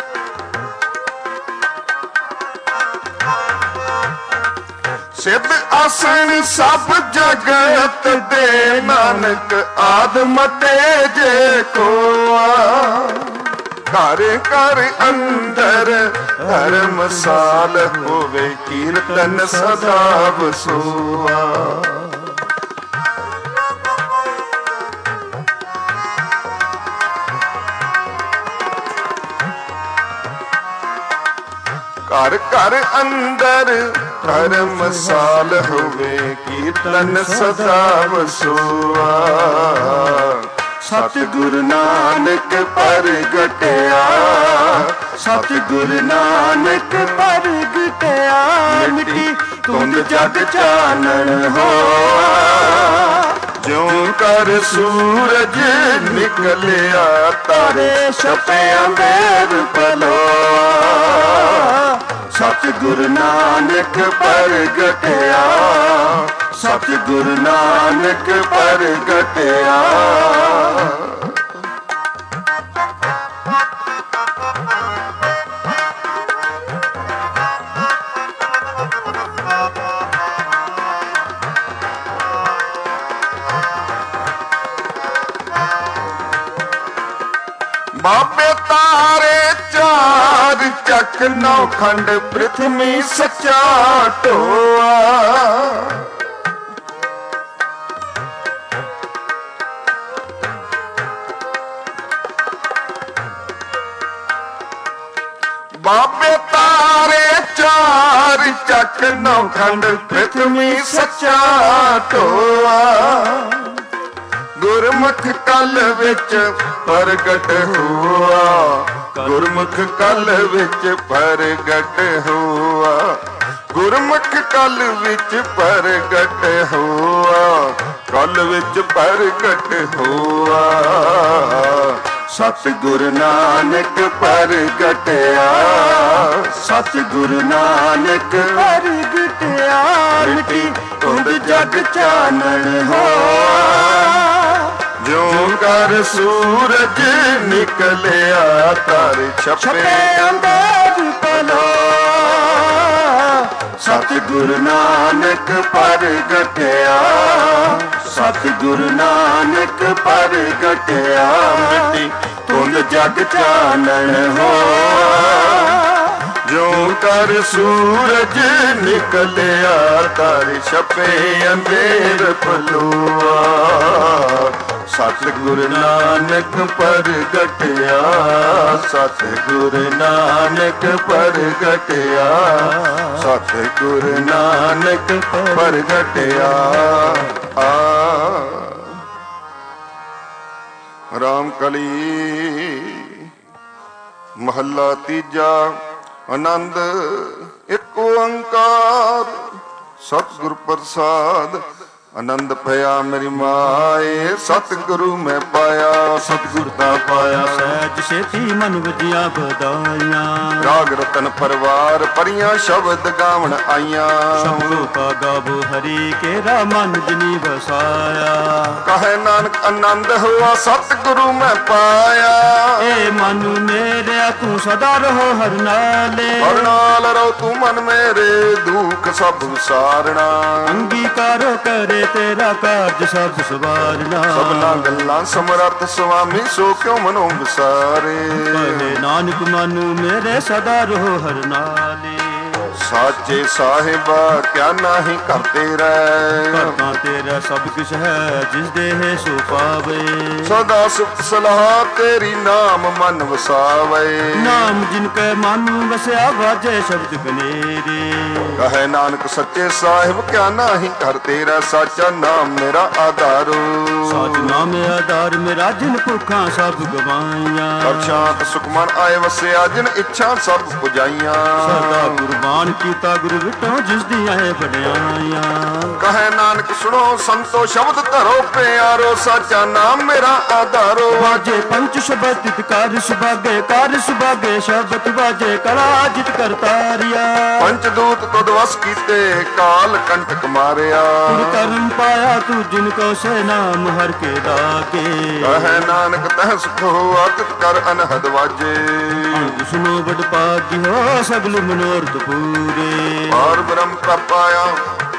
S1: ਸਿੱਧ ਆਸਣ ਸਭ ਜਗਤ ਦੇ, ਨਾਨਕ ਆਦਮ ਤੇਜੇ ਕੋਆ। ਘਰ ਘਰ ਅੰਦਰ ਧਰਮਸਾਲ ਹੋਵੇ, ਕੀਰਤਨ ਸਦਾ ਵਸੋਆ। ਘਰ ਘਰ ਅੰਦਰ ਧਰਮਸਾਲ ਹੋਵੇ, ਕੀਰਤਨ ਸਦਾ ਵਸੋਆ। ਸਤਿਗੁਰੂ ਨਾਨਕ ਪ੍ਰਗਟਿਆ, ਸਤਿਗੁਰੂ ਨਾਨਕ ਪ੍ਰਗਟਿਆ। ਮਿੱਟੀ ਧੁੰਦ ਜਗ ਚਾਨਣ ਹੋਆ, ਜਿਉਂ ਕਰ ਸੂਰਜ ਨਿਕਲਿਆ, ਤਾਰੇ ਛਪਿਆ ਮੇਰ ਪਲੋਆ। ਸਤਿਗੁਰੂ ਨਾਨਕ ਪ੍ਰਗਟਿਆ, ਸਤਿਗੁਰੂ ਨਾਨਕ ਪ੍ਰਗਟਿਆ। ਬਾਬੇ ਤਾਰੇ ਚਾਰ ਚੱਕ, ਨੌ ਖੰਡ ਪ੍ਰਿਥਵੀ ਸੱਚਾ ਢੋਆ। ਬਾਬੇ ਤਾਰੇ ਚਾਰ ਚੱਕ, ਨੌ ਖੰਡ ਪ੍ਰਿਥਵੀ ਸੱਚਾ ਢੋਆ। ਗੁਰਮੁਖ ਕਲ ਵਿੱਚ ਪ੍ਰਗਟ ਹੋਆ, ਗੁਰਮੁਖ ਕਲ ਵਿੱਚ ਪ੍ਰਗਟ ਹੋਆ। ਗੁਰਮੁਖ ਕਲ ਵਿੱਚ ਪ੍ਰਗਟ ਹੋਆ, ਕਲ ਵਿੱਚ ਪ੍ਰਗਟ ਹੋਆ। ਸਤਿਗੁਰੂ ਨਾਨਕ ਪ੍ਰਗਟਿਆ, ਸਤਿਗੁਰੂ ਨਾਨਕ ਪ੍ਰਗਟਿਆ। ਮਿੱਟੀ ਧੁੰਦ ਜਗ ਚਾਨਣ ਹੋਆ, ਜਿਉਂ ਕਰ ਸੂਰਜ ਨਿਕਲਿਆ, ਤਾਰੇ ਛਪੇ ਅੰਬਰ ਪਲੋਆ। ਸਤਿਗੁਰੂ ਨਾਨਕ ਪ੍ਰਗਟਿਆ, ਸਤਿਗੁਰੂ ਨਾਨਕ ਪ੍ਰਗਟਿਆ। ਮਿੱਟੀ ਧੁੰਦ ਜਗ ਚਾਨਣ ਹੋਆ, ਜਿਉਂ ਕਰ ਸੂਰਜ ਨਿਕਲਿਆ, ਤਾਰੇ ਛਪੇ ਅੰਬਰ ਪਲੋਆ। ਸਤਿਗੁਰੂ ਨਾਨਕ ਪ੍ਰਗਟਿਆ, ਸਤਿਗੁਰੂ ਨਾਨਕ ਪ੍ਰਗਟਿਆ, ਸਤਿਗੁਰੂ ਨਾਨਕ ਪ੍ਰਗਟਿਆ। ਆ ਰਾਮ ਕਲੀ ਮਹੱਲਾ ਤੀਜਾ। ਆਨੰਦ ਇੱਕ ਓੰਕਾਰ ਸਤਿਗੁਰ ਪ੍ਰਸਾਦ। ਆਨੰਦ ਭਇਆ ਮੇਰੀ ਮਾਏ, ਸਤਿਗੁਰੂ ਮੈਂ ਪਾਇਆ।
S2: ਸਤਿਗੁਰ ਦਾ ਪਾਇਆ ਸਹਿਜ ਛੇਤੀ, ਮਨ ਵਜੀਆਂ ਬਧਾਈਆਂ।
S1: ਰਾਗ ਰਤਨ ਪਰਵਾਰ ਪਰੀਆਂ ਸ਼ਬਦ ਗਾਵਣ ਆਈਆਂ।
S2: ਸ਼ਬਦੋ ਕਾ ਗਾਵੋ ਹਰੀ, ਕੇਰਾ ਮਨ ਜਿਨੀ ਵਸਾਇਆ।
S1: ਕਹੇ ਨਾਨਕ ਆਨੰਦ ਹੋਆ, ਸਤਿਗੁਰੂ ਮੈਂ ਪਾਇਆ।
S2: ਏ ਮਨ ਮੇਰਿਆ ਤੂੰ ਸਦਾ ਰਹੋ ਹਰ ਨਾਲੇ,
S1: ਹਰ ਨਾਲ ਰਹੋ ਤੂੰ ਮਨ ਮੇਰੇ, ਦੁੱਖ ਸਭ ਵਿਸਾਰਣਾ।
S2: ਅੰਗੀਕਾਰੋ ਕਰੇ ਤੇਰਾ ਕਾਰਜ ਸਭ ਸਵਾਰਨਾ।
S1: ਸਭਨਾ ਗੱਲਾਂ ਸਮਰੱਥ ਸੁਆਮੀ, ਸੋ ਕਿਉ ਮਨੋਂ ਵਿਸਾਰੇ।
S2: ਕਹੇ ਨਾਨਕ ਮਨ ਮੇਰੇ ਸਦਾ ਰਹੋ ਹਰ ਨਾਲੇ।
S1: ਸਾਚੇ ਸਾਹਿਬਾ ਕਿਆ ਨਾਹੀ ਘਰ ਤੇਰਾ,
S2: ਘਰ ਤੇਰਾ ਸਭ ਕੁਛ ਹੈ, ਜਿਸ ਦੇਹ ਸੋ ਪਾਵੇ।
S1: ਸਦਾ ਸੁਖ ਸਲਾਹ ਤੇਰੀ, ਨਾਮ ਮਨ ਵਸਾਵੇ।
S2: ਨਾਮ ਜਿਨ ਕੈ ਮਨ ਵਸਿਆ, ਵਾਜੇ ਸ਼ਬਦ ਕਨੇਰੇ।
S1: ਕਹੇ ਨਾਨਕ ਸੱਚੇ ਸਾਹਿਬ ਕਿਆ ਨਾਹੀ ਘਰ ਤੇਰਾ, ਸਾਚਾ ਨਾਮ ਮੇਰਾ ਆਧਾਰ।
S2: ਸਾਚ ਨਾਮ ਆਧਾਰ ਮੇਰਾ, ਜਿਨ ਭੁੱਖਾਂ ਸਭ ਗਵਾਈਆਂ।
S1: ਕਰ ਸ਼ਾਂਤ ਸੁਖਮਨ ਆਏ ਵਸਿਆ, ਜਿਨ ਇੱਛਾ ਸਭ ਪੁਜਾਈਆਂ।
S2: ਸਦਾ ਕੁਰਬਾਨ ਕੀਤਾ ਗੁਰੂ ਵਿਟੋ, ਜਿਸ ਦੀਆਂ ਹੈ ਵਡਿਆਈਆਂ।
S1: ਕਹੇ ਨਾਨਕ ਸੁਣੋ ਸੰਤੋ ਸ਼ਬਦ ਧਰੋ ਪਿਆਰੋ, ਸਾਚਾ ਨਾਮ ਮੇਰਾ ਆਧਾਰੋ।
S2: ਵਾਜੇ ਪੰਚ ਸ਼ਬਦ ਤਿਤ ਕਾਰ ਸੁਭਾਗੇ, ਕਾਰ ਸੁਭਾਗੇ ਸ਼ਬਦ ਵਾਜੇ, ਕਲਾ ਜਿਤ ਕਰਤਾਰਿਆ।
S1: ਪੰਚ ਦੂਤ ਤੁਧ ਵਸ ਕੀਤੇ, ਕਾਲ ਕੰਟਕ ਮਾਰਿਆ।
S2: ਤੁਰ ਕਰਮ ਪਾਇਆ ਤੂੰ, ਜਿਨ ਕੋ ਸੇ ਨਾਮ ਹਰ ਕੇ ਲਾਗੇ।
S1: ਕਹੇ ਨਾਨਕ ਤਹ ਸੁਖ ਹੋਆ, ਤਿਤ ਕਰ ਅਨਹਦ ਵਾਜੇ।
S2: ਸੁਨੋ ਬੜ ਭਾਗੀ ਹੋ, ਸਗਲ ਮਨੋਰਥ ਪੂਰੇ।
S1: ਪਾਰ ਬ੍ਰਹਮ ਪ੍ਰਪਾਇਆ,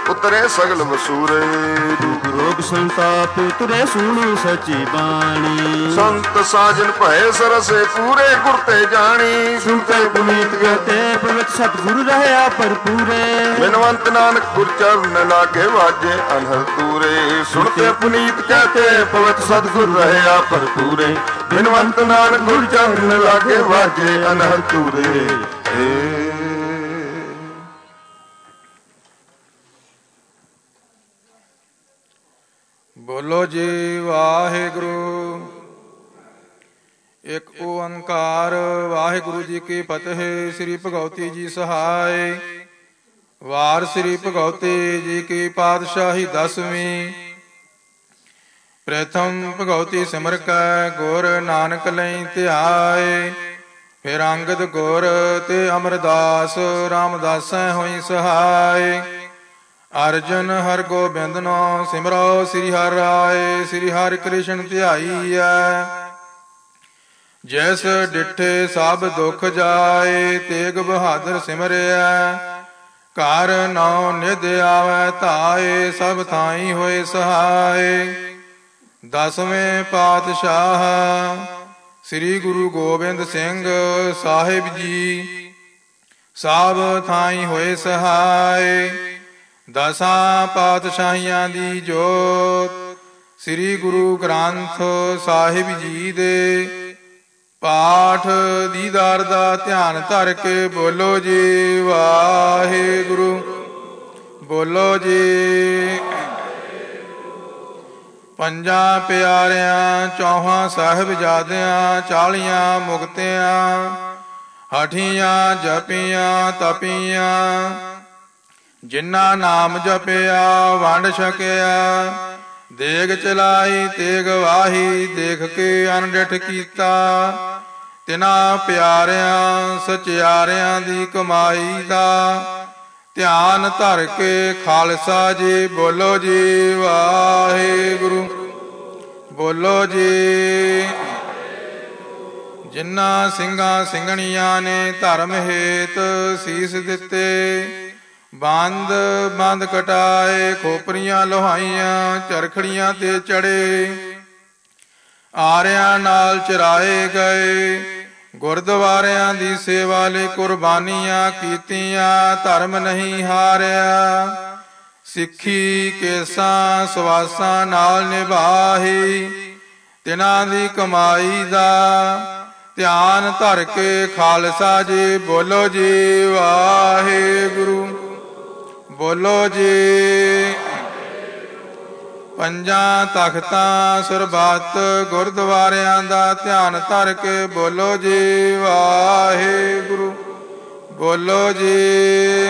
S1: ਉਤਰੇ ਸਗਲ ਵਸੂਰੇ।
S2: ਦੁਖ ਰੋਗ ਸੰਤਾਪ ਉਤਰੇ ਸੁਣੋ ਸੱਚੀ ਬਾਣੀ।
S1: ਸੰਤ ਸਾਜਨ ਭਏ ਸਰਸੇ ਪੂਰੇ ਗੁਰ ਤੇ ਜਾਣੀ।
S2: ਸੁਣਤੇ ਪੁਨੀਤ ਕਹਤੇ ਪਵਿੱਤ ਸਤਿਗੁਰ ਰਹਿਆ ਭਰਪੂਰੇ।
S1: ਬਿਨਵੰਤ ਨਾਨਕ ਗੁਰ ਚਰਨ ਲਾਗੇ ਵਾਜੇ ਅਨਹਦ ਤੂਰੇ। ਸੁਣਤੇ ਪੁਨੀਤ ਕਹਤੇ ਪਵਿੱਤ ਸਤਿਗੁਰ ਰਹਿਆ ਭਰਪੂਰੇ। ਬਿਨਵੰਤ ਨਾਨਕ ਗੁਰ ਚਰਨ ਲਾਗੇ ਵਾਜੇ ਅਨਹਦ ਤੂਰੇ।
S3: ਬੋਲੋ ਜੀ ਵਾਹਿਗੁਰੂ। ਇੱਕ ਓੰਕਾਰ ਵਾਹਿਗੁਰੂ ਜੀ ਕੀ ਫਤਿਹ। ਸ੍ਰੀ ਭਗਉਤੀ ਜੀ ਸਹਾਇ। ਵਾਰ ਸ੍ਰੀ ਭਗਉਤੀ ਜੀ ਕੀ ਪਾਤਸ਼ਾਹੀ ਦਸਵੀਂ। ਪ੍ਰਥਮ ਭਗਉਤੀ ਸਿਮਰ ਕੈ ਗੁਰ ਨਾਨਕ ਲਈ ਧਿਆਏ। ਫਿਰ ਅੰਗਦ ਗੁਰ ਤੇ ਅਮਰਦਾਸ ਰਾਮਦਾਸੈ ਹੋਈ ਸਹਾਇ। ਅਰਜਨ ਹਰ ਗੋਬਿੰਦ ਨੋ ਸਿਮਰੋ ਸ੍ਰੀ ਹਰਿ ਰਾਏ। ਸ੍ਰੀ ਹਰਿ ਕ੍ਰਿਸ਼ਨ ਧਿਆਈਐ। ਜੈਸ ਡਿਠੇ ਸਭ ਦੁਖ ਜਾਏ। ਤੇਗ ਬਹਾਦਰ ਸਿਮਰਿਐ। ਘਰ ਨੌ ਨਿਧ ਆਵੈ ਧਾਏ। ਸਭ ਥਾਈ ਹੋਏ ਸਹਾਏ। ਦਸਵੇਂ ਪਾਤਸ਼ਾਹ ਸ੍ਰੀ ਗੁਰੂ ਗੋਬਿੰਦ ਸਿੰਘ ਸਾਹਿਬ ਜੀ ਸਭ ਥਾਈ ਹੋਏ ਸਹਾਏ। ਦਸਾਂ ਪਾਤਸ਼ਾਹੀਆਂ ਦੀ ਜੋਤ ਸ੍ਰੀ ਗੁਰੂ ਗ੍ਰੰਥ ਸਾਹਿਬ ਜੀ ਦੇ ਪਾਠ ਦੀਦਾਰ ਦਾ ਧਿਆਨ ਧਰ ਕੇ ਬੋਲੋ ਜੀ ਵਾਹਿਗੁਰੂ। ਬੋਲੋ ਜੀ। ਪੰਜਾਂ ਪਿਆਰਿਆਂ ਚੌਹਾਂ ਸਾਹਿਬਜ਼ਾਦਿਆਂ ਚਾਲੀਆਂ ਮੁਕਤਿਆਂ ਹਠੀਆਂ ਜਪੀਆਂ ਤਪੀਆਂ ਜਿਨ੍ਹਾਂ ਨਾਮ ਜਪਿਆ ਵੰਡ ਛਕਿਆ। ਦੇਗ ਚਲਾਈ ਤੇਗ ਵਾਹੀ ਦੇਖ ਕੇ ਅਨਡਿਠ ਕੀਤਾ। ਤਿਨਾਂ ਪਿਆਰਿਆਂ ਸਚਿਆਰਿਆਂ ਦੀ ਕਮਾਈ ਦਾ ਧਿਆਨ ਧਰ ਕੇ ਖਾਲਸਾ ਜੀ ਬੋਲੋ ਜੀ ਵਾਹਿਗੁਰੂ। ਬੋਲੋ ਜੀ। ਜਿਨ੍ਹਾਂ ਸਿੰਘਾਂ ਸਿੰਘਣੀਆਂ ਨੇ ਧਰਮ ਹੇਤ ਸੀਸ ਦਿੱਤੇ। ਬੰਦ ਬੰਦ ਕਟਾਏ ਖੋਪਰੀਆਂ ਲੋਹਾਈਆਂ ਚਰਖੜੀਆਂ ਤੇ ਚੜੇ। ਆਰਿਆਂ ਨਾਲ ਚਰਾਏ ਗਏ। ਗੁਰਦੁਆਰਿਆਂ ਦੀ ਸੇਵਾ ਲਈ ਕੁਰਬਾਨੀਆਂ ਕੀਤੀਆਂ। ਧਰਮ ਨਹੀਂ ਹਾਰਿਆ। ਸਿੱਖੀ ਕੇਸਾਂ ਸਵਾਸਾਂ ਨਾਲ ਨਿਭਾਹੀ। ਤਿਨਾਂ ਦੀ ਕਮਾਈ ਦਾ ਧਿਆਨ ਧਰ ਕੇ ਖਾਲਸਾ ਜੀ ਬੋਲੋ ਜੀ ਵਾਹਿਗੁਰੂ। ਬੋਲੋ ਜੀ। ਪੰਜਾਂ ਤਖਤਾਂ ਸਰਬੱਤ ਗੁਰਦੁਆਰਿਆਂ ਦਾ ਧਿਆਨ ਧਰ ਕੇ ਬੋਲੋ ਜੀ ਵਾਹਿਗੁਰੂ। ਬੋਲੋ ਜੀ।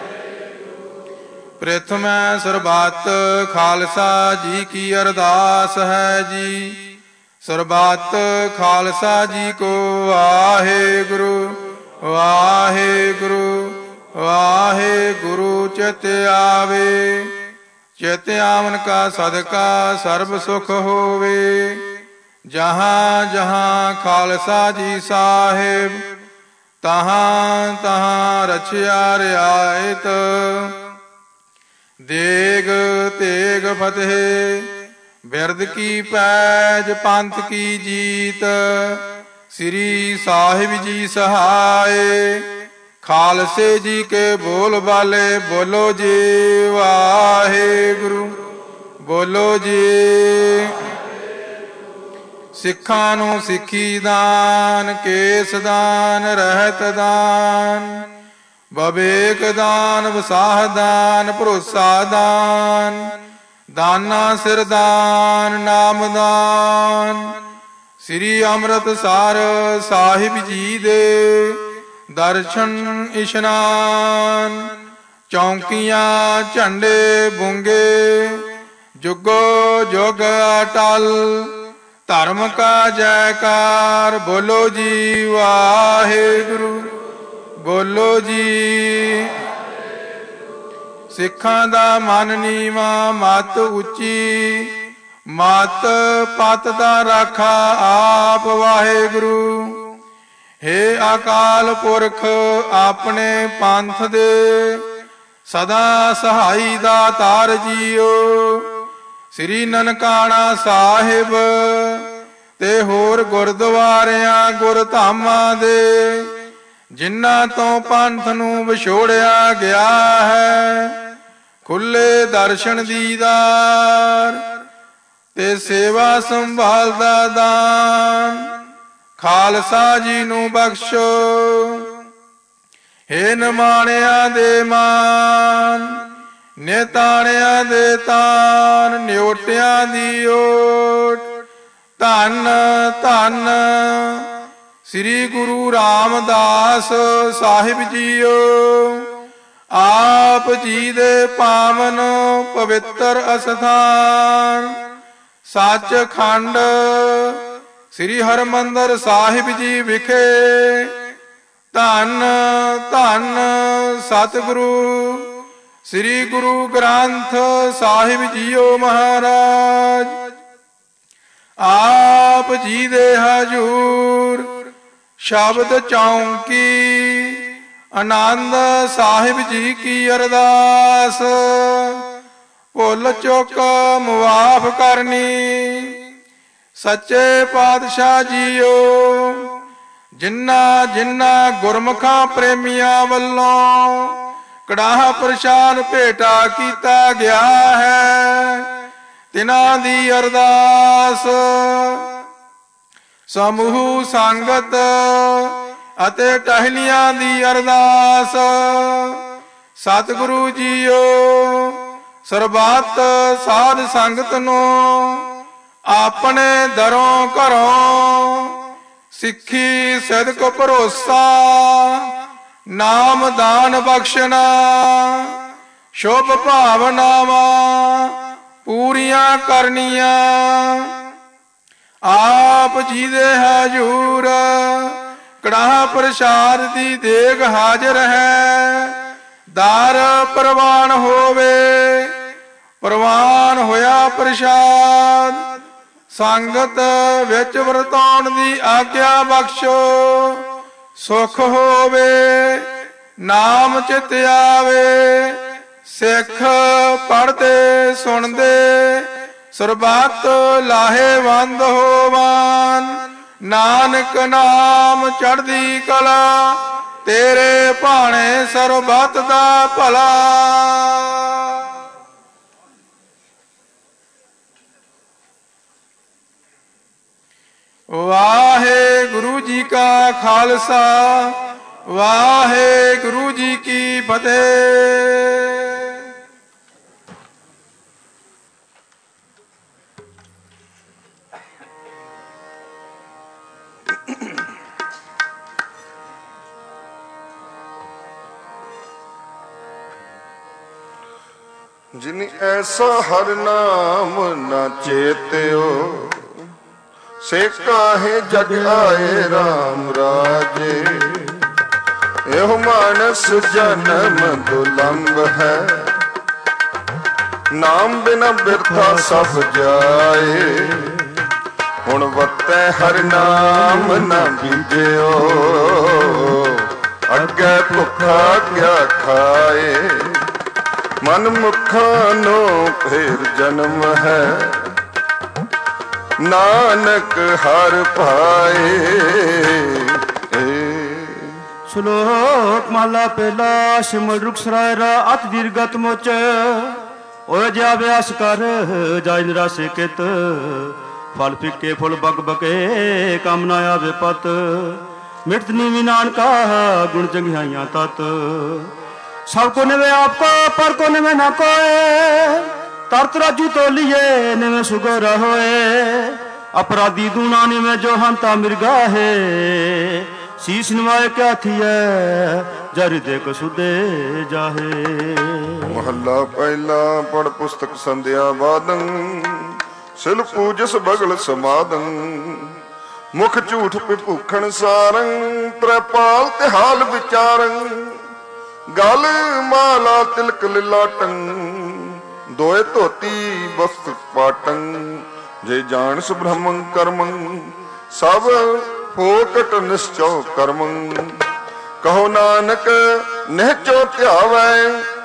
S3: ਪ੍ਰਥਮੈ ਸਰਬੱਤ ਖਾਲਸਾ ਜੀ ਕੀ ਅਰਦਾਸ ਹੈ ਜੀ। ਸਰਬੱਤ ਖਾਲਸਾ ਜੀ ਕੋ ਵਾਹਿਗੁਰੂ ਵਾਹਿਗੁਰੂ ਵਾਹਿਗੁਰੂ। ਚਿਤ ਆਵੇ ਚਿਤ ਆਵਨ ਕਾ ਸਦਕਾ ਸਰਬ ਸੁਖ ਹੋਵੇ। ਜਹਾਂ ਜਹਾਂ ਖਾਲਸਾ ਜੀ ਸਾਹਿਬ ਤਹਾਂ ਤਹਾਂ ਰਚਿਆ ਰਿਆਇਤ। ਦੇਗ ਤੇਗ ਫਤਿਹ ਬਿਰਦ ਕੀ ਪੈਜ ਪੰਥ ਕੀ ਜੀਤ। ਸ੍ਰੀ ਸਾਹਿਬ ਜੀ ਸਹਾਇ। ਖਾਲਸੇ ਜੀ ਕੇ ਬੋਲ ਬਾਲੇ ਬੋਲੋ ਜੀ ਵਾਹਿਗੁਰੂ। ਬੋਲੋ ਜੀ। ਸਿੱਖਾਂ ਨੂੰ ਸਿੱਖੀ ਦਾਨ ਕੇਸ ਦਾਨ ਰਹਿਤ ਦਾਨ ਬਵੇਕ ਦਾਨ ਵਸਾਹ ਦਾਨ ਭਰੋਸਾ ਦਾਨ ਦਾਨਾ ਸਿਰ ਦਾਨ ਨਾਮ ਦਾਨ। ਸ੍ਰੀ ਅੰਮ੍ਰਿਤਸਰ ਸਾਹਿਬ ਜੀ ਦੇ ਦਰਸ਼ਨ ਇਸ਼ਨਾਨ। ਚੌਂਕੀਆਂ ਝੰਡੇ ਬੁੰਗੇ ਜੁਗੋ ਜੁਗ ਅਟਲ। ਧਰਮ ਕਾ ਜੈਕਾਰ ਬੋਲੋ ਜੀ ਵਾਹਿਗੁਰੂ। ਬੋਲੋ ਜੀ। ਸਿੱਖਾਂ ਦਾ ਮਨ ਨੀਵਾਂ ਮਤ ਉੱਚੀ। ਮਤ ਪਤ ਦਾ ਰਾਖਾ ਆਪ ਵਾਹਿਗੁਰੂ। ਹੇ ਅਕਾਲ ਪੁਰਖ ਆਪਣੇ ਪੰਥ ਦੇ ਸਦਾ ਸਹਾਈ ਦਾਤਾਰ ਜੀਓ। ਸ੍ਰੀ ਨਨਕਾਣਾ ਸਾਹਿਬ ਤੇ ਹੋਰ ਗੁਰਦੁਆਰਿਆਂ ਗੁਰ ਧਾਮਾਂ ਦੇ, ਜਿਨ੍ਹਾਂ ਤੋਂ ਪੰਥ ਨੂੰ ਵਿਛੋੜਿਆ ਗਿਆ ਹੈ, ਖੁੱਲੇ ਦਰਸ਼ਨ ਦੀਦਾਰ ਤੇ ਸੇਵਾ ਸੰਭਾਲ ਦਾ ਦਾਨ ਖਾਲਸਾ ਜੀ ਨੂੰ ਬਖਸ਼ੋ। ਹੇ ਨਿਮਾਣਿਆਂ ਦੇ ਮਾਨ, ਨਿਤਾਣਿਆਂ ਦੇ ਤਾਨ, ਨਿਓਟਿਆਂ ਦੀ ਓਟ। ਧੰਨ ਧੰਨ ਸ੍ਰੀ ਗੁਰੂ ਰਾਮਦਾਸ ਸਾਹਿਬ ਜੀਓ। ਆਪ ਜੀ ਦੇ ਪਾਵਨ ਪਵਿੱਤਰ ਅਸਥਾਨ ਸੱਚਖੰਡ ਸ੍ਰੀ ਹਰਿਮੰਦਰ ਸਾਹਿਬ ਜੀ ਵਿਖੇ ਧੰਨ ਧੰਨ ਸਤਿਗੁਰੂ ਸ੍ਰੀ ਗੁਰੂ ਗ੍ਰੰਥ ਸਾਹਿਬ ਜੀਓ ਮਹਾਰਾਜ। ਆਪ ਜੀ ਦੇ ਹਜੂਰ ਸ਼ਬਦ ਚੌਂਕੀ ਆਨੰਦ ਸਾਹਿਬ ਜੀ ਕੀ ਅਰਦਾਸ। ਭੁੱਲ ਚੁੱਕ ਮੁਆਫ ਕਰਨੀ। ਸੱਚੇ ਪਾਤਸ਼ਾਹ ਜੀਓ, ਜਿਨ੍ਹਾਂ ਜਿਨ੍ਹਾਂ ਗੁਰਮੁਖਾਂ ਪ੍ਰੇਮੀਆਂ ਵੱਲੋਂ ਕੜਾਹ ਪ੍ਰਸ਼ਾਦ ਭੇਟਾ ਕੀਤਾ ਗਿਆ ਹੈ, ਤਿਨਾਂ ਦੀ ਅਰਦਾਸ ਸਮੂਹ ਸੰਗਤ ਅਤੇ ਟਹਿਲੀਆਂ ਦੀ ਅਰਦਾਸ। ਸਤਿਗੁਰੂ ਜੀਓ, ਸਰਬੱਤ ਸਾਧ ਸੰਗਤ ਨੂੰ ਆਪਣੇ ਦਰੋਂ ਘਰੋਂ ਸਿੱਖੀ ਸਿਦਕ ਭਰੋਸਾ ਨਾਮ ਦਾਨ ਬਖਸ਼ਣਾ, ਸ਼ੁਭ ਭਾਵਨਾਵਾਂ ਪੂਰੀਆਂ ਕਰਨੀਆਂ। ਆਪ ਜੀ ਦੇ ਹਜੂਰ ਕੜਾਹ ਪ੍ਰਸ਼ਾਦ ਦੀ ਦੇਗ ਹਾਜ਼ਰ ਹੈ। ਦਰ ਪ੍ਰਵਾਨ ਹੋਵੇ, ਪ੍ਰਵਾਨ ਹੋਇਆ ਪ੍ਰਸ਼ਾਦ। ਸੰਗਤ ਵਿੱਚ ਵਰਤਾਉਣ ਦੀ ਆਗਿਆ ਬਖਸ਼ੋ। ਸੁਖ ਹੋਵੇ, ਨਾਮ ਚਿਤ ਆਵੇ। ਸਿੱਖ ਪੜ੍ਹਦੇ ਸੁਣਦੇ ਸਰਬੱਤ ਲਾਹੇਵੰਦ ਹੋਵਨ। ਨਾਨਕ ਨਾਮ ਚੜ੍ਹਦੀ ਕਲਾ, ਤੇਰੇ ਭਾਣੇ ਸਰਬੱਤ ਦਾ ਭਲਾ। ਵਾਹਿਗੁਰੂ ਜੀ ਕਾ ਖਾਲਸਾ, ਵਾਹਿਗੁਰੂ ਜੀ ਕੀ ਫਤਿਹ।
S1: ਜਿਨ ਐਸਾ ਹਰ ਨਾਮ ਨਾ ਚੇਤਿਓ, ਸੇ ਕਾਹੇ ਜਗ ਆਏ ਰਾਮ ਰਾਜੇ। ਇਹੋ ਮਾਨਸ ਜਨਮ ਦੁਲੰਭ ਹੈ, ਨਾਮ ਬਿਨਾ ਬਿਰਥਾ ਸਭ ਜਾਏ। ਹੁਣ ਵਰਤੈ ਹਰ ਨਾਮ ਨਾ ਬੀਜਿਓ, ਅੱਗੇ ਭੁੱਖਾ ਕਿਆ ਖਾਏ। ਮਨ ਮੁਖਾਂ ਨੂੰ ਫੇਰ ਜਨਮ ਹੈ, ਨਾਨਕ ਹਰ ਭਾਏ।
S2: ਸ਼ਲੋਕ ਮਹਲਾ ਪਹਿਲਾ। ਸਿਮਰ ਰੁਖ ਸਰਾਇਰਾ ਅਤ ਦੀਰਗਤ ਮੁਚ, ਓਏ ਜਿਆ ਅਭਿਆਸ ਕਰ ਜਾਇ ਨਿਰਾਸੇ ਕਿਤ। ਫਲ ਫਿੱਕੇ ਫੁੱਲ ਬਗ ਬਕੇ, ਕੰਮ ਨਾ ਆਵੇ ਪਤ। ਮਿਟਤ ਨੀਵੀ ਨਾਨਕਾ ਗੁਣ ਚੰਗਿਆਈਆਂ ਤਤ। ਸਭ ਕੋ ਨਿਵੇ ਆਪ ਕੋ, ਪਰ ਕੋ ਨਿਵੇ ਨਾ ਕੋਏ। ਤਰਤ ਰਾਜੂ ਤੋਲੀਏ ਨਿਵੇਂ ਸੁਗਰ ਹੋਏ। ਅਪਰਾਧੀ ਦੂਣਾ ਨਿਵੇਂ ਜੋ ਹੰਤਾ ਮਿਰਗਾ ਹੈ। ਸੀਸ ਨਿਵਾਏ ਕਿਆ ਥੀਐ, ਜਰ ਦੇ ਕਸੁਦੇ ਜਾਹੇ।
S1: ਮਹੱਲਾ ਪਹਿਲਾ। ਪੜ ਪੁਸਤਕ ਸੰਧਿਆ ਬਾਦੰ, ਸਿਲ ਪੂਜਸ ਬਗਲ ਸਮਾਦੰ। ਮੁਖ ਝੂਠ ਭੁਖਣ ਸਾਰੰ, ਤ੍ਰੈਪਾਲ ਤੇ ਹਾਲ ਵਿਚਾਰੰ। ਗਲ ਮਾਲਾ ਤਿਲਕ ਲਿਲਾਟੰ, ਦੋਏ ਧੋਤੀ ਬਸਤ ਪਾਟੰ। ਜੇ ਜਾਣਸ ਬ੍ਰਹਮੰ ਕਰਮੰ, ਸਭ ਫੋਕਟ ਨਿਸ਼ਚੋ ਕਰਮੰ। ਕਹੋ ਨਾਨਕ ਨਿਹਚੋ ਧਿਆਵੈ,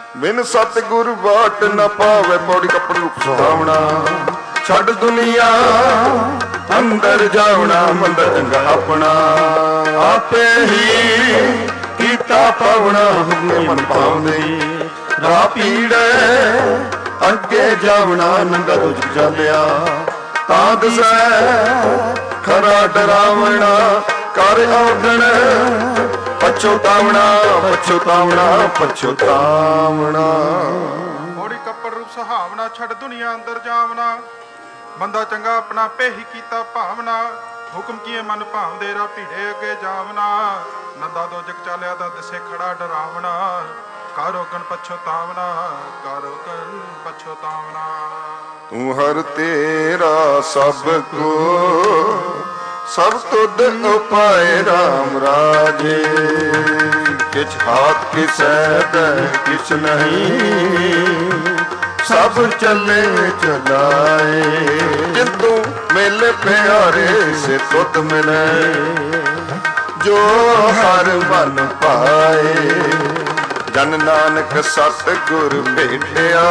S1: ਬਿਨ ਸਤਿਗੁਰ ਬਾਟ ਨਾ ਪਾਵੇ। ਪੌੜੀ ਕੱਪੜ ਰੂਪ ਸੁਹਾਵਣਾ ਛੱਡ ਦੁਨੀਆ ਅੰਦਰ ਜਾਵਣਾ। ਮੰਦਰ ਚੰਗਾ ਆਪਣਾ ਆਪੇ ਹੀ ਕੀਤਾ ਪਾਵਣਾ। ਹੁਕਮੇ ਮਨ ਭਾਉਂਦੀ ਰਾਹ ਪੀੜੇ ਅੱਗੇ ਜਾਵਣਾ। ਨੰਗਾ ਤੁਝ ਚਾਲਿਆ ਤਾਂ ਦਸੈ ਖਰਾ ਡਰਾਵਣਾ। ਕਰ ਆਉਣ ਪਛੋਤਾਵਣਾ ਪਛੋਤਾਵਣਾ ਪਛੋਤਾਵਣਾ।
S3: ਮੋੜੀ ਕੱਪੜ ਰੂਪ ਸੁਹਾਵਣਾ ਛੱਡ ਦੁਨੀਆ ਅੰਦਰ ਜਾਵਣਾ। ਬੰਦਾ ਚੰਗਾ ਆਪਣਾ ਪੇਹੀ ਕੀਤਾ ਭਾਵਨਾ। ਹੁਕਮ ਕੀਏ ਮਨ ਭਾਵਦੇ ਰਾ ਭੀੜੇ ਅੱਗੇ ਜਾਵਣਾ। ਨੰਦਾ ਦੋ ਜਗ ਚਾਲਿਆ ਤਾਂ ਦਿਸੇ ਖੜਾ ਡਰਾਵਣਾ। ਕਾਰੋ ਕਨ ਪਛੋਤਾਵਣਾ ਕਾਰੋ ਕਨ ਪਛੋਤਾਵਣਾ।
S1: ਤੂੰ ਹਰ ਤੇਰਾ ਸਭ ਕੋ ਸਭ ਤੁਧ ਉਪਾਏ ਰਾਮ ਰਾਜੇ। ਕਿਛ ਹਾਥ ਕਿਸੈ ਦੈ ਕਿਛ ਨਹੀਂ ਸਭ ਚੱਲੇ ਚਲਾਏ। ਜਿੰਦੂ ਮਿਲ ਪਿਆਰੇ ਸੇ ਤੁਧ ਮਿਲੇ ਜੋ ਹਰ ਮਨ ਪਾਏ। ਜਨ ਨਾਨਕ ਸਤਿਗੁਰ ਭੇਟਿਆ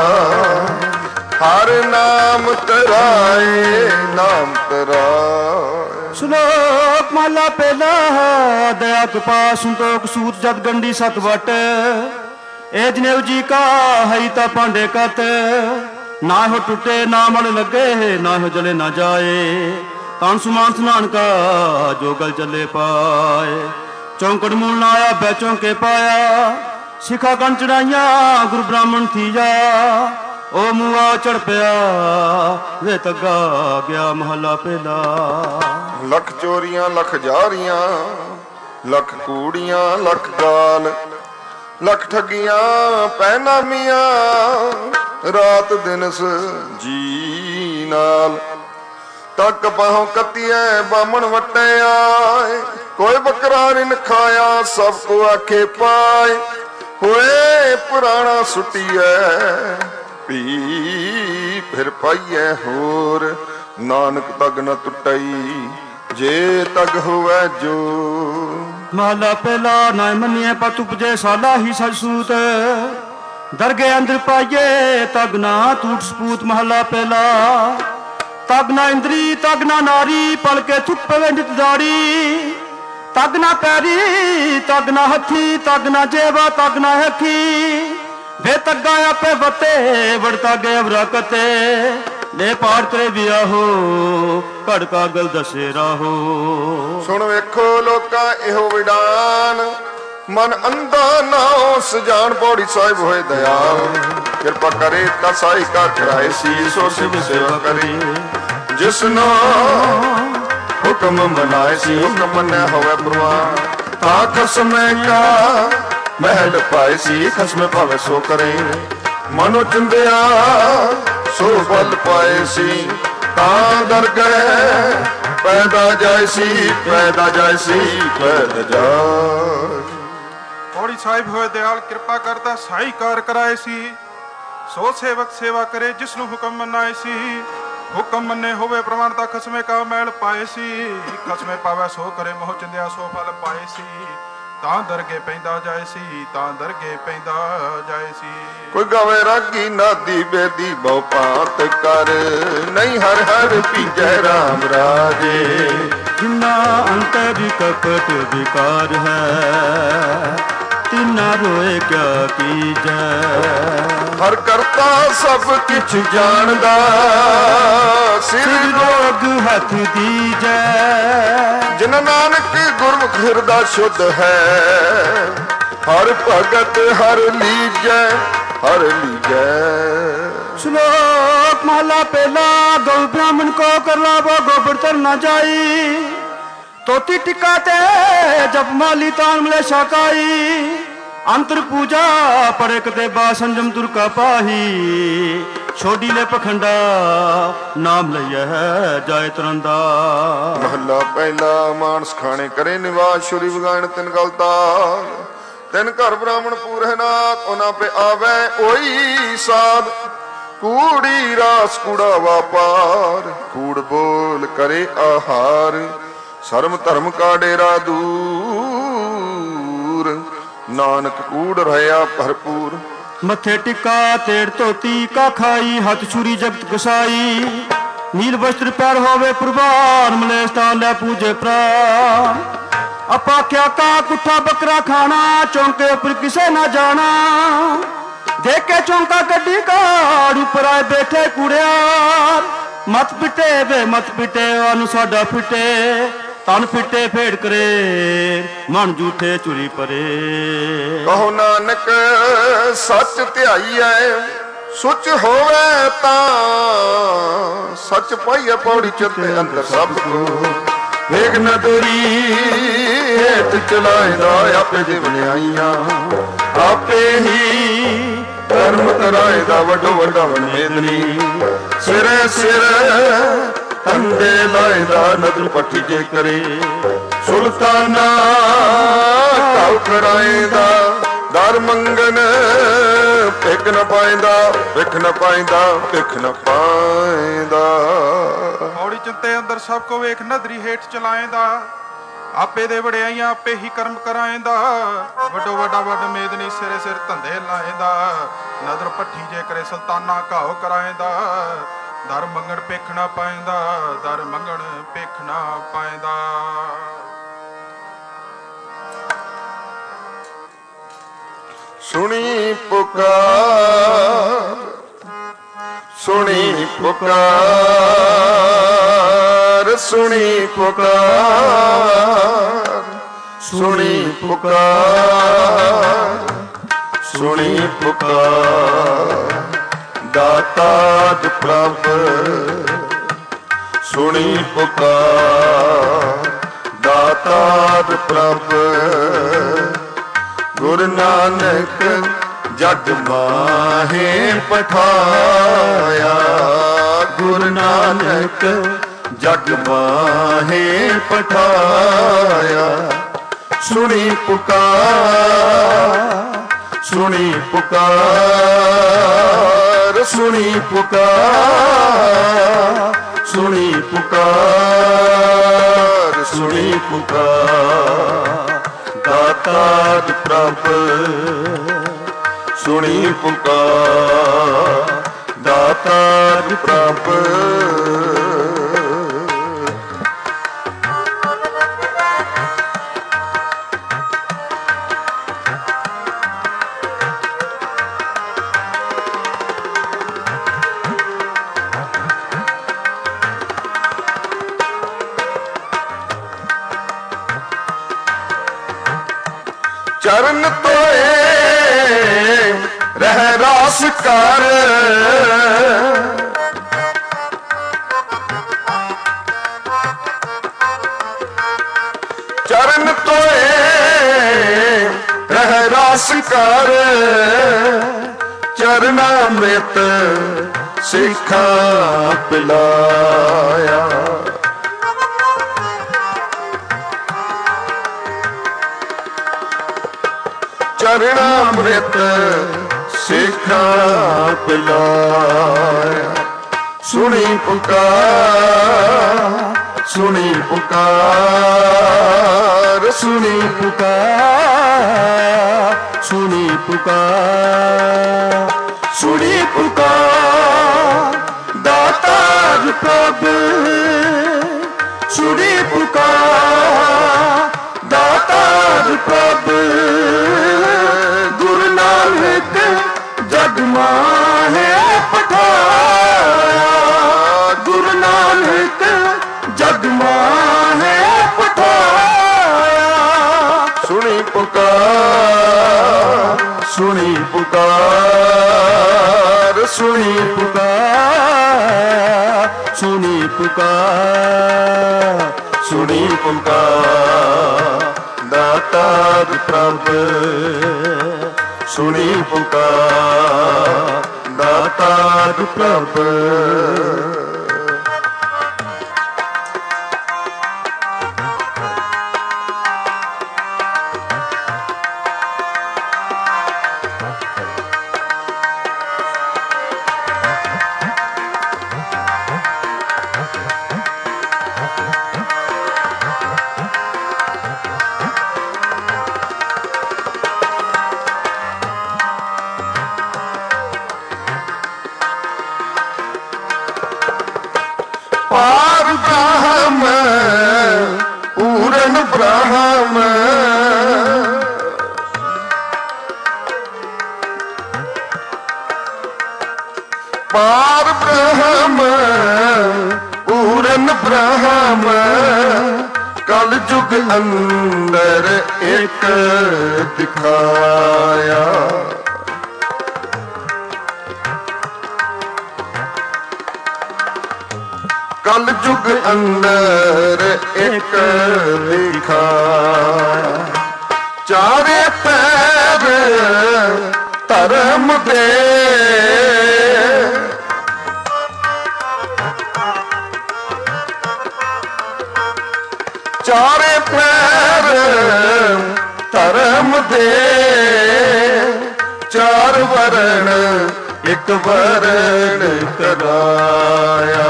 S1: ਹਰ ਨਾਮ ਤਰਾਏ ਨਾਮ ਤਰਾਏ।
S2: ਸ਼ਲੋਕ ਮਹਲਾ ਪਹਿਲਾ। ਦਇਆ ਕ੍ਰਿਪਾ ਸੰਤੋਖ ਸੂਤ ਜਦ ਗੰਢੀ ਸਤ ਵਟ। ਇਹ ਜਨੇਊ ਜੀ ਕਾ ਹਈ ਤਾਂ ਭਾਂਡੇ ਕਤ। ਨਾ ਹੋ ਟੁੱਟੇ ਨਾ ਮਲ ਲੱਗੇ ਨਾ ਹੋ ਜਲੇ ਨਾ ਜਾਏ। ਤਨ ਸੁਮਾਨ ਨਾਨਕਾ ਜੋ ਗਲ ਚੱਲੇ ਪਾਏ। ਚੌਂਕੜ ਮੂਲ ਨਾ ਆਇਆ ਬੈ ਚੌਂਕੇ ਪਾਇਆ। ਸਿਖਾ ਕਣ ਚੜਾਈਆਂ ਗੁਰੂ ਬ੍ਰਾਹਮਣ ਥੀ ਜਾ। ਉਹ ਮੂਆ ਚੜ ਪਿਆ ਵੇ ਤੱਗਾ ਗਿਆ ਮਹਲਾ ਪਹਿਲਾ।
S1: ਲੱਖ ਚੋਰੀਆਂ ਲੱਖ ਜਾਰੀਆਂ ਲੱਖ ਕੂੜੀਆਂ ਲੱਖ ਗਾਲ। ਲੱਖ ਠੱਗੀਆਂ ਪੈਨਾਮੀਆਂ ਰਾਤ ਦਿਨਸ ਜੀ ਨਾਲ। ਤੱਕ ਬਾਹੋਂ ਕੱਤੀਐ ਬਾਮਣ ਵਟਿਆ। ਕੋਈ ਬੱਕਰਾ ਰਿਨ ਖਾਇਆ ਸਭ ਕੋ ਆਖੇ ਪਾਏ। ਹੋਏ ਪੁਰਾਣਾ ਸੁੱਟੀਐ ਪੀ ਫਿਰ ਪਾਈਐ ਹੋਰ। ਨਾਨਕ ਤਗ ਨ ਟੁੱਟਈ ਜੇ ਤਗ ਹੋਵੇ ਜੋ।
S2: ਮਹਲਾ ਪਹਿਲਾ। ਨਾ ਮੰਨੀਏ ਪਤ ਉਪਜੇ ਸਾਲਾ ਹੀ ਸਜ ਸੂਤ। ਦਰਗੇ ਅੰਦਰ ਪਾਈਏ ਤਗ ਨਾ ਟੂਟ ਸਪੂਤ। ਮਹਲਾ ਪਹਿਲਾ। ਤਗ ਨਾ ਇੰਦਰੀ ਤਗ ਨਾ ਨਾਰੀ ਪਲਕੇ ਥੁੱਕ ਪਵੇ ਨਿਤ ਦਾੜੀ। ਤਗ ਨਾ ਪੈਰੀ ਤਗ ਨਾ ਹੱਥੀ ਤਗ ਨਾ ਜੇਵਾ ਤਗ ਨਾ ਹੱਖੀ। ਵੇ ਤੱਗਾ ਆਪੇ ਵਤੇ ਵੜਤਾ ਗਏ ਅਵਰਾਕਤੇ। ਲੈ ਪਾੜ ਕਰੇ ਵਿਆਹੋ ਘੜ ਕਾਗਲ ਦਸੇ ਰਾਹੋ।
S1: ਸੁਣ ਵੇਖੋ ਲੋਕਾਂ ਇਹੋ ਵਿਡਾਨ ਮਨ ਅੰਧਾ ਨਾ ਉਸ ਜਾਣ। ਪੌੜੀ ਸਾਹਿਬ ਹੋਏ ਦਇਆਲ ਕਿਰਪਾ ਕਰੇ ਤਾਂ ਸਾਈ ਕਾ ਚੜਾਏ ਸੀ। ਸੋ ਸਿਵ ਸੇਵਾ ਕਰੇ ਜਿਸਨੋ ਹੁਕਮ ਮਨਾਏ ਸੀ। ਹੁਕਮ ਮੰਨਿਆ ਹੋਵੇ ਪ੍ਰਵਾਨ ਤਾਂ ਖਸਮੇ ਕਾ ਮਹਿਲ ਪਾਏ ਸੀ। ਖਸਮੇ ਭਾਵੇਂ ਸੋ ਕਰੇ ਮਨੋ ਚੰਦਿਆ ਸੋ ਬਲ ਪਾਏ ਸੀ। ਤਾਂ ਦਰ ਗਏ ਪੈਦਾ ਜਾਏ ਸੀ ਪੈਦਾ ਜਾਏ ਸੀ ਪੈਦਾ ਜਾਏ।
S3: ਪੌੜੀ ਸਾਹਿਬ ਹੋਏ ਦਿਆਲ ਕਿਰਪਾ ਕਰਦਾ ਸਾਈ ਕਾਰ ਕਰਾਏ ਸੀ। ਸੋ ਸੇਵਕ ਸੇਵਾ ਕਰੇ ਜਿਸਨੂੰ ਹੁਕਮ ਮੰਨਾਏ ਸੀ। ਹੁਕਮ ਮੰਨੇ ਹੋਵੇ ਪ੍ਰਮਾਣ ਤਾਂ ਖਸਮੇ ਕਾ ਮੈਲ ਪਾਏ ਸੀ। ਖਸਮੇ ਪਾਵੇ ਸੋ ਕਰੇ ਮੋਹ ਚੰਦਿਆ ਸੋ ਫਲ ਪਾਏ ਸੀ। ਤਾਂ ਦਰਗੇ ਪੈਂਦਾ ਜਾਏ ਸੀ ਤਾਂ ਦਰਗੇ ਪੈਂਦਾ ਜਾਏ ਸੀ।
S1: ਕੋਈ ਗਾਵੇ ਰਾਗੀ ਨਾਦੀ ਬੇਦੀ ਬਹੁ ਪਾਤ ਕਰ। ਨਹੀਂ ਹਰ ਹਰ ਪੀਜੈ ਰਾਮ ਰਾਜੇ।
S2: ਜਿਨਾ ਅੰਤ ਵੀ ਕਪਟ ਵਿਕਾਰ ਹੈ। ਤਿਨਾ ਰੋਏ ਕਿਆ ਕੀਜੈ।
S1: ਹਰ ਕਰਤਾ ਸਭ ਕਿਛ ਜਾਣਦਾ। ਸਿਰ
S2: ਜੋਗ ਹੱਥ ਦੀਜੈ।
S1: ਜਿਨ ਨਾਨਕ ਗੁਰਮੁਖ ਹਿਰਦਾ ਸ਼ੁੱਧ ਹੈ। ਹਰ ਭਗਤ ਹਰ ਲੀਜੈ ਹਰ ਲੀਜੈ।
S2: ਸ਼ਲੋਕ ਮਹਲਾ ਪਹਿਲਾ। ਗਊ ਬ੍ਰਾਹਮਣ ਕੋ ਕਰ ਲਾਵੋ ਗੋਬਰ ਤਰ ਨਾ ਜਾਈ। ਤੋਤੀ ਟਿਕਾ ਤੇ ਜਪ ਮਾਲੀ ਤਾਨ ਮਲੇ ਸ਼ਾਕਾਈ। ਅੰਤਰ ਪੂਜਾ ਪੜੇ ਕਤੇ ਬਾ ਸੰਜਮ ਦੁਰਕਾ ਪਾਹੀ। ਛੋਡੀ ਲੈ ਪਖੰਡਾ ਨਾਮ ਲਈਐ ਜਾਏ ਤਰੰਦਾ।
S1: ਮਹਲਾ ਪਹਿਲਾ। ਮਾਨਸ ਖਾਣੇ ਕਰੇ ਨਿਵਾਸ ਸ਼ੁਰੀ ਵਗਾਇਣ ਤਿਨ ਗਲਤਾ। ਤਿਨ ਘਰ ਬ੍ਰਾਹਮਣ ਪੂਰੇ ਨਾਥ ਉਹਨਾਂ ਪੇ ਆਵੇ ਓਈ ਸਾਧ। ਕੂੜੀ ਰਾਸ ਕੂੜਾ ਵਾਪਾਰ ਕੂੜ ਬੋਲ ਕਰੇ ਆਹਾਰ। ਸ਼ਰਮ ਧਰਮ ਕਾ ਡੇਰਾ ਦੂਰ ਨਾਨਕ ਕੂੜ ਰਹਾ ਭਰਪੂਰ।
S2: मथे टिक्का तेड़ धोती का खाई हथ छुरी जगत कसाई नील वस्त्र पैर होवे प्रवान मलेस्ता लै पूजे प्राण अपा क्या का कुठा बकरा खाना चौंके उपर किसे ना जाना देखे चौंका कड्डी काड़ उपर आए बैठे कुड़ियार मत पिटे वे मत पिटे अनु साडा फिटे तन फिटे फेड़ करे मन झूठे चुरी परे
S1: कहो नानक सच ध्याईए सुच होवे ता सच पाइए पौड़ी चलते अंदर सबको वेग न दूरी हेठ चलाएगा आपे दे बनाइया आपे ही कर्म कराएगा वडो वडा मेदनी सिरे सिरे तंदे लाएगा नदर पट्टी जे करे सुल्ताना काउ कराएगा दर मंगन पिक न पाएंदा पिख न पाएंदा पिख न पाएंदा
S3: पौड़ी चिंते अंदर सबको वेख नदरी हेठ चलाएंदा आपे दे वड़ियाइयां आपे ही कर्म कराएंदा वडो वडा वड मेदनी सिरे सिर धंधे लाएंदा नदर पट्ठी जे करे सुल्ताना घाव कराएंदा दर मंगण पिख न पाएंदा दर मंगण पिख न पाएंदा।
S1: सुनी पुकार सुनी पुकार सुनी पुकार सुनी पुकार सुनी पुकार दाताद प्रभ सुनी पुकार दाताद प्रभ गुरु नानक जग माहे पठाया गुरु नानक जग माहे पठाया सुनी पुकार सुनी पुकार सुनी पुकार सुनी पुकार सुनी पुकार दाताद प्रभ सुनी पुकार दाताद प्रभ चरण तोए रह रास कर चरण तोए रह रास कर चरणामृत सिखा पिलाया चरणामृत सिखा पिलाया सुनी पुकार सुनी पुकार सुनी पुकार सुनी पुकार सुनी पुकार दातार प्रभु सुनी पुकार दातार प्रभु गुरु नानक जग माहे पठाया गुरु नानक जग माहे पठाया सुनी पुकार सुनी पुकार सुनी पुकार सुनी पुकार सुनी पुकार दातार प्रभु सुनी पुकार दातार प्रभु ਪੂਰਨ ਬ੍ਰਹਮ ਪਾਰ ਬ੍ਰਹਮ ਪੂਰਨ ਬ੍ਰਹਮ ਕਲ ਯੁਗ ਅੰਦਰ ਇੱਕ ਦਿਖਾਇਆ ਕਲ ਯੁਗ ਅੰਦਰ ਇੱਕ ਦਿਖਾਇਆ ਚਾਰੇ ਪੈਰ ਧਰਮ ਦੇ ਚਾਰੇ ਪੈਰ ਧਰਮ ਦੇ ਚਾਰ ਵਰਣ ਇੱਕ ਵਰਣ ਕਰਾਇਆ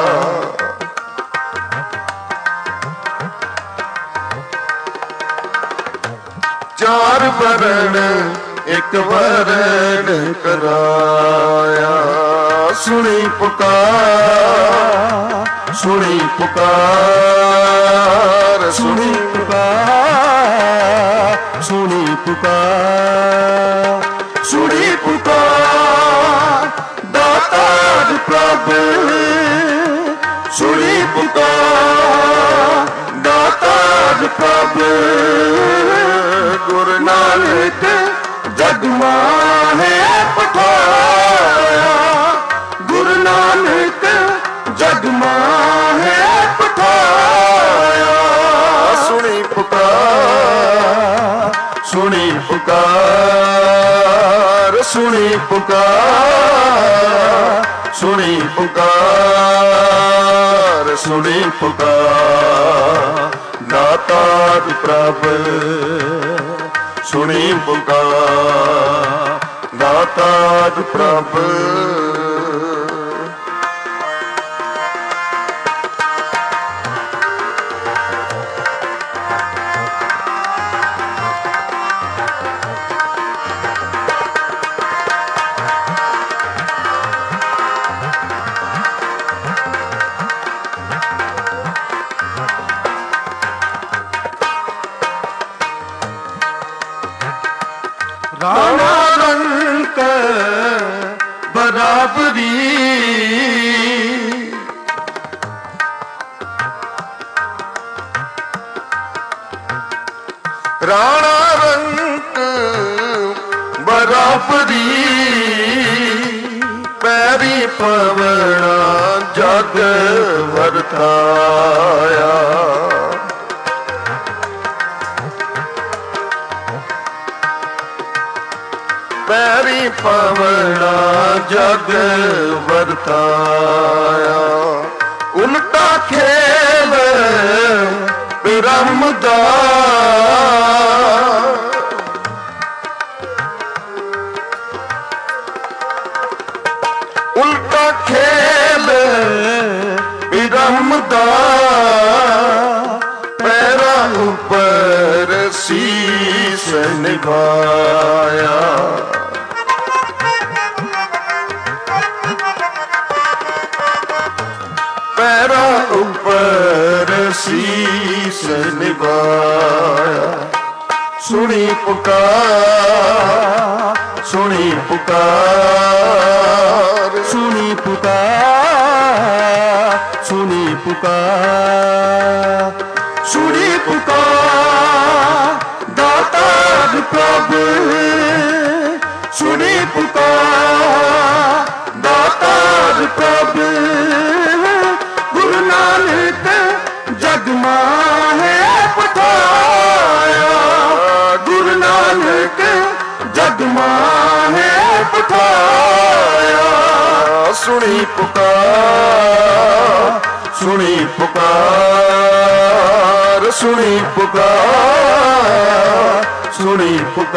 S1: ਚਾਰ ਵਰਣ ਇੱਕ ਵਰਣ ਕਰਾਇਆ ਸੁਣੀ ਪੁਕਾਰ ਸੁਣੀ ਪੁਕਾਰ ਸੁਣੀ ਪੁਕਾਰ ਸੁਣੀ ਪੁਕਾਰ ਸੁਣੀ ਪੁਕਾਰ ਦਾਤਾਰ ਪ੍ਰਭ ਸੁਣੀ ਪੁਕਾਰ ਦਾਤਾਰ ਪ੍ਰਭ ਗੁਰੂ ਨਾਨਕ ਜਗ ਮਾਹੇ ਪਠਾਇਆ ਗੁਰੂ ਨਾਨਕ ਜਗ ਮਾਹੇ ਪਠਾਇਆ ਸੁਣੀ ਪੁਕਾਰ ਸੁਣੀ ਪੁਕਾਰ ਸੁਣੀ ਪੁਕਾਰ ਸੁਣੀ ਪੁਕਾਰ ਸੁਣੀ ਪੁਕਾਰ ਦਾਤਾਰ ਪ੍ਰਭ ਸੁਣੀ ਪੁਕਾਰ ਦਾਤਾਰ ਪ੍ਰਭ ਰਾਣਾ ਰੰਕ ਬਰਾਬਰੀ ਰਾਣਾ ਰੰਕ ਬਰਾਬਰੀ ਪੈਰੀ ਪਵਣਾ ਜਗ ਵਰਤਾਇਆ ਪੈਰੀ ਪਵਣਾ ਜਗ ਵਰਤਾਇਆ ਉਲਟਾ ਖੇਲ ਬ੍ਰਹਮ ਦਾ ਉਲਟਾ ਖੇਲ ਬ੍ਰਹਮ ਦਾ ਪੈਰਾਂ ਉੱਪਰ ਸੀਸ ਨਿਭਾਇਆ ਪੈਰਾਂ ਉੱਪਰ ਸੀਸ ਨਿਭਾਇਆ ਸੁਣੀ ਪੁਕਾਰ ਸੁਣੀ ਪੁਕਾਰ ਸੁਣੀ ਪੁਕਾਰ ਸੁਣੀ ਪੁਕਾਰ ਸੁਣੀ ਪੁਕਾਰ ਦਾਤਾਰ ਪ੍ਰਭ ਸੁਣੀ ਪੁਕਾਰ ਦਾਤਾਰ ਪ੍ਰਭ ਗੁਰੂ ਨਾਨਕ ਜਗ ਮਾਹੇ ਪਠਾਇਆ ਗੁਰੂ ਨਾਨਕ ਜਗ ਮਾਹੇ ਪਠਾਇਆ ਸੁਣੀ ਪੁਕਾਰ ਸੁਣੀ ਪੁਕਾਰ ਸੁਣੀ ਪੁਕਾਰ ਸੁਣੀ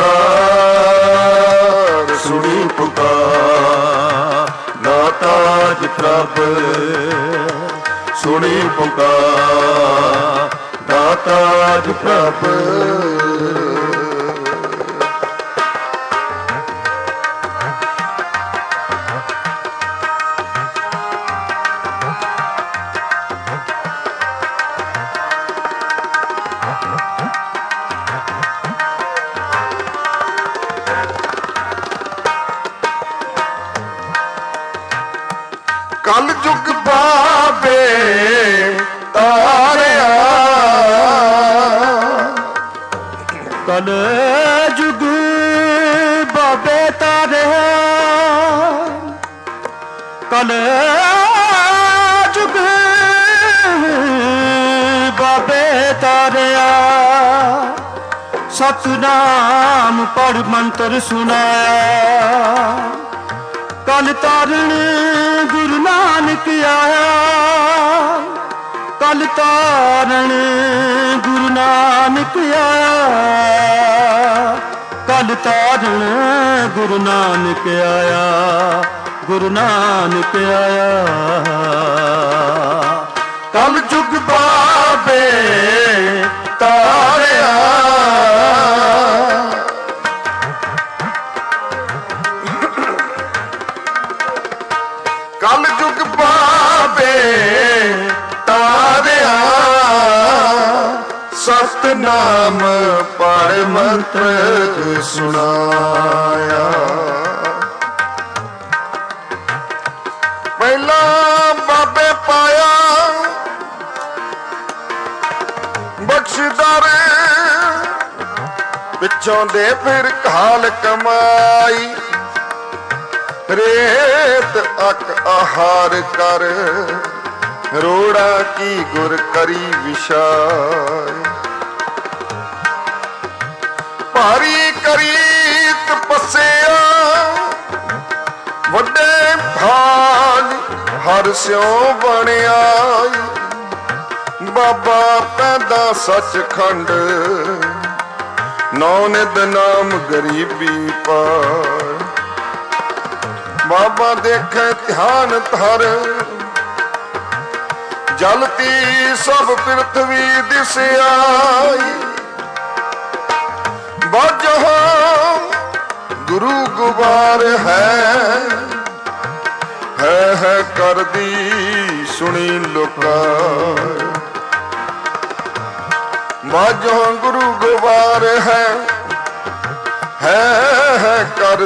S1: ਪੁਕਾਰ ਸੁਣੀ ਪੁਕਾਰ ਦਾਤਾਰ ਪ੍ਰਭ ਸੁਣੀ ਪੁਕਾਰ ਦਾਤਾਰ ਪ੍ਰਭ
S2: ਕਲ ਜੁਗ ਬਾਬੇ ਤਾਰਿਆ, ਕਲ ਜੁਗ ਬਾਬੇ ਤਾਰਿਆ, ਸਤਨਾਮ ਪੜ ਮੰਤਰ ਸੁਨਾਇਆ, ਕਲ ਤਾਰਨ ਗੁਰੂ ਨਾਨਕ ਆਇਆ, ਕਲ ਤਾਰਨ ਗੁਰੂ ਨਾਨਕ ਆਇਆ, ਕਲ ਤਾਰਨ ਗੁਰੂ ਨਾਨਕ ਆਇਆ, ਗੁਰੂ ਨਾਨਕ ਆਇਆ, ਕਲ ਜੁਗ ਬਾਬੇ ਤਾਰਿਆ,
S1: ਕਲ ਜੁਗ ਬਾਬੇ ਤਾਰਿਆ, ਸਤਨਾਮ ਪੜ ਮੰਤਰ ਸੁਣਾਇਆ। ਪਹਿਲਾ ਬਾਬੇ ਪਾਇਆ ਬਖਸ਼ਦਾਰ, ਪਿੱਛੋਂ ਦੇ ਫਿਰ ਕਾਲ ਕਮਾਈ, ਰੇਤ ਅਕ ਆਹਾਰ ਕਰ, ਰੋੜਾ ਕੀ ਗੁਰ ਕਰੀ ਵਿਸ਼ਾਈ, ਭਾਰੀ ਕਰੀ ਤਪੱਸਿਆ, ਵੱਡੇ ਭਾਗ ਹਰ ਸਿਉ ਬਣਿਆ, ਬਾਬਾ ਪੈਦਾ ਸੱਚਖੰਡ, ਨੌ ਨਿਧ ਨਾਮ ਗਰੀਬੀ ਪਾਰ, ਬਾਬਾ ਦੇਖੇ ਧਿਆਨ ਧਰ, ਜਲਤੀ ਸਭ ਪ੍ਰਿਥਵੀ ਦਿਸਿਆਈ, ਬਾਜੋ ਗੁਰੂ ਗੁਬਾਰ ਹੈ, ਹੈ ਹੈ ਕਰਦੀ ਸੁਣੀ ਲੋਕਾਰ, ਬਾਜੋ ਗੁਰੂ ਗੁਬਾਰ ਹੈ, ਹੈ ਹੈ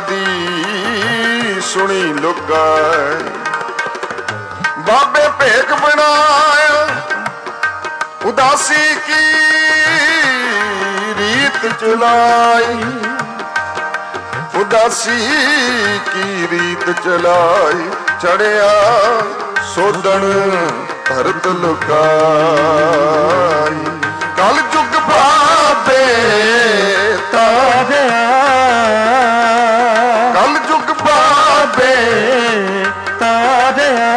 S1: ਕਰਦੀ ਸੁਣੀ ਲੋਕਾਰ, ਬਾਬੇ ਭੇਖ ਬਣਾਇਆ ਉਦਾਸੀ ਕੀ ਰੀਤ ਚਲਾਈ, ਉਦਾਸੀ ਕੀ ਰੀਤ ਚਲਾਈ, ਚੜਿਆ ਸੋਧਣ ਭਰਤ ਲੁਕਾਈ, ਕਲ ਜੁਗ ਬਾਬੇ ਤਾਰਿਆ, ਕਲ ਜੁਗ ਬਾਬੇ ਤਾਰਿਆ,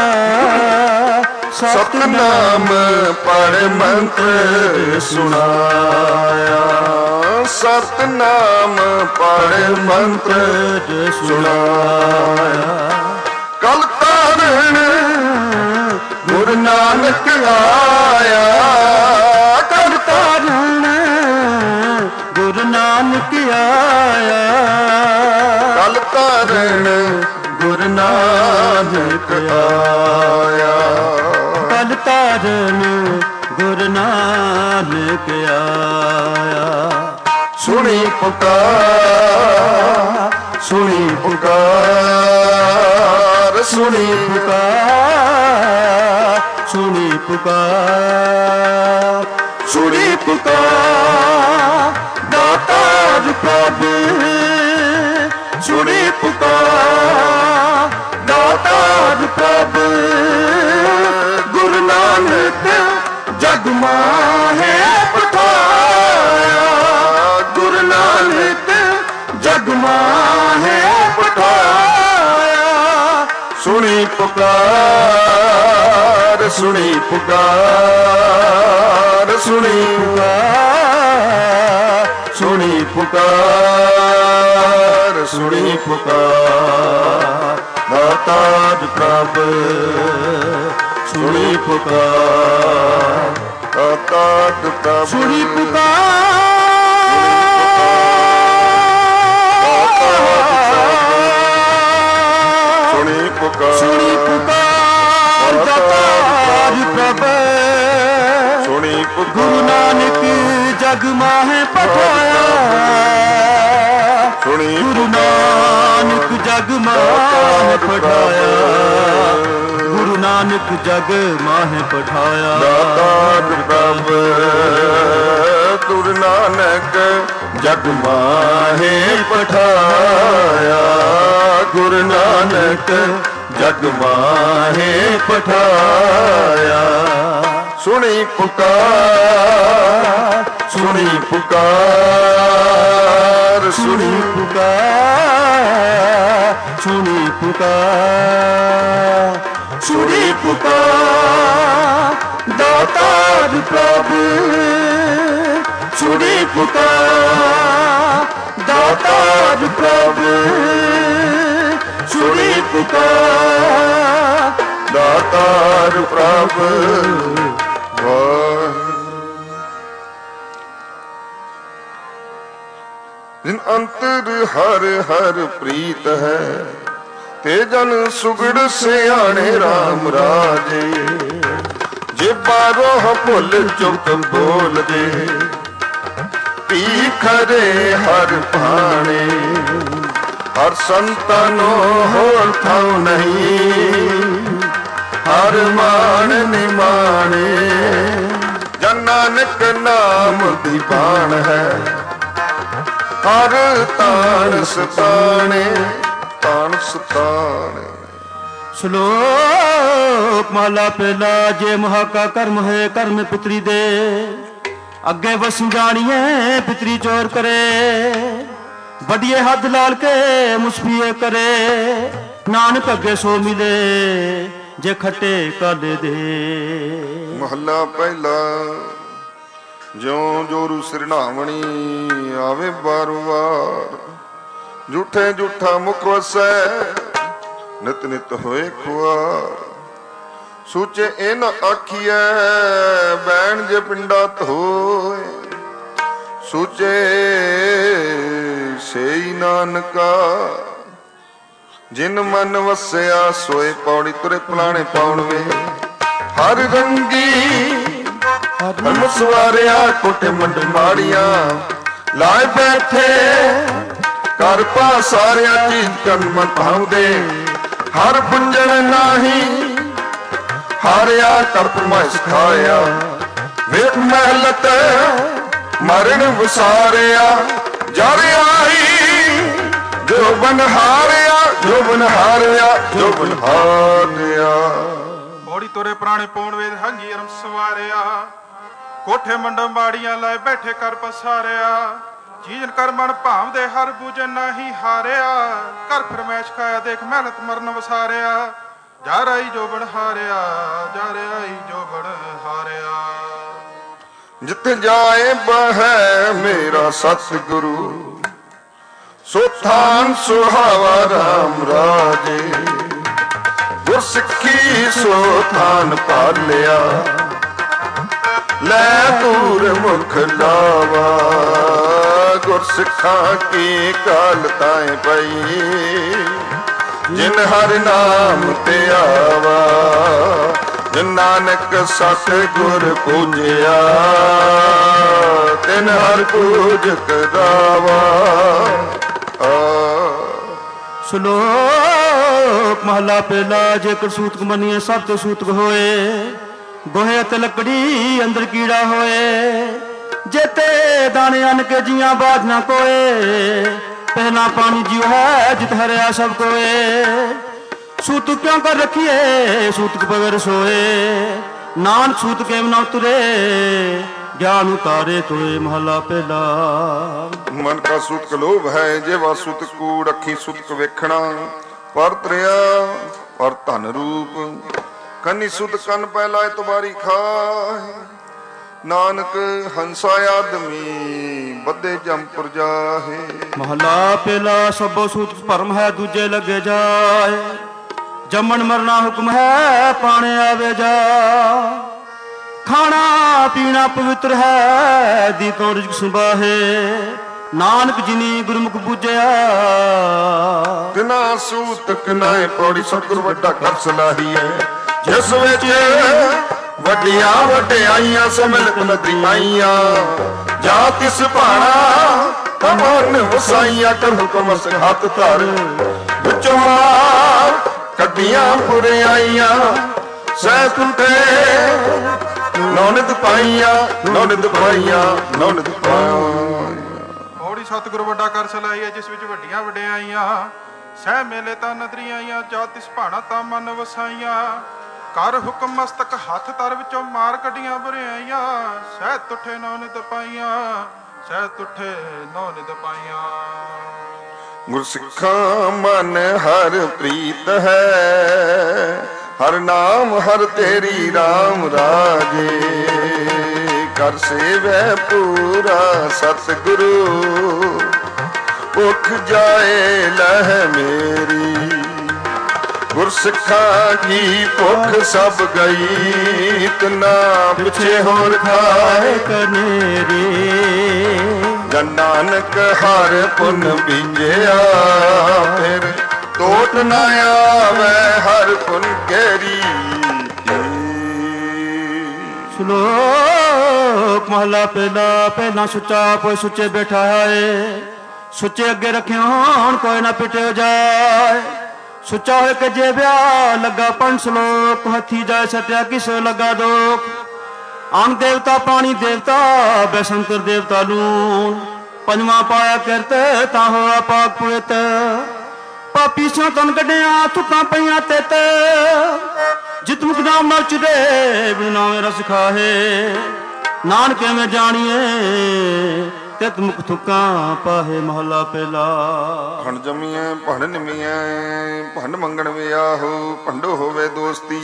S1: ਸਤਨਾਮ ਪੜ ਮੰਤਰ ਸੁਣਾਇਆ, ਸਤਨਾਮ ਪੜ ਮੰਤਰ ਸੁਣਾਇਆ, ਕਲ ਤਾਰਨ ਗੁਰੂ ਨਾਨਕ ਆਇਆ, ਕਲ ਤਾਰਨ ਗੁਰੂ ਨਾਨਕ ਆਇਆ, ਕਲ ਤਾਰਨ ਗੁਰੂ ਨਾਨਕ ਆਇਆ, ਕਲ ਤਾਰਨ ਗੁਰੂ ਨਾਨਕ ਆਇਆ, ਸੁਣੀ ਪੁਕਾਰ, ਸੁਣੀ ਪੁਕਾਰ, ਸੁਣੀ ਪੁਕਾਰ, ਸੁਣੀ ਪੁਕਾਰ, ਸੁਣੀ ਪੁਕਾਰ, ਦਾਤਾਰ ਪ੍ਰਭ ਸੁਣੀ ਪੁਕਾਰ, ਦਾਤਾਰ ਪ੍ਰਭ, ਗੁਰੂ ਨਾਨਕ ਜਗ ਮਾਹੇ ਪਠਾਇਆ, ਗੁਰੂ ਨਾਨਕ ਜਗ ਮਾਹੇ ਪਠਾਇਆ, ਸੁਣੀ ਪੁਕਾਰ, ਸੁਣੀ ਪੁਕਾਰ, ਸੁਣੀ ਪੁਕਾਰ, ਸੁਣੀ ਪੁਕਾਰ, ਸੁਣੀ ਪੁਕਾਰ, ਦਾਤਾਰ ਪ੍ਰਭ ਸੁਣੀ ਪੁਕਾਰ, ਦਾਤਾਰ ਪ੍ਰਭ ਸੁਣੀ ਪੁਕਾਰ, ਸੁਣੀ ਪੁਕਾਰ, ਸੁਣੀ ਪੁਕਾਰ, ਦਾਤਾਰ ਪ੍ਰਭ ਸੁਣੀ ਪੁਕਾਰ, ਗੁਰੂ ਨਾਨਕ ਜਗ ਮਾਹੇ ਪਠਾਇਆ, ਗੁਰੂ ਨਾਨਕ ਜਗ ਮਾਹੇ ਪਠਾਇਆ, ਗੁਰੂ ਨਾਨਕ ਜਗ ਮਾਹੇ ਪਠਾਇਆ, ਦਾਤਾਰ ਪ੍ਰਭ ਗੁਰੂ ਨਾਨਕ ਜਗ ਮਾਹੇ ਪਠਾਇਆ, ਗੁਰੂ ਨਾਨਕ ਜਗ ਮਾਹੇ ਪਠਾਇਆ। ਸੁਣੀ ਪੁਕਾਰ, ਸੁਣੀ ਪੁਕਾਰ, ਸੁਣੀ
S2: ਪੁਕਾਰ, ਸੁਣੀ ਪੁਕਾਰ, ਸੁਣੀ ਪੁਕਾਰ ਦਾਤਾਰ ਪ੍ਰਭੂ, ਸੁਣੀ ਪੁਕਾਰ ਦਾਤਾਰ ਪ੍ਰਭੂ, ਸੁਣੀ ਪੁਕਾਰ
S1: ਦਾਤਾਰ ਪ੍ਰਭ। ਜਿਨ ਅੰਤਰ ਹਰ ਹਰ ਪ੍ਰੀਤ ਹੈ, ਤੇ ਜਨ ਸੁਗੜ ਸਿਆਣੇ ਰਾਮ ਰਾਜੇ। ਜੇ ਬਾਰੋਂ ਭੁੱਲ ਚੁੱਕ ਬੋਲਦੇ, ਭੀਖਰੇ ਹਰ ਭਾਣੇ। ਹਰ ਸੰਤਨੋ ਹੋਰ ਥਾਉ ਨਹੀਂ, ਹਰ ਮਾਣ ਨਿਮਾਣੇ। ਜਨ ਨਾਨਕ ਨਾਮ ਦੀ ਬਾਣ ਹੈ, ਹਰ ਤਾਣ ਸਤਾਣੇ, ਤਾਣ ਸਤਾਣੇ।
S2: ਸ਼ਲੋਕ ਮਹਲਾ ਪਹਿਲਾ। ਜੇ ਮਹਾਕਾ ਕਰਮ ਹੈ ਕਰਮ ਪਿਤਰੀ ਦੇ, ਅੱਗੇ ਵਸ ਜਾਣੀਏ ਪਿਤਰੀ ਚੋਰ ਕਰੇ। ਵੱਡੀਏ ਹੱਥ ਲਾਲ ਕੇ ਮੁਸਫੀਏ ਕਰੇ, ਨਾਨਕ ਅੱਗੇ ਸੋ ਮਿਲੇ ਜੇ ਖੱਟੇ ਕਾਲੇ ਦੇ।
S1: ਮਹੱਲਾ ਪਹਿਲਾ। ਜਿਉਂ ਜੋਰੂ ਸਿਰਨਾਵਣੀ ਆਵੇ ਬਾਰ ਵਾਰ, ਝੂਠੇ ਝੂਠਾ ਮੁਖ ਵਸੈ ਨਿਤ ਨਿਤ ਹੋਏ ਖੁਆਰ। ਸੂਚੇ ਇਹ ਨਾ ਆਖੀਐ ਬੈਣ ਜੇ ਪਿੰਡਾ ਧੋਏ, ਸੂਚੇ ਸੇਈ ਨਾਨਕਾ ਜਿਨ ਮਨ ਵਸਿਆ ਸੋਏ। ਪੌੜੀ ਤੁਰੇ ਪਲਾਣੇ ਪਾਉਣ ਵੇ ਹਰ ਰੰਗੀ, ਧਰਮ ਸਵਾਰਿਆ ਕੋਠੇ ਮੰਡ ਮਾੜੀਆਂ। ਲਾਏ ਬੈਠੇ ਕਰ ਪਾ ਸਾਰਿਆ ਚੀਜ਼ ਕਰਮ ਪਾਉਂਦੇ। ਹਰ ਪੁੰਜਣ ਨਾਹੀ ਹਾਰਿਆ ਕਰ ਪਰਮਾਇ ਸਿਖਾਇਆ। ਵੇਖ ਮਹਿਲਤ ਮਰਨ ਵਸਾਰਿਆ, ਜਰ ਆਈ ਜੋ ਬਨ ਹਾਰਿਆ, ਜੋ ਬਨ ਹਾਰਿਆ, ਜੋ ਬਨ ਹਾਰਿਆ।
S3: ਪੌੜੀ ਤੁਰੇ ਪੁਰਾਣੇ ਪੌਣ ਵੇਦ ਹੰਗੀ ਅਰਮ ਸਵਾਰਿਆ। ਕੋਠੇ ਮੰਡਮ ਬਾੜੀਆਂ ਲਾਏ ਬੈਠੇ ਕਰ ਪਸਾਰਿਆ। ਜੀਜਨ ਕਰ ਮਨ ਭਾਵਦੇ ਹਰ ਬੂਝਨ ਨਾਹੀ ਹਾਰਿਆ। ਕਰ ਫਰਮੈਸ਼ ਖਾਇਆ ਦੇਖ ਮਿਹਨਤ ਮਰਨ ਵਸਾਰਿਆ। ਜਾ ਰਾਈ ਜੋ ਬਣ ਹਾਰਿਆ, ਜਾ ਰਾਈ ਜੋ ਬਣ ਹਾਰਿਆ।
S1: ਜਿੱਥੇ ਜਾਏ ਬਹਿ ਮੇਰਾ ਸਤਿਗੁਰੂ, ਸੋਥਾਨ ਸੁਹਾਵਾ ਰਾਮ ਰਾਜੇ। ਗੁਰਸਿੱਖੀ ਸੋਥਾਨ ਪਾਲਿਆ, ਲੈ ਦੂਰ ਮੁਖ ਲਾਵਾ। ਗੁਰਸਿੱਖਾਂ ਕੀ ਕਾਲ ਤਾਏ ਪਈ, ਜਿਨ ਹਰ ਨਾਮ ਤੇ ਆਵਾ। ਜਿਨ ਨਾਨਕ ਸਤ ਗੁਰ ਪੂਜਿਆ, ਤਿਨ ਹਰ ਪੂਜਕ ਰਾਵਾ।
S2: ਸ਼ਲੋਕ ਮਹਲਾ ਪਹਿਲਾ। ਜੇਕਰ ਸੂਤਕ ਮੰਨੀਏ ਸਭ ਤੋਂ ਸੂਤਕ ਹੋਏ, ਗੋਹੇ ਅਤੇ ਲੱਕੜੀ ਅੰਦਰ ਕੀੜਾ ਹੋਏ। ਜੇਤੇ ਦਾਣੇ ਅਨ ਕੇ ਜੀਆਂ ਬਾਜ ਨਾ ਕੋਏ, ਪਹਿਲਾ ਪਾਣੀ ਜਿਉ ਹੈ ਜਿਤ ਹਰਿਆ ਸਭ ਕੋਏ। ਸੂਤਕ ਕਿਉਂ ਕਰ ਰੱਖੀਏ ਸੂਤਕ ਬਗਰ ਸੋਏ, ਨਾਨਕ ਸੂਤਕ ਕੇਮ ਨਾ ਉਤਰੇ ਗਿਆਨ ਉਤਾਰੇ ਤੋਏ। ਮਹਲਾ ਪਹਿਲਾ।
S1: ਮਨ ਕਾ ਸੂਤਕ ਲੋਭ ਹੈ, ਜੇਵਾ ਸੂਤਕ ਕੂੜ ਅੱਖੀ ਸੂਤਕ ਵੇਖਣਾ। ਪਰ ਤਰਿਆ ਪਰ ਧਨ ਰੂਪ, ਕੰਨੀ ਸੁਤ ਕੰਨ ਪਹਿਲਾ ਇਤਬਾਰੀ ਖਾਏ। ਨਾਨਕ ਹੰਸਾ ਆਦਮੀ ਬੱਧੇ ਜੰਪੁਰ ਜਾਹੇ।
S2: ਮਹਲਾ ਪਹਿਲਾ। ਸਭੋ ਸੂਤ ਭਰਮ ਹੈ ਦੂਜੇ ਲੱਗੇ ਜਾਏ। ਜੰਮਣ ਮਰਨਾ ਹੁਕਮ ਹੈ ਪਾਣੇ ਆਵੇ ਜਾ। ਖਾਣਾ ਪੀਣਾ ਪਵਿੱਤਰ ਹੈ ਦੀਤੋਂ ਰਿਜਕ ਸੁਬਾਹੇ। ਨਾਨਕ ਜਿਨੀ ਗੁਰਮੁਖ ਬੁਝਿਆ,
S1: ਤਿਨਾ ਸੂਤਕ ਨਾਏ ਪੌੜੀ ਸਤਿਗੁਰ ਵੱਡਾ ਕਰ ਸਲਾਹੀਏ। ਜਿਸ ਵਿੱਚ ਵੱਡੀਆਂ ਵਡਿਆਈਆਂ ਸਮਿਲਤ ਨਦੀ ਆਈਆਂ। ਜਾ ਤਿਸ ਭਾਣਾ ਕਮਨ ਵਸਾਈਆਂ, ਕਰ ਹੁਕਮ ਹੱਥ ਧਰ ਵਿੱਚੋਂ ਮਾਰ ਕੱਢੀਆਂ ਬੁਰਿਆਈਆਂ। ਸਹਿ ਤੁੰਠੇ ਨੌ ਨਿਤ ਪਾਈਆਂ, ਨੌ ਨਿਤ ਪਾਈਆਂ, ਨੌ ਨਿਤ ਪਾਈਆਂ।
S3: ਸਤਿਗੁਰ ਵੱਡਾ ਕਰ ਸਲਾਈਏ, ਜਿਸ ਵਿੱਚ ਵੱਡੀਆਂ ਵਡਿਆਈਆਂ ਸਹਿ ਮੇਲੇ ਤਾਂ ਨਦਰੀਆਂ, ਜਾ ਤਿਸ ਭਾਣਾ ਤਾਂ ਮਨ ਵਸਾਈਆਂ। ਕਰ ਹੁਕਮ ਮਸਤਕ ਹੱਥ ਤਰ ਵਿੱਚੋਂ ਮਾਰ ਕੱਢੀਆਂ ਬੁਰਿਆਈਆਂ, ਸਹਿ ਤੁਠੇ ਨੌ ਨਿਤ ਪਾਈਆਂ, ਸਹਿ ਤੁਠੇ ਨੌ ਨਿਤ ਪਾਈਆਂ।
S1: ਗੁਰਸਿੱਖਾਂ ਮਨ ਹਰ ਪ੍ਰੀਤ ਹੈ, ਹਰ ਨਾਮ ਹਰ ਤੇਰੀ ਰਾਮ ਰਾਜੇ। ਕਰ ਸੇਵੈ ਪੂਰਾ ਸਤਿਗੁਰੂ, ਭੁੱਖ ਜਾਏ ਲਹਿ ਮੇਰੀ। ਗੁਰਸਿੱਖਾਂ ਕੀ ਭੁੱਖ ਸਭ ਗਈ, ਤਿਨਾ ਪਿਛੇ ਹੋਰ ਖਾਏ ਕਨੇਰੀ। ਜਨ ਨਾਨਕ ਹਰ ਪੁੰਨ ਬੀਜਿਆ, ਫਿਰ ਟੋਟ ਨਾ ਆਵੇ ਹਰ ਪੁੰਨ ਕੇਰੀ।
S2: ਸ਼ਲੋਕ ਮਹਲਾ ਪਹਿਲਾ। ਪਹਿਲਾਂ ਸੁੱਚਾ ਕੋਈ ਸੁੱਚੇ ਬੈਠਾ ਹੈ, ਸੁੱਚੇ ਅੱਗੇ ਰੱਖਿਓ ਹੁਣ ਕੋਈ ਨਾ ਪਿਟਿਓ ਜਾਏ। ਸੁੱਚਾ ਹੋਏ ਕਿ ਜੇ ਵਿਆਹ ਲੱਗਾ ਪੰਜ ਸ਼ਲੋਕ, ਹੱਥੀ ਜਾਏ ਸਟਿਆ ਕਿਸੋ ਲੱਗਾ ਦੋਖ। ਅੰਨ ਦੇਵਤਾ ਪਾਣੀ ਦੇਵਤਾ ਬੈਸੰਤਰ ਦੇਵਤਾ ਲੂਣ, ਪੰਜਵਾਂ ਪਾਇਆ ਕਿਰਤ ਤਾਂ ਹੋਆ ਪਾਕ ਪੁਇਤ। ਪਾਪੀ ਸਿਓ ਤਨ ਕੱਢਿਆ ਤੁਕਾਂ ਪਈਆਂ ਤਿੱਤ, ਜਿਤ ਮੁਖ ਨਾਮ ਨਾਲ ਚੁਦੇ ਬਿਨ ਨਾਮੇ ਰਸ ਖਾਹੇ। ਨਾਨਕ ਮੈਂ ਜਾਣੀਏ ਤਿਤ ਮੁਖ ਤੁਕਾਂ ਪਾਹੇ। ਮਹਲਾ ਪਹਿਲਾ।
S1: ਭੰਡ ਜੰਮੀਐ ਭੰਡ ਨਿਮੀਐ, ਭੰਡ ਮੰਗਣ ਵਿਆਹੋ। ਭੰਡੋ ਹੋਵੇ ਦੋਸਤੀ,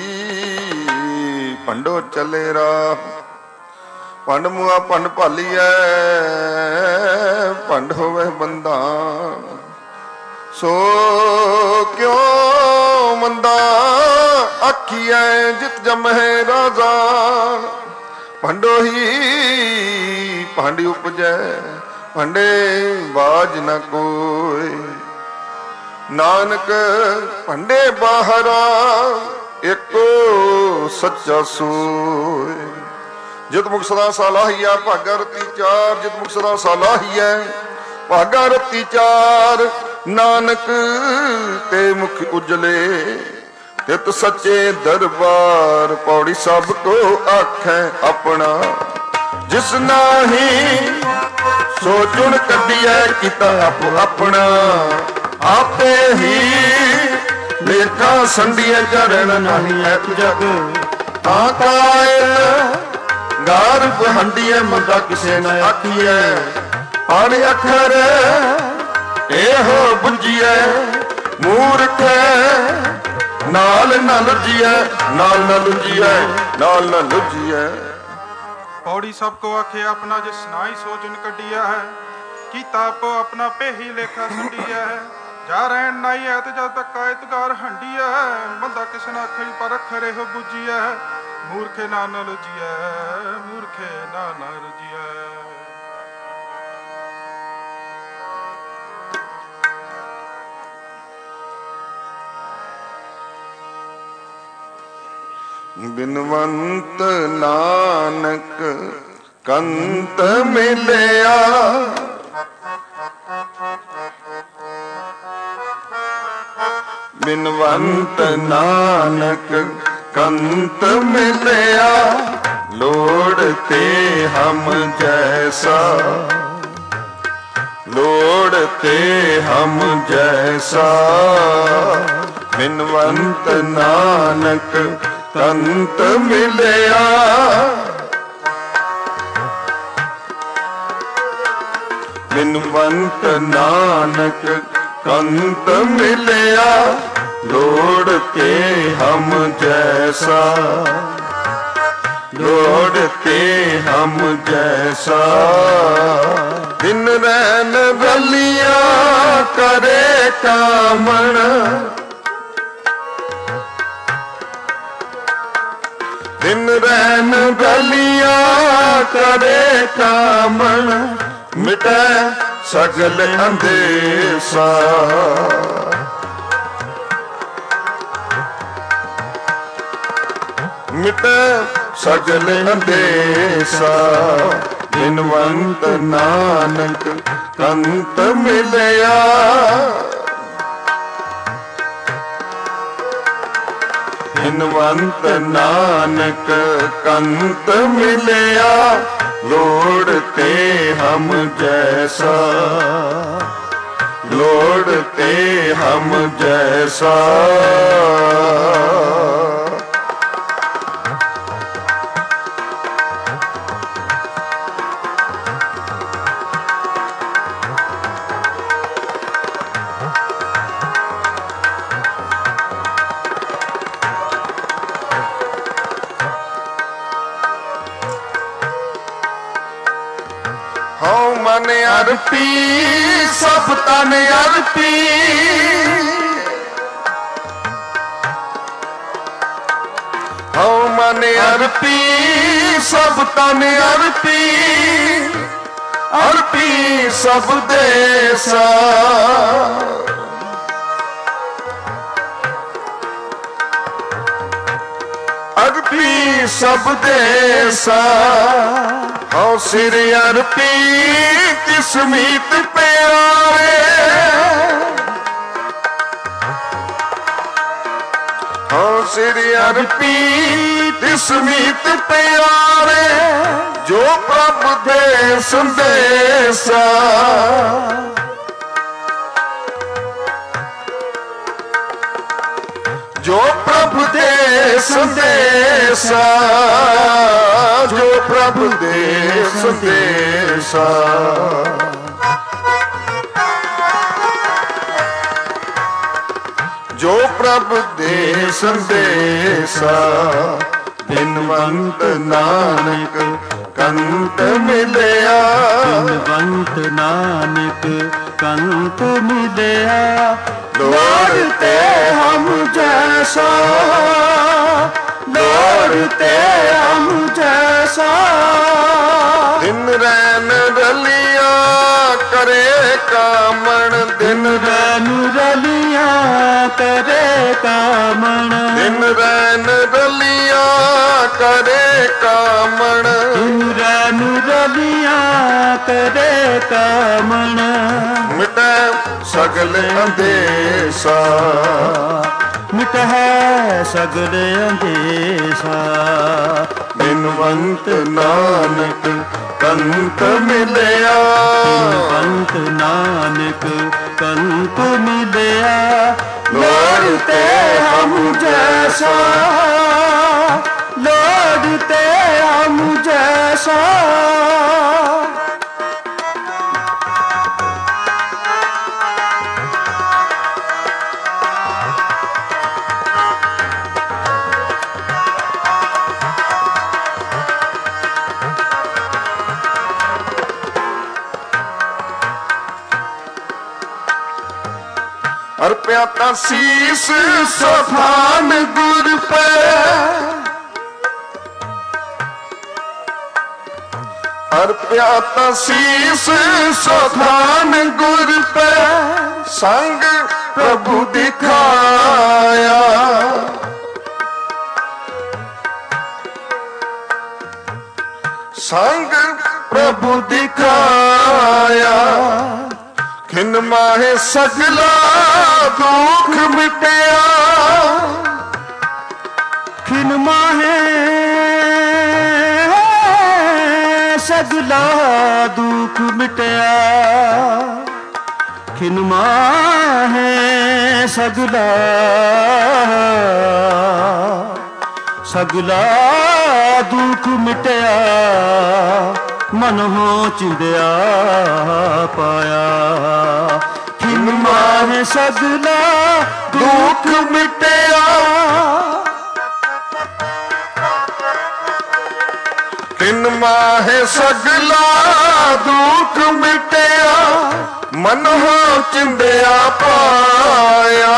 S1: ਭੰਡੋ ਚੱਲੇ ਰਾਹ। ਭੰਡ ਮੁਆ ਭੰਡ ਭਾਲੀਐ, ਭੰਡ ਹੋਵੇ ਬੰਦਾ। ਸੋ ਕਿਉ ਮੰਦਾ ਆਖੀਐ, ਜਿਤ ਜਮਹਿ ਰਾਜਾ। ਭੰਡੋ ਹੀ ਭੰਡ ਉਪਜੈ, ਭੰਡੇ ਬਾਜ ਨ ਕੋਈ। ਨਾਨਕ ਭੰਡੇ ਬਾਹਰਾ, ਏਕੋ ਸੱਚਾ ਸੋਇ। ਜਿਤ ਮੁਖ ਸਦਾ ਸਲਾਹੀਆ, ਭਾਗਾ ਰਤੀ ਚਾਰ। ਜਿਤ ਮੁਖ ਸਦਾ ਸਲਾਹੀਐ, ਭਾਗਾ ਰਤੀ ਚਾਰ। ਨਾਨਕ ਤੇ ਮੁਖ ਉਜਲੇ, ਤਿਤ ਸੱਚੇ ਦਰਬਾਰ। ਪੌੜੀ ਸਭ ਕੋ ਆਖੈ ਆਪਣਾ, ਜਿਸ ਨਾਹੀ ਸੋ ਚੁਣ ਕੱਢੀਐ। ਕੀਤਾ ਆਪੋ ਆਪਣਾ, ਆਪੇ ਹੀ ਲੇਖਾ ਸੰਡੀਐ। ਚਰਨ ਨਾਹੀ ਐ ਜਗ ਤਾਂ ਕਾਇਤ, ਗਾਰਬ ਹੰਡੀਐ ਮੰਦਾ ਕਿਸੇ ਨਾ ਆਖੀਐ। ਹਰ ਅੱਖਰ ਇਹੋ ਬੁੱਝੀਐ, ਮੂਰਖ ਨਾਲ ਨਾ ਲੁੱਝੀਐ। ਨਾਲ ਨਾ ਲੁੱਝੀਐ, ਨਾਲ ਨਾ ਲੁੱਝੀਐ।
S3: ਪੌੜੀ ਸਭ ਕੋ ਆਖੇ ਆਪਣਾ, ਜਿਸ ਨਾਹੀ ਸੋ ਚੁਣ ਕੱਢੀਆ ਹੈ। ਕੀਤਾ ਆਪੋ ਆਪਣਾ, ਪੇਹੀ ਲੇਖਾ ਸੰਡੀਐ। ਜਾ ਰਹਿਣ ਨਾਈ ਐ ਤੇ ਜਦ ਤੱਕ ਕਾਇਤਗਾਰ ਹੰਡੀਐ। ਬੰਦਾ ਕਿਸ ਨਾ ਆਖੀ ਪਰ ਅੱਖਰ ਇਹੋ ਬੁੱਝੀਐ। ਮੂਰਖੇ ਨਾ ਨਾ ਲੁੱਝੀਐ, ਮੂਰਖੇ ਨਾ ਨਾ ਲੁੱਝੀਐ।
S1: ਬਿਨਵੰਤ ਨਾਨਕ ਕੰਤ ਮਿਲਿਆ, ਬਿਨਵੰਤ ਨਾਨਕ ਕੰਤ ਮਿਲਿਆ। ਲੋੜ ਤੇ ਹਮ ਜੈਸਾ, ਲੋੜ ਤੇ ਹਮ ਜੈਸਾ। ਬਿਨਵੰਤ ਨਾਨਕ ਕੰਤ ਮਿਲਿਆ। ਬਿਨਵੰਤ ਨਾਨਕ ਕੰਤ ਮਿਲਿਆ। ਲੋੜ ਤੇ ਹਮ ਜੈਸਾ, ਲੋੜ ਤੇ ਹਮ ਜੈਸਾ। ਦਿਨ ਰੈਨ ਗਲੀਆਂ ਕਰੇ ਕਾਮਣ, ਦਿਨ ਰੈਨ ਗਲੀਆਂ ਕਰੇ ਕਾਮਣ। ਮਿਟੈ ਸਗਲ ਅੰਦੇਸਾ, ਮਿਟੈ ਸਗਲ ਅੰਦੇਸਾ। ਬਿਨਵੰਤ ਨਾਨਕ ਕੰਤ ਮਿਲਿਆ। ਬਿਨਵੰਤ ਨਾਨਕ ਕੰਤ ਮਿਲਿਆ। ਲੋੜ ਤੇ हम जैसा, लोड़ते हम जैसा। मन अर्पी सब तन अर्पी, हो मन अर्पी सब तन अर्पी, अर्पी सब देसा। अर्पी सब देसा, हो सिर अर्पी तिस मीत प्यारे, हो सिर अर्पी तिस मीत प्यारे, जो प्रभु दे संदेसा। जो प्रभु दे संदेसा, जो प्रभु दे संदेसा। जो प्रभु दे संदेसा, बिनवंत नानक कंत मिलया,
S2: बिनवंत नानक कंत मिलया।
S1: लोड़ते हम जैसा, लोड़ते हम जैसा। दिन रैन रलिया करे कामण, दिन
S2: रैन रलिया करे कामण,
S1: दिन रैन रलिया करे कामण,
S2: दिन रैन रलिया करे कामण।
S1: मिटै सगल अंदेशा,
S2: मिट है सगल अंदेशा।
S1: बिनवंत नानक कंत मिलया,
S2: बिनवंत नानक कंत मिलया।
S1: लोड़ते हम जैसा,
S2: लोड़ते हम जैसा।
S1: अर्प्या ता शीस सोफान गुर पे, अर्प्या ता शीस सोफान गुर पे, संग प्रभु दिखाया। संग प्रभु दिखाया, खिन माहे सगला दुख मिटया,
S2: खिन माहे सगला दुख मिटया। खिन माहे सगला सगला दुख मिटया। मन हो चिंदिया पाया, खिन माहे सगला दुख मिटया।
S1: खिन माहे सगला दुख मिटया, मन हो चिंदिया पाया।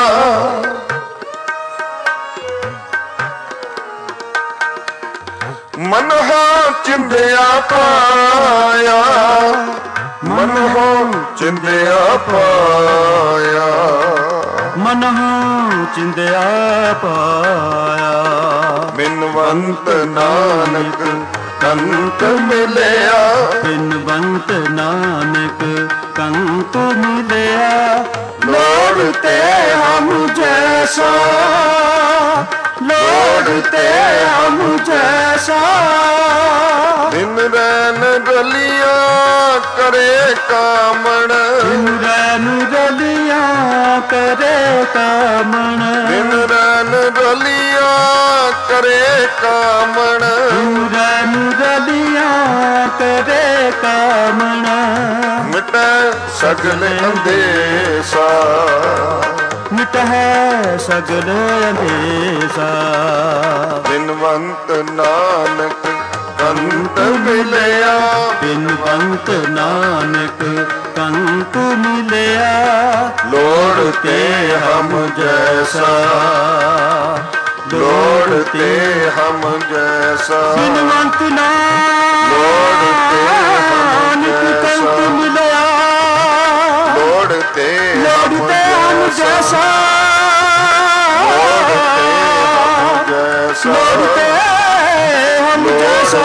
S1: मन हो चिंदिया पाया, मन हो चिंदिया पाया।
S2: मन हो चिंदिया पाया।
S1: बिनवंत नानक कंत मिलया,
S2: बिनवंत नानक कंत मिलया।
S1: लोड़ते हम जैसा,
S2: लोड़ते हम जैसा।
S1: दिन रैन रलिया कर करे कामण।
S2: दिन रैन रलिया करे कामण।
S1: दिन रैन रलिया करे कामण।
S2: दिन रैन रलिया करे कामण।
S1: मिटै सगल अंदेशा।
S2: मिट है सगल अंदेशा।
S1: बिनवंत नानक कंत मिलया।
S2: बिनवंत नानक कंत मिलया।
S1: लोड़ते हम जैसा। लोड़ते हम जैसा।
S2: बिनवंत
S1: लोड़ते हम
S2: नानक कंत
S1: जैसा।
S2: मिलया।
S1: लोड़ते
S2: लोड़ते हम जैसा।
S1: लोड़ते हम जैसा।
S2: लोड़ते हम जैसा।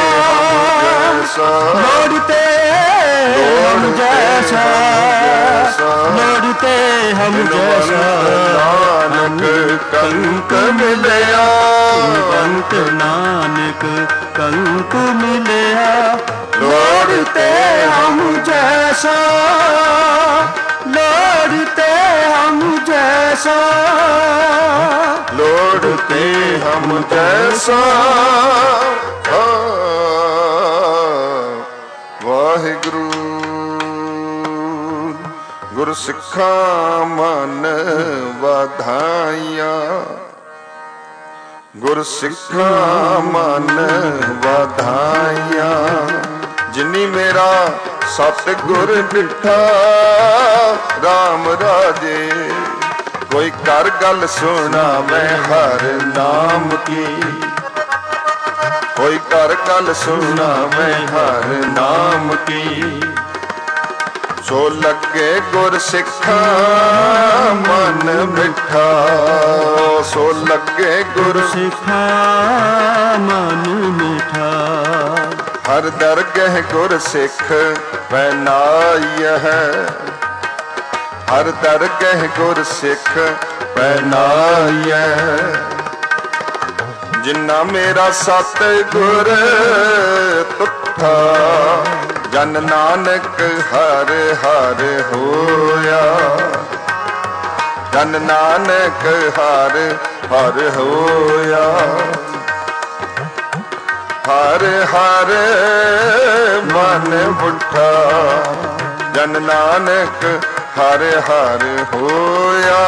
S2: लोड़ते हम जैसा। लोड़ते हम जैसा।
S1: नानक कंक मिलया।
S2: बिनवंत नानक कंक मिलया। लोड़ते हम जैसा। लोड़ते हम जैसा।
S1: लोड़ते हम जैसा। वाहिगुरु गुर सिखा मन वाधाइया। गुर सिखा मन वाधाइया। जिनी मेरा सतगुर डिठा राम राजे। कोई कर गल सुना मैं हर नाम की। कोई कर गल सुना मैं हर नाम की। सो लगे गुर सिखा मन मिठा। सो लगे गुर
S2: सिखा मन मिठा।
S1: हर दरगह गुर सिख पहनाई है। हर दरगह गुर सिख पहनाई है। जिन्ना मेरा सतगुर तुठा। जन नानक हर हर होया। जन नानक हर हर होया। हर हर मन बुठा। जन नानक हर हर होया।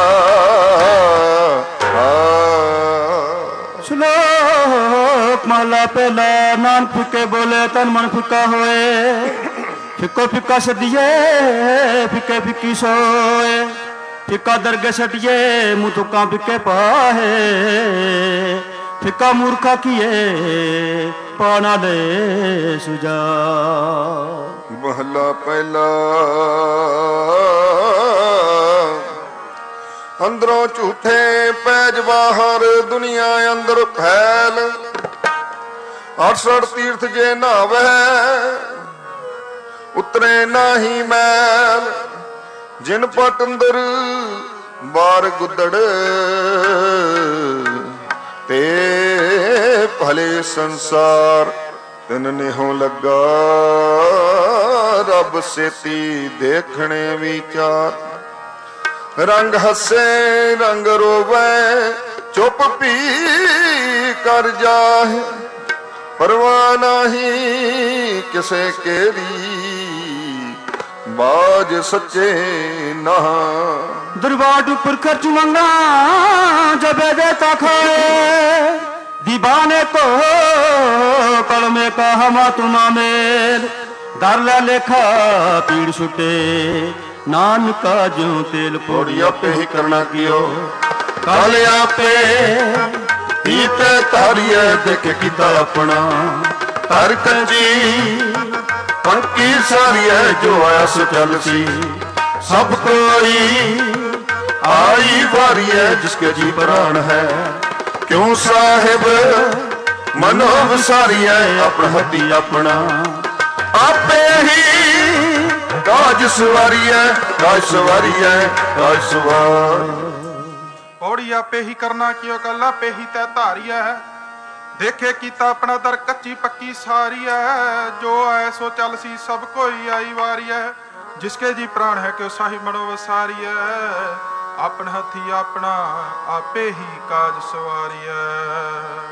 S2: श्लोक महला पहला। नान फिके बोले तन मन फिका होए। फिको फिका सदिए फिके फिकी सोए। फिका दरगे सटिए मुँह तुका फिके पाहे। फिका मूर्खा किए पाना ले सुजा।
S1: महला पहला। अंदरों झूठे पैज बाहर दुनिया अंदर फैल। अड़सठ तीर्थ जे नावे उतरे नाही मैल। जिन पट अंदर बार गुदड़ ते भले संसार तिन नेहों लगा। रब सेती देखने विचार। रंग हसे रंग रोवे चुप पी कर जाए। परवाह नहीं किसे केरी बाज सच्चे ना।
S2: दरबार ऊपर खर्च मंगा जब देता खाए। दीवाने को कलमे का हमा तुमा मेल। दारला लेखा पीड़ छुटे नानका ज्यों तेल
S1: पौड़िया पे ही करना कियो।
S2: कालिया पे पीते तारिए देख किता अपना। तार कंजी पंकी सारी है जो आया सो चल सी। सब कोई आई बारी है जिसके जी प्राण है। क्यों साहिब मनो विसारी है अपना हदी अपना। आपे ही काज सवारी है काज सवारी है काज सवार।
S3: पौड़ी आपे ही करना कियो कल आपे ही तय धारिया है। ਦੇਖੇ ਕੀਤਾ ਆਪਣਾ ਦਰ ਕੱਚੀ ਪੱਕੀ ਸਾਰੀ ਹੈ। ਜੋ ਆਏ ਸੋ ਚੱਲ ਸੀ ਸਭ ਕੋਈ ਆਈ ਵਾਰੀ ਹੈ। ਜਿਸਕੇ ਜੀ ਪ੍ਰਾਣ ਹੈ ਕਿ ਸਾਹੀ ਮਨੋ ਵਸਾਰੀ ਹੈ। ਆਪਣ ਹੱਥੀ ਆਪਣਾ ਆਪੇ ਹੀ ਕਾਜ ਸਵਾਰੀ ਹੈ।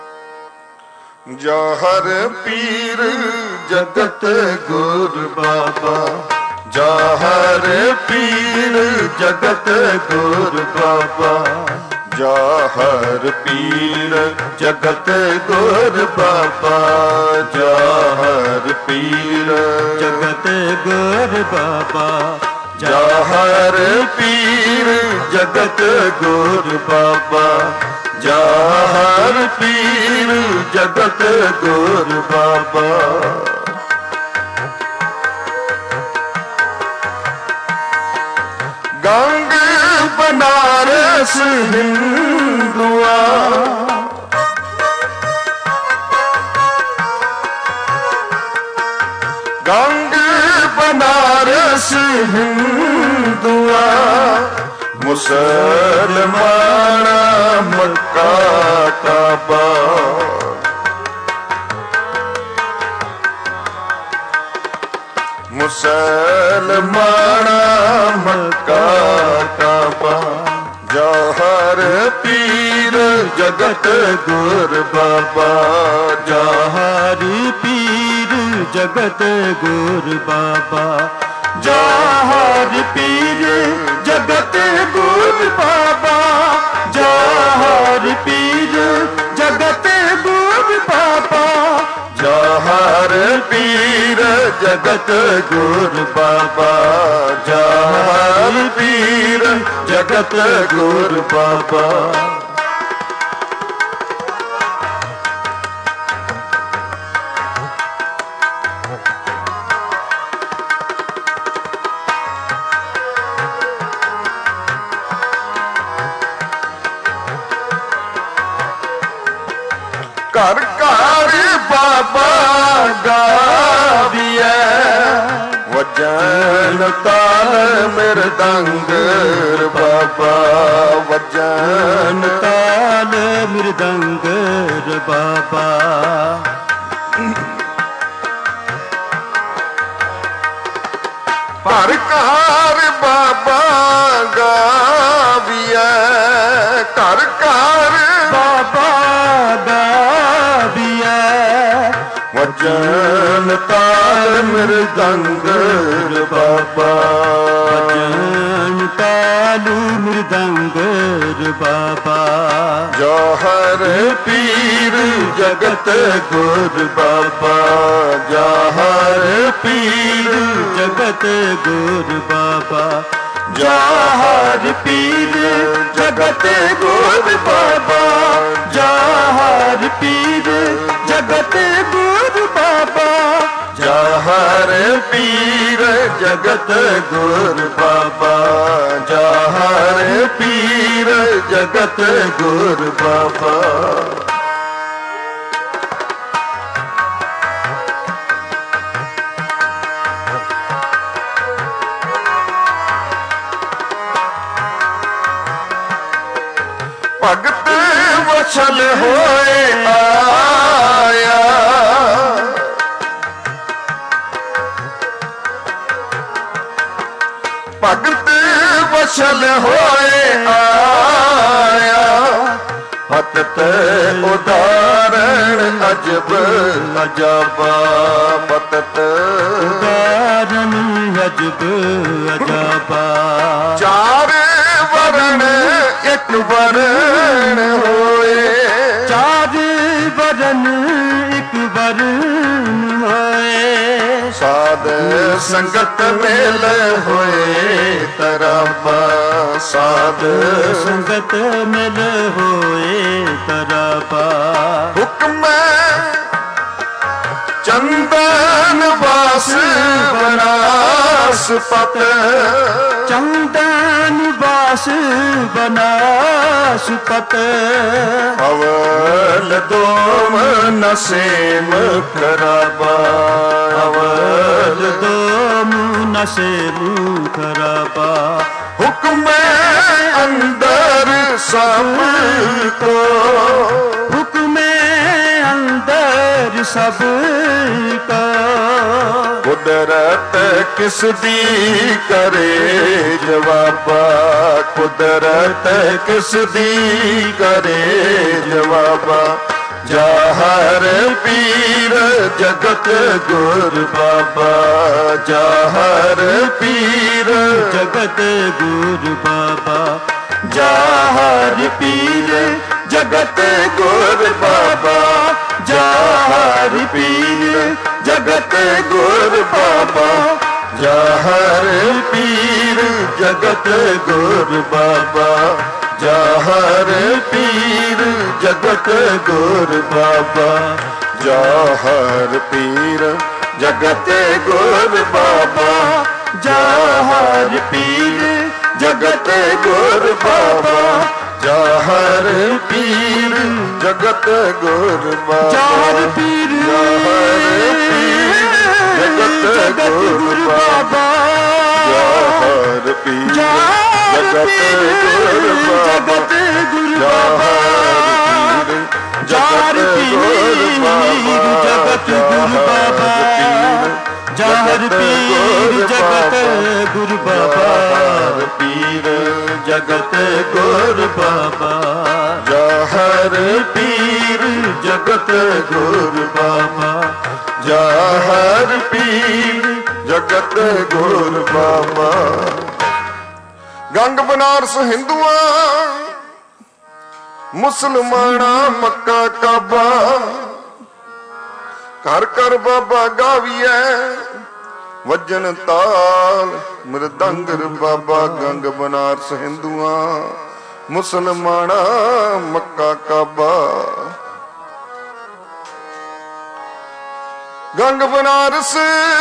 S1: ਜਾ ਹਰ ਪੀਰ ਜਗਤ ਗੁਰ ਬਾਬਾ, ਜਾ ਹਰ ਪੀਰ ਜਗਤ ਗੁਰ ਬਾਬਾ, ਜਾ ਹਰ ਪੀਰ ਜਗਤ ਗੁਰ ਬਾਬਾ, ਜਾ ਹਰ ਪੀਰ
S2: ਜਗਤ ਗੁਰ ਬਾਬਾ,
S1: ਜਾ ਹਰ ਪੀਰ ਜਗਤ ਗੁਰ ਬਾਬਾ, ਜਾ ਹਰ ਪੀਰ ਜਗਤ ਗੁਰ ਬਾਬਾ। ਗੰਗ ਬਨਾਰਸ ਹਿੰਦੂਆ, ਗੰਗ ਬਨਾਰਸ ਹਿੰਦੂਆ, ਮੁਸਲਮਾਨਾ ਮੱਕਾ ਕਾਬਾ, ਮੁਸਲਮਾਨਾ ਮੱਕਾ ਕਾਬਾ, ਜਾ ਹਰ ਪੀਰ ਜਗਤ ਗੁਰ ਬਾਬਾ, ਜਾ
S2: ਹਰ ਪੀਰ ਜਗਤ ਗੁਰ ਬਾਬਾ, ਜਾ ਹਰ ਪੀਰ ਜਗਤ ਗੁਰ ਬਾਬਾ, ਜਾ ਹਰ ਪੀਰ ਜਗਤ ਗੁਰ ਬਾਬਾ,
S1: ਜਾ ਹਰ ਪੀਰ ਜਗਤ ਗੁਰ ਬਾਬਾ, ਜਾ ਹਰ ਪੀਰ ਜਗਤ ਗੁਰ ਬਾਬਾ। ਘਰ ਘਰ ਬਾਬਾ ਗਾਵੀਐ, ਵਜਨ ਤਾਲ ਮਿਰਦੰਗ ਬਾਬਾ, ਵਜਨ
S2: ਤਾਲ ਮਿਰਦੰਗ ਬਾਬਾ।
S1: ਘਰ ਘਰ ਬਾਬਾ ਗਾਵੀਐ, ਘਰ ਘਰ
S2: ਬਾਬਾ ਗਾਵੀਐ,
S1: ਵਜਨ ਤਾਲ ਮਿਰਦੰਗ ਬਾਬਾ,
S2: ਵਜਨ ਤਾਲ ਮਿਰਦੰਗ ਬਾਬਾ।
S1: ਜਾ ਹਰ ਪੀਰ ਜਗਤ ਗੁਰ ਬਾਬਾ, ਜਾ ਹਰ ਪੀਰ
S2: ਜਗਤ ਗੁਰ ਬਾਬਾ,
S1: ਜਾ ਹਰ ਪੀਰ ਜਗਤ ਗੁਰ ਬਾਬਾ,
S2: ਜਾ ਹਰ ਪੀਰ ਜਗਤ ਗੁਰ ਬਾਬਾ,
S1: ਜਾ ਹਰ ਪੀਰ ਜਗਤ ਗੁਰ ਬਾਬਾ, ਜਾ ਹਰ ਪੀਰ ਜਗਤ ਗੁਰ ਬਾਬਾ। ਭਗਤ ਵਛਲ ਹੋਏ ਆਇਆ, ਭਗਤ ਵਛਲ ਹੋਏ ਆਇਆ, ਪਤਤ ਉਦਾਹਰਣ ਅਜਬ ਅਜਾਬਾ, ਪਤਤ
S2: ਉਦਾਹਰਣ ਅਜਬ ਅਜਾਬਾ।
S1: ਚਾਰ ਵਰਨ ਇੱਕ ਵਰਨ ਹੋਏ,
S2: ਚਾਰ ਵਰਨ ਇੱਕ ਵਰਨ ਹੋਏ,
S1: ਸਾਧ ਸੰਗਤ ਮੇਲ ਹੋਏ ਤਰਾਬਾ, ਸਾਧ
S2: ਸੰਗਤ ਮਿਲ ਹੋਏ ਤਰਾਬਾ।
S1: ਹੁਕਮ ਚੰਦਨ ਵਾਸ ਬਨਾਸਪਤ,
S2: ਚੰਦਨ ਵਾਸ ਬਨਾਸਪਤ,
S1: ਅਵਲ ਦੋਮ ਨਸੇਮ ਖਰਾਬਾ, ਅਵਲ
S2: ਦੋਮ ਨਸੇਮ ਖਰਾਬਾ।
S1: ਹੁਕਮ ਅੰਦਰ ਸਭ ਕੋ,
S2: ਹੁਕਮੇ ਕਾਜ ਸਭ ਕਾ।
S1: ਕੁਦਰਤ ਕਿਸ ਦੀ ਕਰੇ ਜਵਾਬਾ, ਕੁਦਰਤ ਕਿਸ ਦੀ ਕਰੇ ਜਵਾਬਾ। ਜਾਹਰ ਪੀਰ ਜਗਤ ਗੁਰ ਬਾਬਾ, ਜਾਹਰ ਪੀਰ
S2: ਜਗਤ ਗੁਰ ਬਾਬਾ।
S1: ਜਾਹਰ ਪੀਰ ਜਗਤ ਗੁਰ ਬਾਬਾ, ਜਾਹਰ ਪੀਰ ਜਗਤ ਗੁਰ ਬਾਬਾ। ਜਾਹਰ ਪੀਰ ਜਗਤ ਗੁਰ ਬਾਬਾ, ਜਾਹਰ ਪੀਰ ਜਗਤ ਗੁਰ ਬਾਬਾ। ਜਾਹਰ ਪੀਰ ਜਗਤ ਗੁਰ ਬਾਬਾ, ਜਾਹਰ ਪੀਰ ਜਗਤ ਗੁਰ ਬਾਬਾ। ਜਾਹਰ ਪੀਰ ਜਗਤ ਗੁਰ ਬਾਬਾ,
S2: ਜਾਹਰ ਪੀਰ
S1: ਜਗਤ ਗੁਰ ਬਾਬਾ। ਜਾਹਰ ਪੀਰ ਜਗਤ ਗੁਰ ਬਾਬਾ,
S2: ਜਾਹਰ ਪੀਰ ਜਗਤ ਗੁਰ ਬਾਬਾ। ਜਾਹਰ ਪੀਰ ਜਗਤ ਗੁਰ ਬਾਬਾ,
S1: ਪੀਰ
S2: ਜਗਤ ਗੁਰ ਬਾਬਾ।
S1: ਜਾਹਰ ਪੀਰ ਜਗਤ ਗੁਰ ਬਾਬਾ, ਜਾਹਰ ਪੀਰ ਜਗਤ ਗੁਰ ਬਾਬਾ। ਗੰਗ ਬਨਾਰਸ ਹਿੰਦੂਆਂ, ਮੁਸਲਮਾਨਾਂ ਮੱਕਾ ਕਾਬਾ। ਘਰ ਘਰ ਬਾਬਾ ਗਾਵੀਐ, ਵੱਜਣ ਤਾਲ ਮ੍ਰਿਦੰਗਰ ਬਾਬਾ। ਗੰਗ ਬਨਾਰਸ ਹਿੰਦੂਆਂ, ਮੁਸਲਮਾਨਾਂ ਮੱਕਾ ਕਾਬਾ। ਗੰਗ ਬਨਾਰਸ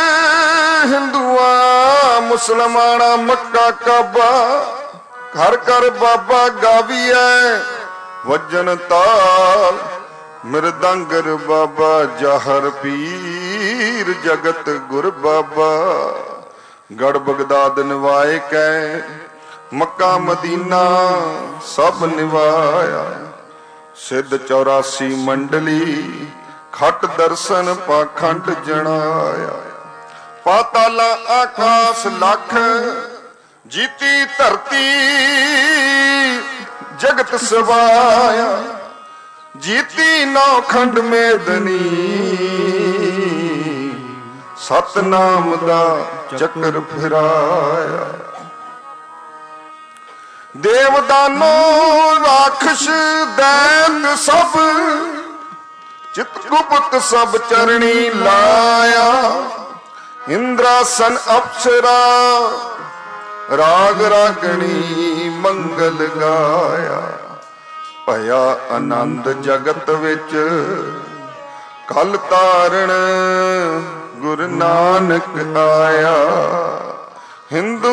S1: ਹਿੰਦੂਆਂ, ਮੁਸਲਮਾਨਾਂ ਮੱਕਾ ਕਾਬਾ। ਘਰ ਘਰ ਬਾਬਾ ਗਾਵੀਐ, ਵੱਜਣ ਤਾਲ ਮ੍ਰਿਦੰਗਰ ਬਾਬਾ। ਜਾਹਰ ਪੀਰ ਜਗਤ ਗੁਰ ਬਾਬਾ। ਗੜ ਬਗਦਾਦ ਨਿਵਾਏ ਕੈ, ਮੱਕਾ ਮਦੀਨਾ ਸਭ ਨਿਵਾਇਆ। ਸਿੱਧ ਚੌਰਾਸੀ ਮੰਡਲੀ, ਖੱਟ ਦਰਸ਼ਨ ਪਾਖੰਡ ਜਣਾਇਆ। ਪਾਤਾਲਾ ਆਕਾਸ਼ ਲੱਖ, ਜੀਤੀ ਧਰਤੀ ਜਗਤ ਸਵਾਇਆ। ਜੀਤੀ ਨੌ ਖੰਡ ਮੇਦਨੀ, ਸਤਨਾਮ ਦਾ ਚੱਕਰ ਫਿਰਾਇਆ। ਦੇਵਦਾਨੋ ਰਾਖਸ਼ ਦੈਤ ਸਭ, ਚਿਤ ਗੁਪਤ ਸਭ ਚਰਣੀ ਲਾਇਆ। ਇੰਦਰਾਸਨ ਅਪਸਰਾ, ਰਾਗ ਰਾਗਣੀ ਮੰਗਲ ਗਾਇਆ। ਭਇਆ ਆਨੰਦ ਜਗਤ ਵਿੱਚ, ਕਲ ਤਾਰਨ ਗੁਰ ਨਾਨਕ ਆਇਆ। ਹਿੰਦੂ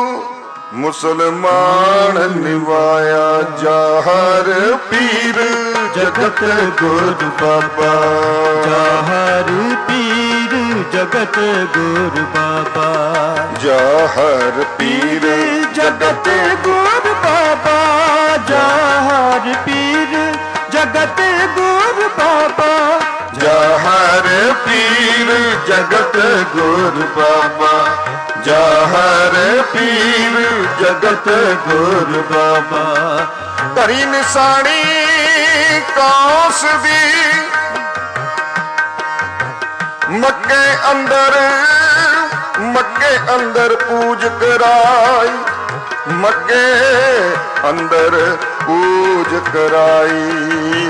S1: ਮੁਸਲਮਾਨ ਨਿਵਾਇਆ। ਜਾਹਰ ਪੀਰ ਜਗਤ ਗੁਰ ਬਾਬਾ,
S2: ਜਾਹਰ ਪੀਰ ਜਗਤ ਗੁਰ ਬਾਬਾ।
S1: ਜਾਹਰ ਪੀਰ
S2: ਜਗਤ ਗੁਰ ਬਾਬਾ, ਜਾਹਰ ਪੀਰ ਜਗਤ ਗੁਰ ਬਾਬਾ।
S1: ਜਾਹਰ ਪੀਰ ਜਗਤ ਗੁਰ ਬਾਬਾ, ਜਾਹਰ ਪੀਰ ਜਗਤ ਗੁਰ ਬਾਬਾ। ਧਰੀ ਨਿਸ਼ਾਨੀ ਕਾਸ ਦੀ, ਮੱਕੇ ਅੰਦਰ ਮੱਕੇ ਅੰਦਰ ਪੂਜ ਕਰਾਈ। ਮੱਕੇ ਅੰਦਰ ਪੂਜ ਕਰਾਈ।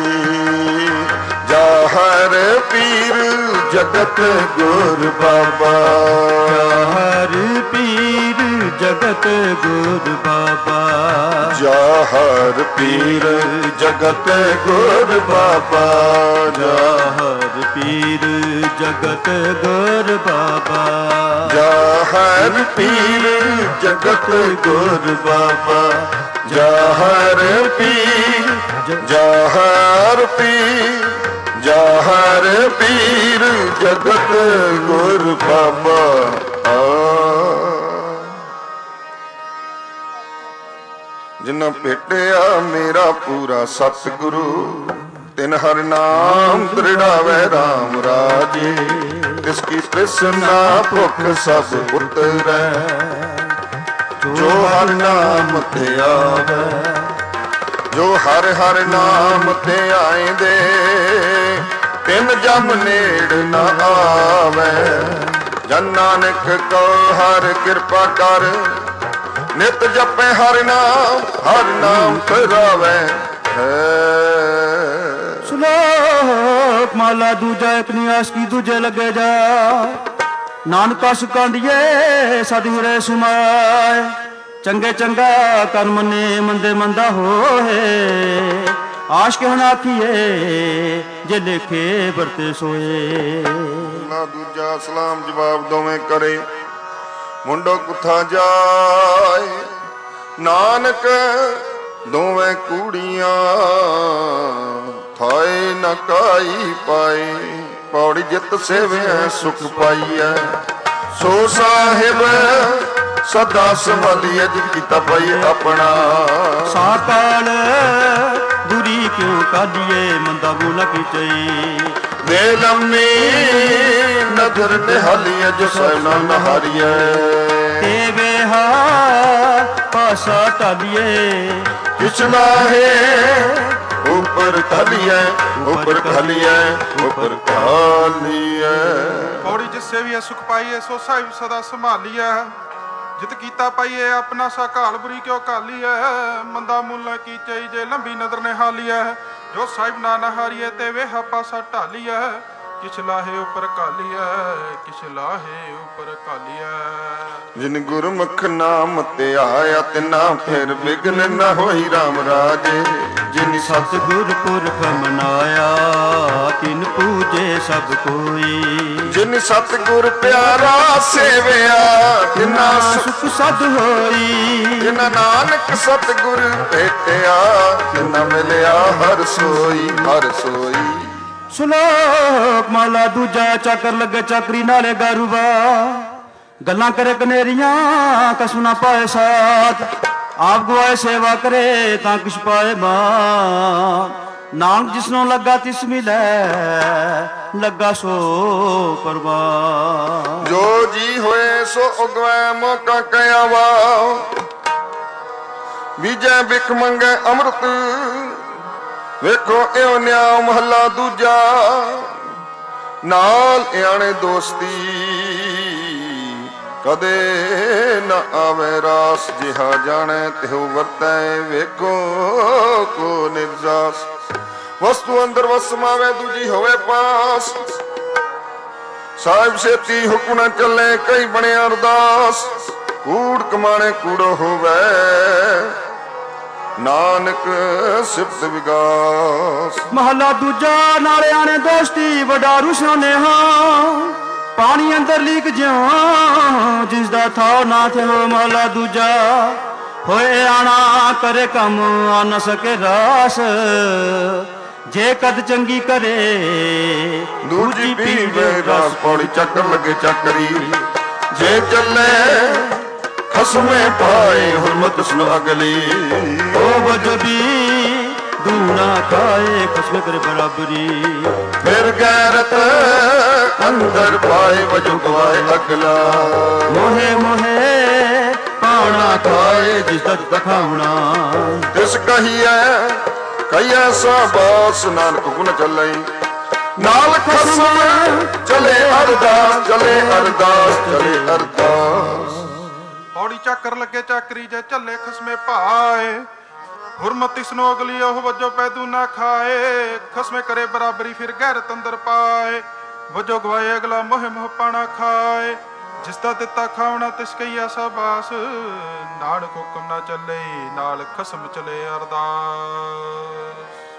S1: ਜਾਹਰ ਪੀਰ ਜਗਤ ਗੁਰ ਬਾਬਾ,
S2: ਜਾਹਰ ਪੀਰ ਜਗਤ ਗੁਰ ਬਾਬਾ।
S1: ਜਾਹਰ ਪੀਰ ਜਗਤ ਗੁਰ ਬਾਬਾ,
S2: ਜਾਹਰ ਪੀਰ ਜਗਤ ਗੁਰ ਬਾਬਾ।
S1: ਜਾਹਰ ਪੀਰ ਜਗਤ ਗੁਰ ਬਾਬਾ। ਜਾਹਰ ਪੀਰ ਜਾਹਰ ਪੀਰ ਜਾਹਰ ਪੀਰ ਜਗਤ ਗੁਰ ਬਾਬਾ। ਜਿਨ੍ਹਾਂ ਭੇਟਿਆ ਮੇਰਾ ਪੂਰਾ ਸਤਿਗੁਰੂ, तिन हर नाम दृढ़ावे राम राजे, तिसकी तृष्णा भुख सब उतरै, जो हर नाम ते आवे, जो हर हर नाम ते आएंदे, तिन जम नेड़ न आवे। जन नानक को हर कृपा कर, नित जपे हर नाम, हर नाम करावे।
S2: श्लोक माला दूजा एक नियास की दूजे लगे जा, नानका सुकांदिए सतगुरे सुमाए, चंगे चंगा कर मने मंदे मंदा होए, आश के हनाथिए जे लेखे बरते सोए।
S1: ना दूजा सलाम जवाब दोवें करे, मुंडो कुथा जाए, नानक दोवें कूड़ियां थाए न काई पाए, पौड़ी जित सेवे सुख पाईए, सो साहिब सदा संभालिए जित कीता पाई अपना।
S2: साकाल बुरी क्यों कालिए, मंदा बोला की चई,
S1: बेलम्मी नजर निहालिए, जो सैना नहारिए,
S2: तेवे हा पासा टालिए,
S1: पिछला है ऊपर खालिए, ऊपर खालिए, ऊपर खालिए।
S3: पौड़ी जिससे भी सुख पाइए, सो साहिब सदा संभालिए, जित कीता पाइए अपना सा घाल बुरी क्यों कालिए, मंदा मुल्ला की चाहिए लंबी नजर ने हालिए, जो साहिब ना नहारिए ते वे पासा ढालिए, किछ लाहे ऊपर कालिए, किछ लाहे ऊपर कालिए।
S1: जिन गुरमुख नाम ते आया, तिना फिर विघ्न न होई राम राजे, जिन
S2: सतगुर पुरख मनाया, तिन पूजे सब कोई,
S1: जिन सतगुर प्यारा सेविया, तिना
S2: सुख सद होई,
S1: जिना नानक सतगुर भेटिया, तिना मिलिया हर सोई, हर सोई।
S2: श्लोक माला दूजा चाकर लगे चाकरी नाले गारूबा, गल्लां करे कनेरियां कसम ना पाए साथ, आप गुआए सेवा करे तां किश पाए मान, नानक जिसनों लगा तिस मिले, लगा सो परवान।
S1: जो जी होए सो उगवै मौका कयावा, बीजे बिख मंगे अमृत, ਵੇਖੋ ਇਉ ਨਿਆ ਮਹੱਲਾ ਦੂਜਾ, ਨਾਲ ਇਆਣੇ ਦੋਸਤੀ ਕਦੇ ਨਾ ਆਵੇ ਰਾਸ, ਜਿਹਾ ਜਾਣੇ ਤਿਉ ਵਰਤੈ, ਵੇਖੋ ਕੋ ਨਿਰਜਾਸ, ਵਸਤੂ ਅੰਦਰ ਵਸ ਸਮਾਵੇ, ਦੂਜੀ ਹੋਵੇ ਪਾਸ, ਸਾਹਿਬ ਛੇਤੀ ਹੁਕਮ ਨਾ ਚੱਲੇ, ਕਈ ਬਣਿਆ ਅਰਦਾਸ, ਕੂੜ ਕਮਾਣੇ ਕੂੜੋ ਹੋਵੇ, ਨਾਨਕ ਸਿਫਤ ਵਿਗਾਸ।
S2: ਮਹੱਲਾ ਦੂਜਾ ਨਾਲੇ ਆਣੇ ਦੋਸਤੀ ਵਡਾਰੂ ਸੋਨੇਹਾ, ਪਾਣੀ ਅੰਦਰ ਲੀਕ ਜਿਉਂ ਜਿਸ ਦਾ ਥਾਉ ਨਾ ਥਿਓ। ਮਹੱਲਾ ਦੂਜਾ ਹੋਏ ਆਣਾ ਕਰੇ ਕੰਮ ਆ ਨਾ ਸਕੇ ਰਾਸ, ਜੇ ਕਦ ਚੰਗੀ ਕਰੇ
S1: ਦੂਜੀ ਪੀਵੇ ਰਸ, ਪੌੜੀ ਚੱਕਰ ਲੱਗੇ ਚੱਕਰੀ, ਜੇ ਚੱਲੇ ਖਸਮੇ ਪਾਏ ਹੁਰਮਤ ਸੁਨ ਅਗਲੀ,
S2: ਉਹ ਵਜਦੀ ਦੂਣਾ ਖਾਏ ਖਸਮੇ ਕਰੇ ਬਰਾਬਰੀ,
S1: ਫਿਰ ਗੈਰਤ ਅੰਦਰ ਪਾਏ ਵਜੋ ਗਵਾਏ ਅਗਲਾ,
S2: ਮੋਹੇ ਮੋਹੇ ਪਾਉਣਾ ਖਾਏ ਜਿਸ ਦਾ ਦਿਖਾਉਣਾ,
S1: ਤਿਸ ਕਹੀਐ ਕਹੀਐ ਸਾਬਾਸ, ਨਾਨਕ ਗੁਣ ਚੱਲੇ ਨਾਲ ਖਸਮ, ਚਲੇ ਅਰਦਾਸ, ਚਲੇ ਅਰਦਾਸ, ਚਲੇ ਅਰਦਾਸ।
S3: ਪੌੜੀ ਚੱਕਰ ਲੱਗੇ ਚੱਕਰੀ, ਜੇ ਝੱਲੇ ਖਸਮੇ ਭਾਏ, ਹੁਰਮਤ ਇਸਨੋਂ ਅਗਲੀ, ਉਹ ਵਜੋ ਪੈਦੂ ਨਾ ਖਾਏ, ਖਸਮੇ ਕਰੇ ਬਰਾਬਰੀ, ਫਿਰ ਗੈਰਤ ਅੰਦਰ ਪਾਏ, ਵਜੋ ਗਵਾਏ ਅਗਲਾ, ਮੋਹ ਮੋਹ ਪਾਣਾ ਖਾਏ, ਜਿਸ ਦਾ ਦਿੱਤਾ ਖਾਵਣਾ ਤਿਸ ਕਈਆ ਸਾਬਾਸ, ਨਾਨਕ ਹੁਕਮ ਨਾ ਚੱਲੇ, ਨਾਲ ਖਸਮ ਚਲੇ ਅਰਦਾਸ।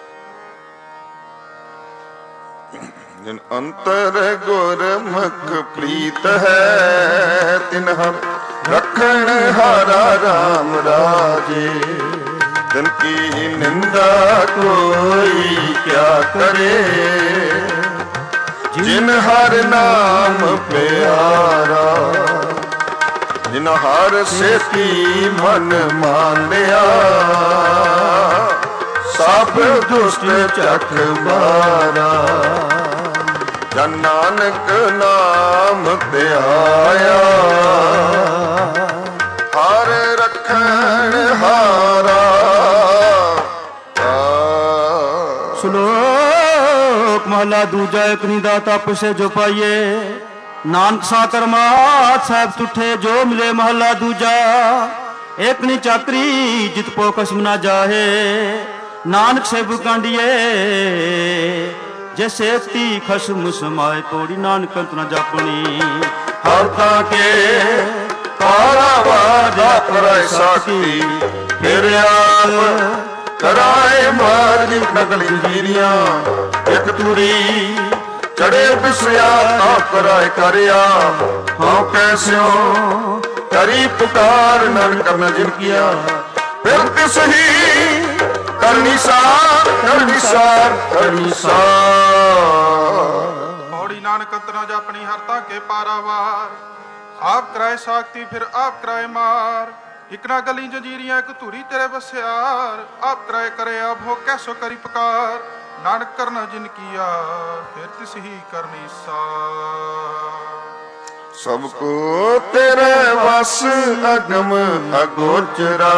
S1: ਜਿਨ ਅੰਤਰ ਗੁਰਮੁਖ ਪ੍ਰੀਤ ਹੈ, ਤਿਨ ਹਮ रखण हारा राम राजे, दिन की निंदा कोई क्या करे, जिन हर नाम प्यारा, जिन हर सेती मन मान लिया, ਸਭ ਦੁਸ਼ਟ ਚੱਕ ਮਾਰਾ। ਜਨ ਨਾਨਕ ਨਾਮ ਧਿਆਇਆ, ਹਰ ਰੱਖਣ ਹਾਰਾ।
S2: ਸ਼ਲੋਕ ਮਹਲਾ ਦੂਜਾ। ਇਕ ਨੀ ਦਾਤਾ ਪੁਸੇ ਜੋ ਪਾਈਏ, ਨਾਨਕ ਸਾ ਕਰਮਾਤ ਸਾਹਿਬ ਤੁਠੇ ਜੋ ਮਿਲੇ। ਮਹਲਾ ਦੂਜਾ। ਇਕ ਨੀ ਚਾਕਰੀ ਜਿਤ ਪੋ ਕਸਮ ਨਾ ਜਾਹੇ, ਨਾਨਕ ਸੇਬੂ ਕਾਂਡੀਏ ਜੇ ਸੇਤੀ ਖਸਮ ਸਮਾਏ। ਪੌੜੀ ਨਾਨਕ ਅੰਤ ਨਾ ਜਾਪਣੀ,
S1: ਹਰ ਥਾਂ ਕੇ ਪਾਰਾਵਾਰ ਕਰਾਏ ਸਾਖੀ। ਫਿਰ ਆਪ ਕਰਾਏ ਮਾਰ ਦੀ ਨਕਲ ਜੀਰੀਆਂ। ਇੱਕ ਤੁਰੀ ਚੜੇ ਪਿਸਿਆ ਤਾਂ ਕਰਾਏ ਕਰਿਆ। ਹਾਂ ਕੈਸਿਓ ਕਰੀ ਪੁਕਾਰ ਨਾਨਕ ਮੈਂ ਜਿਨ ਕੀਆ। ਫਿਰ ਤਿਸ ਹੀ ਕਰਨੀ ਸਾਰ ਕਰਨੀ ਸਾਰ ਕਰਨੀ ਸਾਰ।
S3: ਪੌੜੀ ਨਾਨਕ ਅੰਤਰਾ ਜਾਪਣੀ ਹਰ ਤਾਂ ਕੇ ਪਾਰਾਵਾਰ। ਆਪ ਕਰਾਏ ਸਾਖਤੀ ਫਿਰ ਆਪ ਕਰਾਏ ਮਾਰ। ਇਕ ਨਾ ਗਲੀ ਜੰਜੀਰੀਆਂ ਇੱਕ ਧੂਰੀ ਤੇਰੇ ਬਸਿਆਰ। ਆਪ ਕਰਾਏ ਕਰੇ ਆਪ ਹੋ ਕੈਸੋ ਕਰੀ ਪੁਕਾਰ। ਨਾਨਕ ਕਰਨਾ ਜਿਨ ਕੀਆ ਫਿਰ ਤਿਸ ਹੀ ਕਰਨੀ ਸਾਰ।
S1: ਸਭ ਕੋ ਤੇਰੇ ਵਸ ਅਗਮ ਅਗੋਚਰਾ।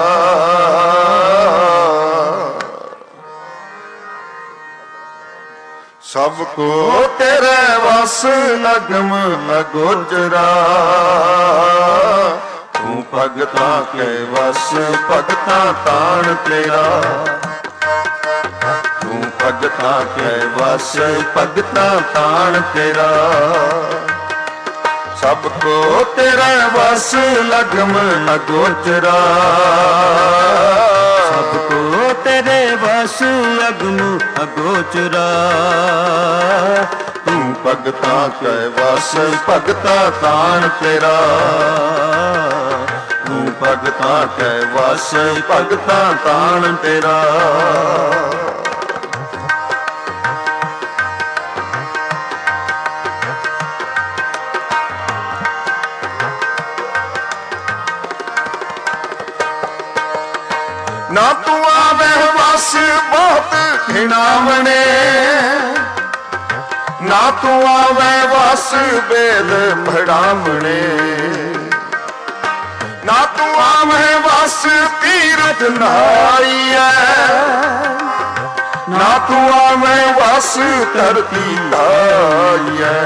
S1: ਸਭ ਕੋ ਤੇਰੇ ਵਸ ਅਗਮ ਅਗੋਚਰਾ। ਤੂੰ ਭਗਤਾਂ ਕੇ ਵਸ ਭਗਤਾਂ ਤਾਣ ਤੇਰਾ। ਤੂੰ ਭਗਤਾਂ ਕੇ ਵਸ ਭਗਤਾਂ ਤਾਣ ਤੇਰਾ। ਸਭ ਕੋ ਤੇਰਾ ਵਸ ਲਗਮ ਅਗੋਚਰਾ।
S2: ਸਭ ਕੋ ਤੇਰੇ ਵਸ ਅਗਮ ਅਗੋਚਰਾ।
S1: ਤੂੰ ਭਗਤਾਂ ਕੈ ਵਸ ਭਗਤਾਂ ਤਾਣ ਤੇਰਾ। ਤੂੰ ਭਗਤਾਂ ਕੈ ਵਸ ਭਗਤਾਂ ਤਾਣ ਤੇਰਾ। ਨਾ ਤੂੰ ਆਵੇ ਵਸ ਬਹੁਤ ਖਿਣਾਵਣੇ। ਨਾ ਤੂੰ ਆਵੇ ਵਸ ਵੇਦ ਪੜਾਵਣੇ। ਨਾ ਤੂੰ ਆਵੇ ਵਸ ਤੀਰਥ ਨਾਈਐ। ਨਾ ਤੂੰ ਆਵੇ ਵਸ ਧਰਤੀ ਧਾਈਐ।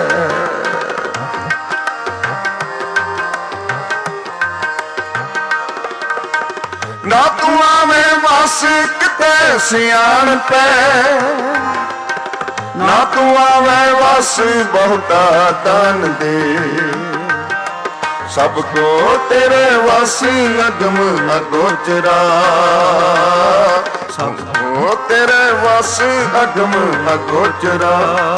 S1: ਨਾ ਤੂੰ ਆਵੇਂ ਵਸ ਕਿਤੇ ਸਿਆਣ ਪੈ। ਨਾ ਤੂੰ ਆਵੇਂ ਵਸ ਬਹੁਤਾ ਤਨ ਦੇ। ਸਭ ਕੋ ਤੇਰੇ ਵਸ ਅਗਮ ਅਗੋਚਰਾ। ਸਭ ਕੋ ਤੇਰੇ ਵਸ ਅਗਮ ਅਗੋਚਰਾ।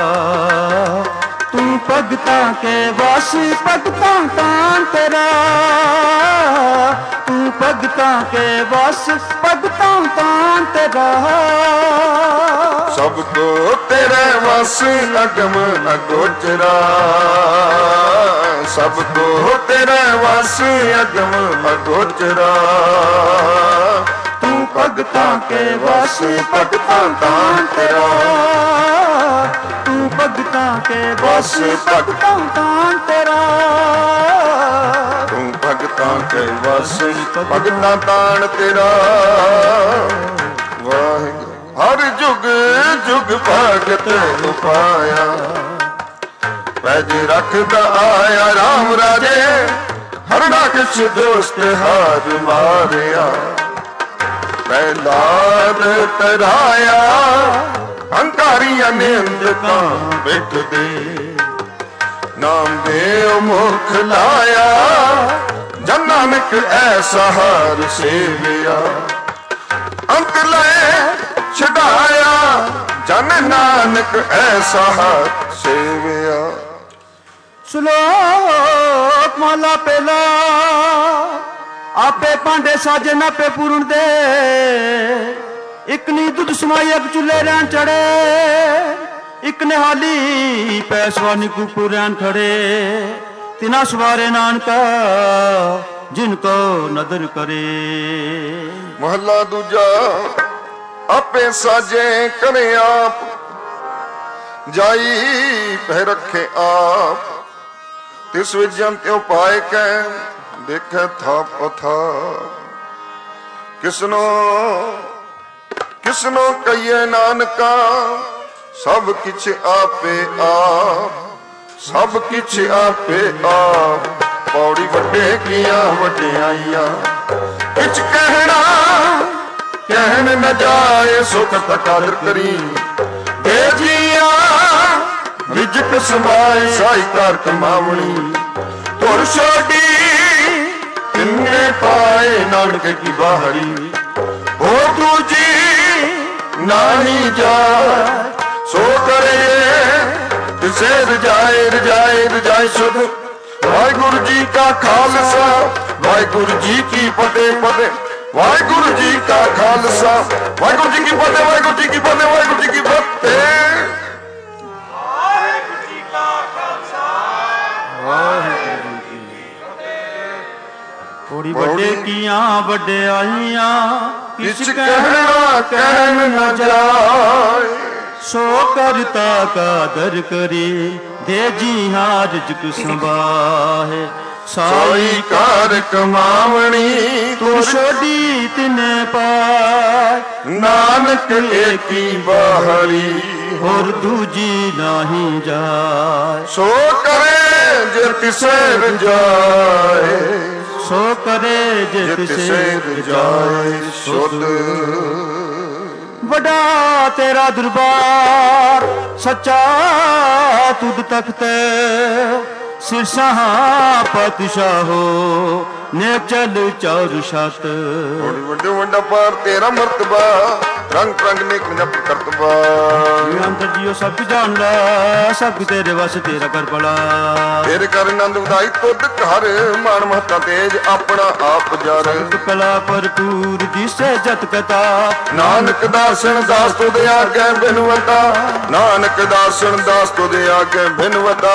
S2: ਤੂੰ ਭਗਤਾਂ ਕੇ ਵਸ ਭਗਤਾਂ ਤਾਣ ਤੇਰਾ। ਤੂੰ ਭਗਤਾਂ ਕੇ ਵਸ ਭਗਤਾਂ ਤਾਣ ਤੇਰਾ।
S1: ਸਭ ਕੋ ਤੇਰੇ ਵਸ ਅਗਮ ਅਗੋਚਰਾ। ਸਭ ਕੋ ਤੇਰੇ ਵਸ ਅਗਮ ਅਗੋਚਰਾ। ਤੂੰ ਭਗਤਾਂ ਕੇ ਵਸ ਭਗਤਾਂ ਤਾਣ ਤੇਰਾ।
S2: ਤੂੰ ਭਗਤਾਂ ਕੇ ਵਸ ਭਗਤਾਂ ਤਾਣ ਤੇਰਾ।
S1: ਤੂੰ ਭਗਤਾਂ ਕੇ ਵਸ ਭਗਤਾਂ ਤਾਣ ਤੇਰਾ। ਵਾਹਿਗੁਰੂ ਹਰ ਜੁਗ ਜੁਗ ਭਗਤ ਉਪਾਇਆ। ਪੈਜ ਰੱਖਦਾ ਆਇਆ ਰਾਮ ਰਾਜੇ। ਹਰਣਾ ਕਿਛ ਦੋਸਤ ਹਾਰ ਮਾਰਿਆ। ਪਹਿਲਾਦ ਤਰਾਇਆ ਹੰਕਾਰੀਆਂ ਨੇ ਅੰਧਕਾਂ ਬਿਠਦੇ। ਨਾਮ ਦੇ ਮੁਖ ਲਾਇਆ ਜਨ ਨਾਨਕ ਐਸਾ ਹਾਰ ਸੇਵਿਆ। ਅੰਤ ਲੈ ਛਡਾਇਆ ਜਨ ਨਾਨਕ ਐਸਾ ਹਾਰ ਸੇਵਿਆ।
S2: ਸ਼ਲੋਕ ਮਹਲਾ ਪਹਿਲਾ। ਆਪੇ ਭਾਂਡੇ ਸਾਜੇ ਨਾਪੇ ਪੂਰਨ ਦੇ। ਇਕ ਨੀ ਦੁੱਧ ਸਮਾਈ ਅਗ ਚੁੱਲੇ ਰਹਿਣ ਚੜੇ। ਇਕ ਨਿਹਾਲੀ ਪੈਸਵਾਨੀ ਕੁਪੁ ਰਹਿਣ ਖੜੇ। ਤਿਨਾ ਸਵਾਰੇ ਨਾਨਕਾ ਜਿਨ ਕੋ ਨਦਰ ਕਰੇ।
S1: ਮਹਲਾ ਦੂਜਾ। आपे साजे करे आप, जाई पह रखे आप। तिस विजन त्यो पाए कै देखे था पथा, किसनो किसनो कहिए नानका सब किछ आपे आप, सब किछ आपे आप। पौड़ी वड्डे किया वड्डियाइयां किछ कहना कहन न जाए, सुख तकादर करी बेजिया विजक समाए। साई कार कमावणी तुर छोड़ी तिन्ने पाए, नानक की बाहरी हो दूजी नानी जाए। सो करे तिसे रजाए रजाए रजाए सुध। वाहिगुरु जी का खालसा वाहिगुरु जी की फतेह फतेह। वाहिगुरु जी का खालसा वाहिगुरु जी की फतेह वाहिगुरु जी की फतेह वाहिगुरु जी की फतेह।
S3: वाहिगुरु जी का खालसा वाहिगुरु जी की फतेह।
S2: थोड़ी बड़े किया बड़े आइया
S1: किछ कहना कहन न जाए।
S2: सो करता का दर करे दे जी हार जुग संभाहे। साई
S1: कार कमावणी
S2: तू छोड़ी तिने पाए,
S1: नानक एकी बाहरी
S2: और दूजी नाही जाए।
S1: सो करे जे तिसे जाए,
S2: सो करे जे तिसे जाए सुध। बड़ा तेरा दरबार सच्चा तुद तख्त, सिरसाहा पातशाहो ने चल चार छत।
S1: वड्डे वड्डा पार तेरा मर्तबा, रंग रंग नेक जप करतबा।
S2: अंतर जियो सब जान ला, सब तेरे वस तेरा कर पड़ा।
S1: तेरे कर नंद उदाई तुद घर, मान महता तेज अपना आप जार।
S2: कला भरपूर जिसे जत कथा,
S1: नानक दासन दास तुद आगे बिनवता। नानक दासन दास तुद आगे बिनवता।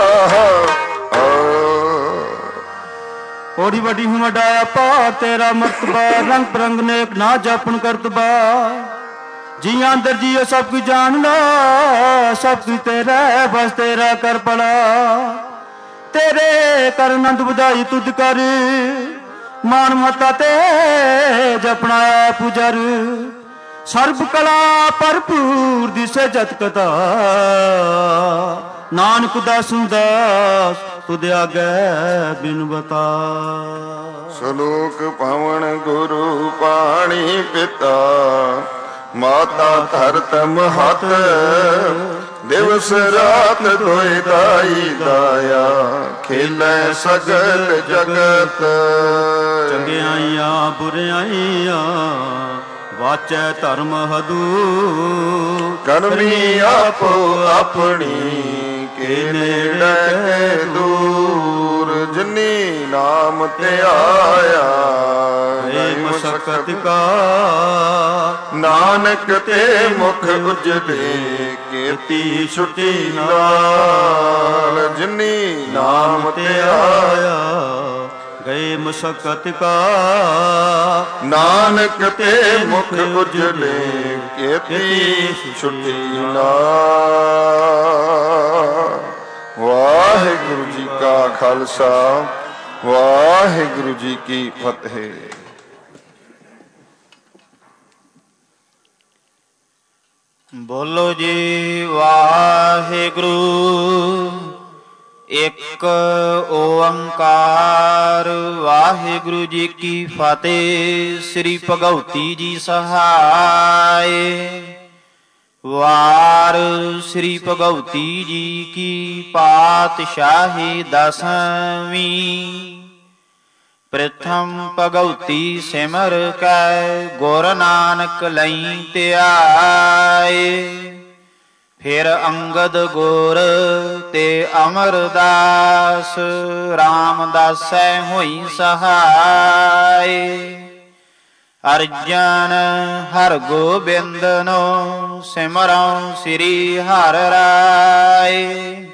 S2: ओड़ी बड़ी हूँ वडाया पार तेरा मर्तबा, रंग परंग नेक ना जापन करतबा। जी अंदर जियो सब कुछ जान ला, सब कुछ तेरा बस तेरा कर पड़ा। तेरे कर नंद बधाई तुद कर, मान मता तेज अपना पुजर। सर्व कला भरपूर दिसे जत कथा, नानक दास दास तुद आगे बिन बता।
S1: सलोक पावन गुरु पाणी पिता, माता धरत महत। दिवस रात धोई दाई दाया, खेले सगल जगत।
S2: चंगियाइया बुरियाइया वाचे धर्म हदू,
S1: करमी आपो अपनी के नेड़े दूर। जिनी नाम ते आया
S2: मशक्कत का,
S1: नानक ते मुख उजले केती छुटी नाल। जिनी नाम ते आया
S2: गए मशक्कत का,
S1: नानक ते मुख उजले केती छुटी नाल। वाहिगुरु जी का खालसा वाहिगुरु जी की फतेह।
S11: बोलो जी वाहिगुरु एक ओंकार। वाहिगुरु जी की फतेह। श्री भगवती जी सहाय। वार श्री भगवती जी की पातशाही दसवीं। प्रथम भगवती सिमर कै गुर नानक लई त्याए। फिर अंगद गुर ते अमरदास रामदासै होई सहाय। अर्जन हर गोबिंद नो सिमरौं श्री हर राय।